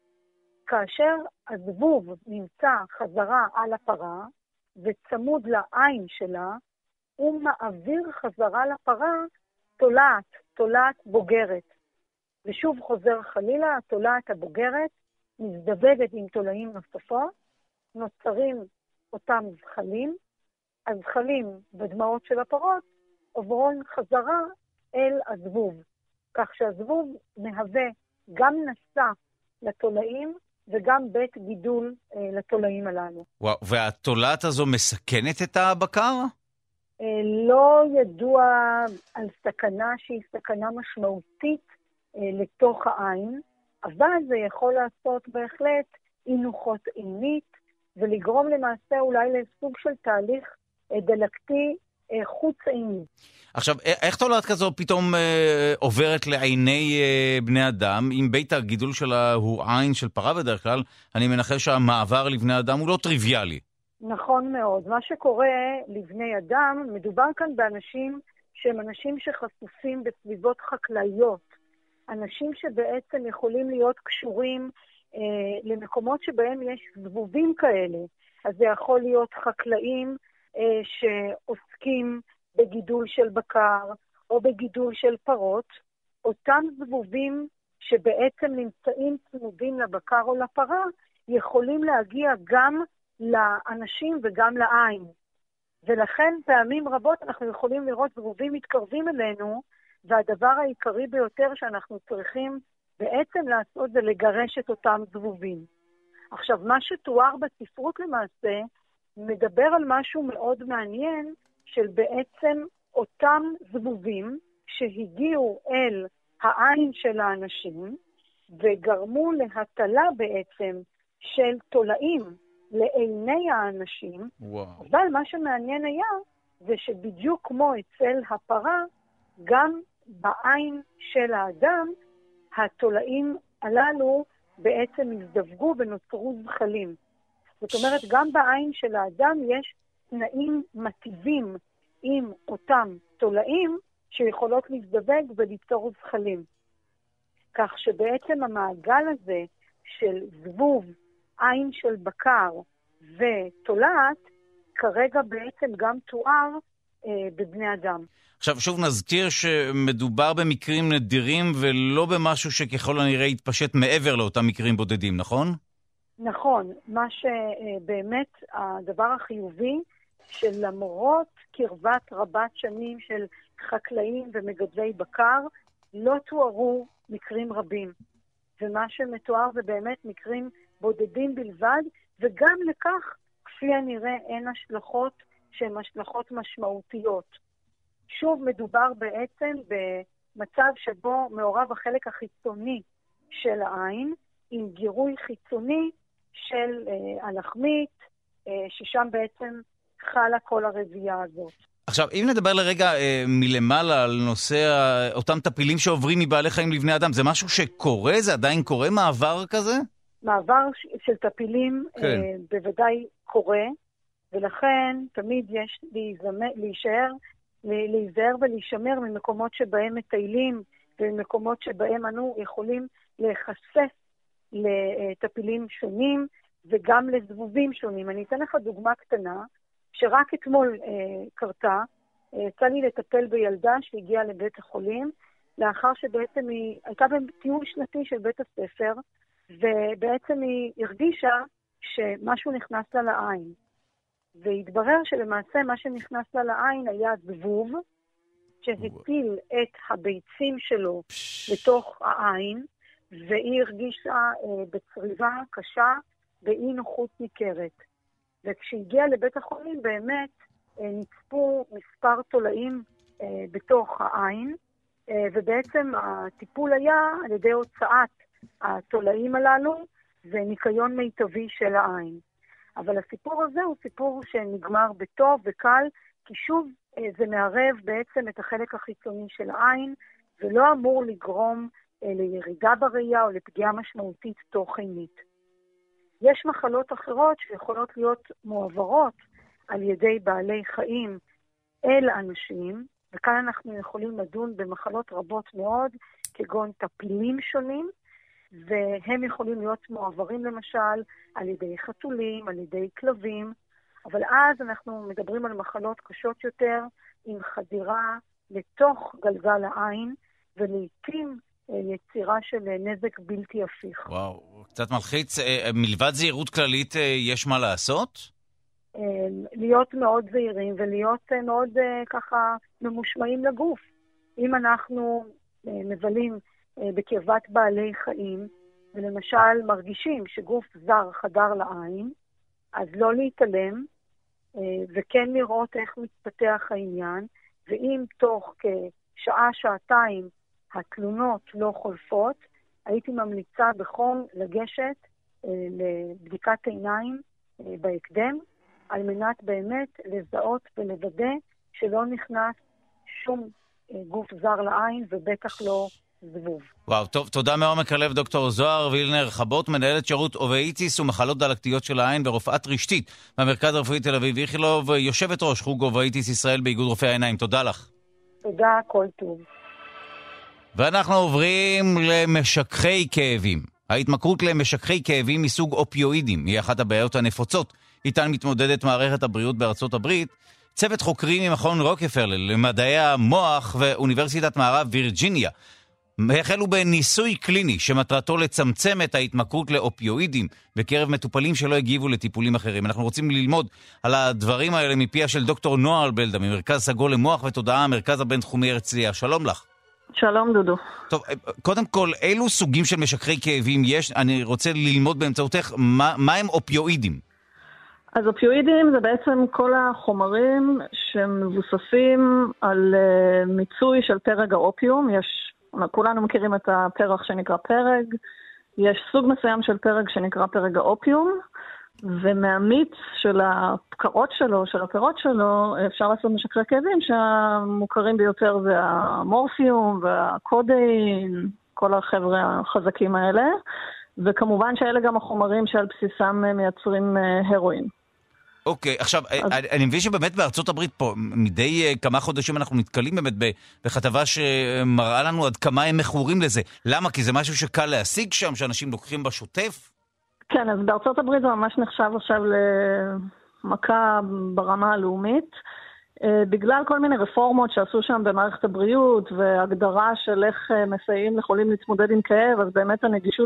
S8: כאשר הזבוב נמצא חזרה על הפרה, וצמוד לעין שלה, הוא מעביר חזרה לפרה תולעת, תולעת בוגרת. ושוב חוזר חלילה, התולעת הבוגרת מזדווגת עם תולעים נוספות, נוצרים אותם זחלים, הזחלים בדמעות של הפרות עוברים חזרה אל הזבוב, כך שהזבוב מהווה גם נשא לתולעים וגם בית גידול אה, לתולעים הללו.
S2: וואו, והתולעת הזו מסכנת את הבקר?
S8: אה, לא ידוע על סכנה שהיא סכנה משמעותית אה, לתוך העין, אבל זה יכול לעשות בהחלט אינוחות עינית, ולגרום למעשה אולי לסוג של תהליך אה, דלקתי אה, חוץ עיני.
S2: עכשיו, איך תולעת כזו פתאום אה, עוברת לעיני אה, בני אדם? אם בית הגידול שלה הוא עין של פרה בדרך כלל, אני מנחש שהמעבר לבני אדם הוא לא טריוויאלי.
S8: נכון מאוד. מה שקורה לבני אדם, מדובר כאן באנשים שהם אנשים שחשופים בסביבות חקלאיות. אנשים שבעצם יכולים להיות קשורים אה, למקומות שבהם יש זבובים כאלה. אז זה יכול להיות חקלאים אה, שעוסקים בגידול של בקר או בגידול של פרות. אותם זבובים שבעצם נמצאים צמודים לבקר או לפרה, יכולים להגיע גם לאנשים וגם לעין. ולכן פעמים רבות אנחנו יכולים לראות זבובים מתקרבים אלינו, והדבר העיקרי ביותר שאנחנו צריכים בעצם לעשות זה לגרש את אותם זבובים. עכשיו, מה שתואר בספרות למעשה, מדבר על משהו מאוד מעניין, של בעצם אותם זבובים שהגיעו אל העין של האנשים, וגרמו להטלה בעצם של תולעים לעיני האנשים.
S2: וואו.
S8: אבל מה שמעניין היה, זה שבדיוק כמו אצל הפרה, גם בעין של האדם, התולעים הללו בעצם הזדווגו ונוצרו זחלים. זאת אומרת, גם בעין של האדם יש תנאים מטיבים עם אותם תולעים שיכולות להזדווג וליצור זחלים. כך שבעצם המעגל הזה של זבוב, עין של בקר ותולעת, כרגע בעצם גם תואר אה, בבני אדם.
S2: עכשיו שוב נזכיר שמדובר במקרים נדירים ולא במשהו שככל הנראה יתפשט מעבר לאותם מקרים בודדים, נכון?
S8: נכון. מה שבאמת הדבר החיובי, שלמרות קרבת רבת שנים של חקלאים ומגדלי בקר, לא תוארו מקרים רבים. ומה שמתואר זה באמת מקרים בודדים בלבד, וגם לכך, כפי הנראה, אין השלכות שהן השלכות משמעותיות. שוב, מדובר בעצם במצב שבו מעורב החלק החיצוני של העין, עם גירוי חיצוני של אה, הלחמית, אה, ששם בעצם חלה כל הרבייה הזאת.
S2: עכשיו, אם נדבר לרגע אה, מלמעלה על נושא אה, אותם טפילים שעוברים מבעלי חיים לבני אדם, זה משהו שקורה? זה עדיין קורה? מעבר כזה?
S8: מעבר של טפילים
S2: כן.
S8: אה, בוודאי קורה, ולכן תמיד יש להיזמר, להישאר, להיזהר ולהישמר ממקומות שבהם מטיילים, וממקומות שבהם אנו יכולים להיחשף לטפילים שונים, וגם לזבובים שונים. אני אתן לך דוגמה קטנה, שרק אתמול אה, קרתה, אה, יצא לי לטפל בילדה שהגיעה לבית החולים, לאחר שבעצם היא הייתה בטיול שנתי של בית הספר, ובעצם היא הרגישה שמשהו נכנס לה לעין. והתברר שלמעשה מה שנכנס לה לעין היה זבוב, שהטיל את הביצים שלו בתוך העין, והיא הרגישה אה, בצריבה קשה ואי נוחות ניכרת. וכשהגיעה לבית החולים באמת אה, נצפו מספר תולעים אה, בתוך העין, אה, ובעצם הטיפול היה על ידי הוצאת התולעים הללו וניקיון מיטבי של העין. אבל הסיפור הזה הוא סיפור שנגמר בטוב וקל, כי שוב אה, זה מערב בעצם את החלק החיצוני של העין, ולא אמור לגרום אה, לירידה בראייה או לפגיעה משמעותית תוך עינית. יש מחלות אחרות שיכולות להיות מועברות על ידי בעלי חיים אל אנשים, וכאן אנחנו יכולים לדון במחלות רבות מאוד, כגון טפילים שונים, והם יכולים להיות מועברים למשל על ידי חתולים, על ידי כלבים, אבל אז אנחנו מדברים על מחלות קשות יותר, עם חדירה לתוך גלגל העין, ולעיתים יצירה של נזק בלתי הפיך.
S2: וואו, קצת מלחיץ. מלבד זהירות כללית יש מה לעשות?
S8: להיות מאוד זהירים ולהיות מאוד ככה ממושמעים לגוף. אם אנחנו מבלים בקרבת בעלי חיים, ולמשל מרגישים שגוף זר חדר לעין, אז לא להתעלם, וכן לראות איך מתפתח העניין, ואם תוך כשעה, שעתיים, התלונות לא חולפות, הייתי ממליצה בחום לגשת אה, לבדיקת עיניים אה, בהקדם, על מנת באמת לזהות ולוודא שלא נכנס שום אה, גוף זר לעין, ובטח לא זבוב.
S2: וואו, טוב, תודה מעומק הלב דוקטור זוהר וילנר חבוט, מנהלת שירות אובייטיס ומחלות דלקתיות של העין ורופאת רשתית במרכז הרפואי תל אביב איכילוב, יושבת ראש חוג אובייטיס ישראל באיגוד רופאי העיניים. תודה לך.
S8: תודה, כל טוב.
S2: ואנחנו עוברים למשככי כאבים. ההתמכרות למשככי כאבים מסוג אופיואידים היא אחת הבעיות הנפוצות איתן מתמודדת מערכת הבריאות בארצות הברית. צוות חוקרים ממכון רוקפלר למדעי המוח ואוניברסיטת מערב וירג'יניה החלו בניסוי קליני שמטרתו לצמצם את ההתמכרות לאופיואידים בקרב מטופלים שלא הגיבו לטיפולים אחרים. אנחנו רוצים ללמוד על הדברים האלה מפיה של דוקטור נועה אלבלדה ממרכז סגול למוח ותודעה, המרכז הבינתחומי הרצליה. שלום לך.
S9: שלום דודו.
S2: טוב, קודם כל, אילו סוגים של משככי כאבים יש? אני רוצה ללמוד באמצעותך מה, מה הם אופיואידים?
S9: אז אופיואידים זה בעצם כל החומרים שמבוססים על uh, מיצוי של פרג האופיום. יש, כולנו מכירים את הפרח שנקרא פרג, יש סוג מסוים של פרג שנקרא פרג האופיום, ומהמיץ של הפקרות שלו, של הפירות שלו, אפשר לעשות משככי כאבים שהמוכרים ביותר זה המורפיום והקודאין, כל החבר'ה החזקים האלה, וכמובן שאלה גם החומרים שעל בסיסם מייצרים הרואין.
S2: אוקיי, עכשיו, אני מבין שבאמת בארצות הברית פה, מדי כמה חודשים אנחנו נתקלים באמת בכתבה שמראה לנו עד כמה הם מכורים לזה. למה? כי זה משהו שקל להשיג שם, שאנשים לוקחים בשוטף?
S9: כן, אז בארצות הברית זה ממש נחשב עכשיו למכה ברמה הלאומית, בגלל כל מיני רפורמות שעשו שם במערכת הבריאות, והגדרה של איך מסייעים לחולים להתמודד עם כאב, אז באמת הנגישות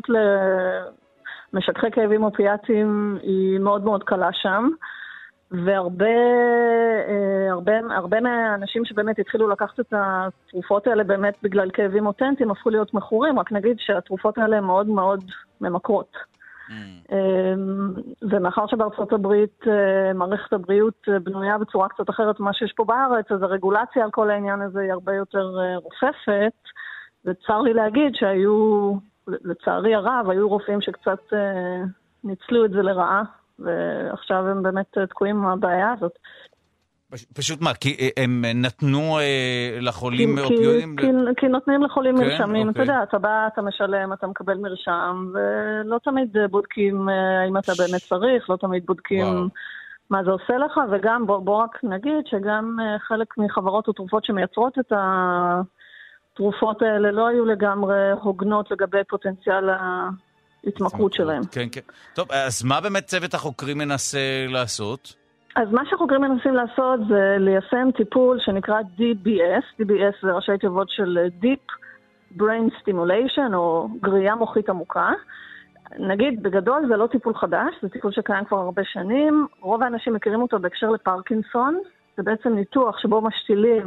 S9: למשככי כאבים אופיאטיים היא מאוד מאוד קלה שם, והרבה הרבה, הרבה מהאנשים שבאמת התחילו לקחת את התרופות האלה באמת בגלל כאבים אותנטיים, הפכו להיות מכורים, רק נגיד שהתרופות האלה מאוד מאוד ממכרות. Mm. ומאחר שבארצות הברית מערכת הבריאות בנויה בצורה קצת אחרת ממה שיש פה בארץ, אז הרגולציה על כל העניין הזה היא הרבה יותר רופפת, וצר לי להגיד שהיו, לצערי הרב, היו רופאים שקצת ניצלו את זה לרעה, ועכשיו הם באמת תקועים עם הבעיה הזאת.
S2: פשוט מה, כי הם נתנו אה, לחולים אופיואידים?
S9: כי, כי, כי נותנים לחולים
S2: כן?
S9: מרשמים,
S2: אוקיי.
S9: אתה יודע, אתה בא, אתה משלם, אתה מקבל מרשם, ולא תמיד בודקים האם אתה באמת צריך, לא תמיד בודקים וואו. מה זה עושה לך, וגם בוא, בוא רק נגיד שגם חלק מחברות ותרופות שמייצרות את התרופות האלה לא היו לגמרי הוגנות לגבי פוטנציאל ההתמכרות שלהם.
S2: כן, כן. טוב, אז מה באמת צוות החוקרים מנסה לעשות?
S9: אז מה שהחוקרים מנסים לעשות זה ליישם טיפול שנקרא די בי אס, די בי אס זה ראשי תיבות של Deep Brain Stimulation או גרייה מוחית עמוקה. נגיד, בגדול זה לא טיפול חדש, זה טיפול שקיים כבר הרבה שנים, רוב האנשים מכירים אותו בהקשר לפרקינסון, זה בעצם ניתוח שבו משתילים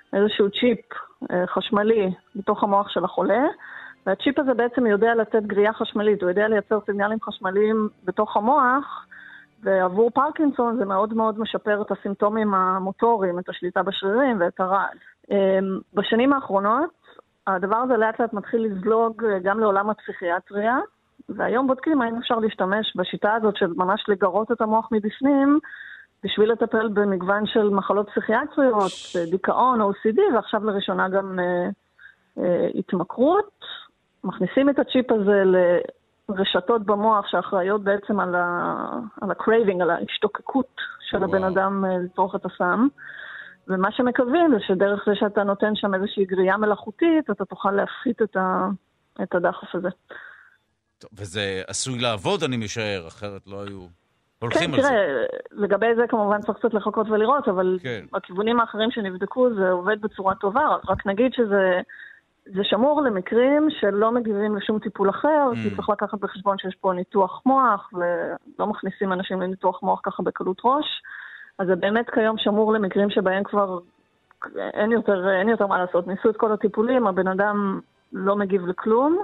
S9: איזשהו צ'יפ חשמלי בתוך המוח של החולה, והצ'יפ הזה בעצם יודע לתת גריעה חשמלית, הוא יודע לייצר סיגנלים חשמליים בתוך המוח, ועבור פרקינסון זה מאוד מאוד משפר את הסימפטומים המוטוריים, את השליטה בשרירים ואת הרעד. בשנים האחרונות, הדבר הזה לאט לאט מתחיל לזלוג גם לעולם הפסיכיאטריה, והיום בודקים האם אפשר להשתמש בשיטה הזאת של ממש לגרות את המוח מבפנים, בשביל לטפל במגוון של מחלות פסיכיאטריות, דיכאון, או סי די, ועכשיו לראשונה גם אה, אה, התמכרות. מכניסים את הצ'יפ הזה לרשתות במוח שאחראיות בעצם על ה-craving, על ההשתוקקות של הבן אדם לצרוך את הסם. ומה שמקווים זה שדרך זה שאתה נותן שם איזושהי גריעה מלאכותית, אתה תוכל להפחית את, ה, את הדחף הזה.
S2: טוב, וזה עשוי לעבוד, אני משער, אחרת לא היו הולכים
S9: כן,
S2: על
S9: תראה,
S2: זה.
S9: לגבי זה כמובן צריך קצת לחכות ולראות, אבל כן. הכיוונים האחרים שנבדקו זה עובד בצורה טובה, רק נגיד שזה זה שמור למקרים שלא מגיבים לשום טיפול אחר, mm. כי צריך לקחת בחשבון שיש פה ניתוח מוח, ולא מכניסים אנשים לניתוח מוח ככה בקלות ראש, אז זה באמת כיום שמור למקרים שבהם כבר אין יותר, אין יותר מה לעשות. ניסו את כל הטיפולים, הבן אדם לא מגיב לכלום.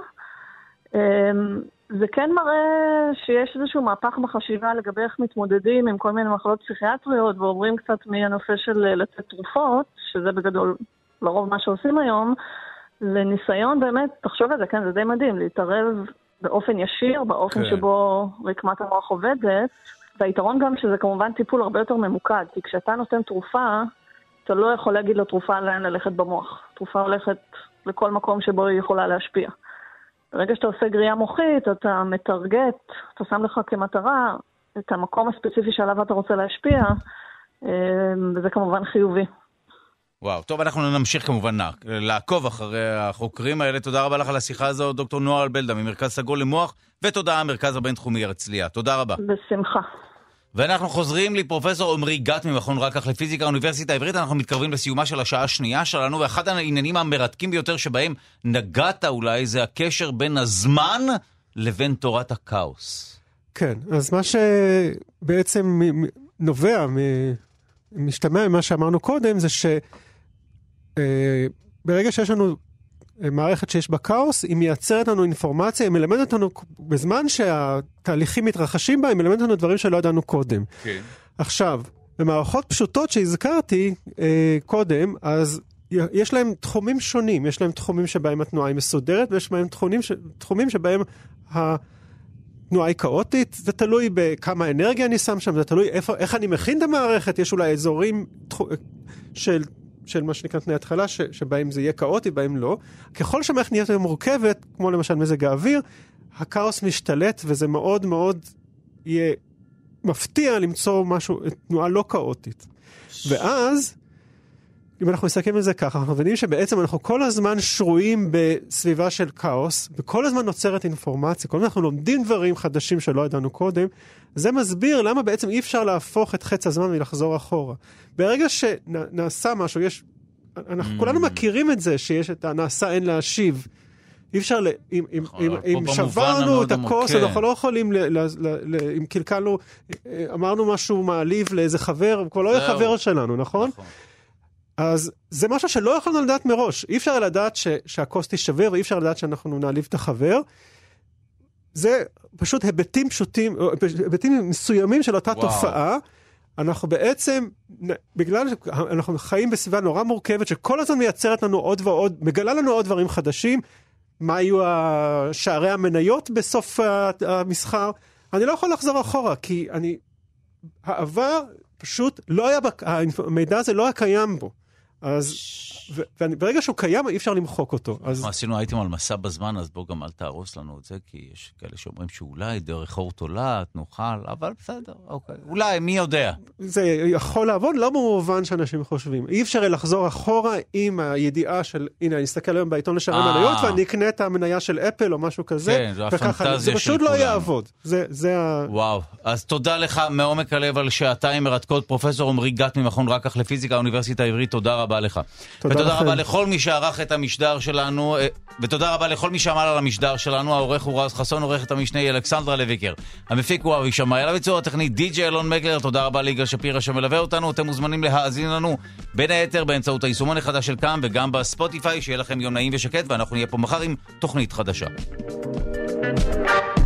S9: זה כן מראה שיש איזשהו מהפך בחשיבה לגבי איך מתמודדים עם כל מיני מחלות פסיכיאטריות, ועוברים קצת מהנושא של לתת תרופות, שזה בגדול לרוב מה שעושים היום, לניסיון באמת, תחשוב על זה, כן, זה די מדהים, להתערב באופן ישיר, באופן כן. שבו רקמת המוח עובדת, והיתרון גם שזה כמובן טיפול הרבה יותר ממוקד, כי כשאתה נותן תרופה, אתה לא יכול להגיד לתרופה לאן ללכת במוח. תרופה הולכת לכל מקום שבו היא יכולה להשפיע. ברגע שאתה עושה גריעה מוחית, אתה מתרגט, אתה שם לך כמטרה את המקום הספציפי שעליו אתה רוצה להשפיע, וזה כמובן חיובי.
S2: וואו, טוב, אנחנו נמשיך כמובן לעקוב אחרי החוקרים האלה. תודה רבה לך על השיחה הזו, דוקטור נועה אלבלדה, ממרכז סגול למוח, ותודה המרכז הבינתחומי הרצליה. תודה רבה.
S9: בשמחה.
S2: ואנחנו חוזרים לפרופסור עמרי גת ממכון רקח לפיזיקה האוניברסיטה העברית. אנחנו מתקרבים לסיומה של השעה השנייה שלנו, ואחד העניינים המרתקים ביותר שבהם נגעת אולי זה הקשר בין הזמן לבין תורת הכאוס.
S3: כן, אז מה שבעצם נובע, משתמע ממה שאמרנו קודם, זה ש ברגע שיש לנו מערכת שיש בה כאוס, היא מייצרת לנו אינפורמציה, היא מלמדת לנו, בזמן שהתהליכים מתרחשים בה, היא מלמדת לנו דברים שלא ידענו קודם. כן. עכשיו, במערכות פשוטות שהזכרתי אה, קודם, אז יש להם תחומים שונים, יש להם תחומים שבהם התנועה היא מסודרת, ויש להם תחומים, ש... תחומים שבהם התנועה היא כאוטית, זה תלוי בכמה אנרגיה אני שם שם, זה תלוי איפה, איך אני מכין את המערכת, יש אולי אזורים של... של מה שנקרא תנאי התחלה, ש, שבהם זה יהיה כאוטי, בהם לא. ככל שהמערכת נהיית מורכבת, כמו למשל מזג האוויר, הכאוס משתלט, וזה מאוד מאוד יהיה מפתיע למצוא משהו, תנועה לא כאוטית. ואז, אם אנחנו מסתכלים על זה ככה, אנחנו מבינים שבעצם אנחנו כל הזמן שרויים בסביבה של כאוס, וכל הזמן נוצרת אינפורמציה, כל הזמן אנחנו לומדים דברים חדשים שלא ידענו קודם, זה מסביר למה בעצם אי אפשר להפוך את חץ הזמן ולחזור אחורה. ברגע שנעשה משהו, יש, אנחנו כולנו מכירים את זה, שיש את הנעשה אין להשיב. אי אפשר, ל, אם, אם, אם, אם שברנו את הכוס, אנחנו לא יכולים, ל, ל, ל, ל, אם קלקלנו, אמרנו משהו מעליב לאיזה חבר, כבר לא יהיה חבר שלנו, נכון? נכון. אז זה משהו שלא יכולנו לדעת מראש. אי אפשר לדעת ש, שהכוס תישבר, ואי אפשר לדעת שאנחנו נעליב את החבר. זה פשוט היבטים פשוטים, היבטים מסוימים של אותה וואו. תופעה. אנחנו בעצם, בגלל שאנחנו חיים בסביבה נורא מורכבת, שכל הזמן מייצרת לנו עוד ועוד, מגלה לנו עוד דברים חדשים, מה היו שערי המניות בסוף המסחר. אני לא יכול לחזור אחורה, כי אני, העבר פשוט לא היה, המידע הזה לא היה קיים בו. אז, וברגע שהוא קיים, אי אפשר למחוק אותו.
S2: אנחנו עשינו אייטם על מסע בזמן, אז בוא גם אל תהרוס לנו את זה, כי יש כאלה שאומרים שאולי דרך אור תולעת, נוכל, אבל בסדר, אוקיי. אולי, מי יודע?
S3: זה יכול לעבוד, לא במובן שאנשים חושבים. אי אפשר לחזור אחורה עם הידיעה של, הנה, אני אסתכל היום בעיתון לשערי מניות, ואני אקנה את המניה של אפל או משהו כזה.
S2: כן, זו הפנטזיה של כולם.
S3: זה פשוט לא יעבוד. זה, זה ה...
S2: וואו. אז תודה לך מעומק הלב על שעתיים מרתקות, פרופסור עמרי גת ממכון רקח לפיזיקה האוניברסיטה העברית. תודה רבה. רבה לך.
S3: תודה
S2: ותודה
S3: לכם.
S2: רבה לכל מי שערך את המשדר שלנו, ותודה רבה לכל מי שעמל על המשדר שלנו. העורך הוא רז חסון, עורכת המשנה אלכסנדרה לויקר. המפיק הוא אבי שמאי, על הביצוע הטכני די-ג'יי אלון מגלר. תודה רבה ליגאל שפירא שמלווה אותנו. אתם מוזמנים להאזין לנו בין היתר באמצעות היישומון החדש של כאן וגם בספוטיפיי. שיהיה לכם יום נעים ושקט, ואנחנו נהיה פה מחר עם תוכנית חדשה.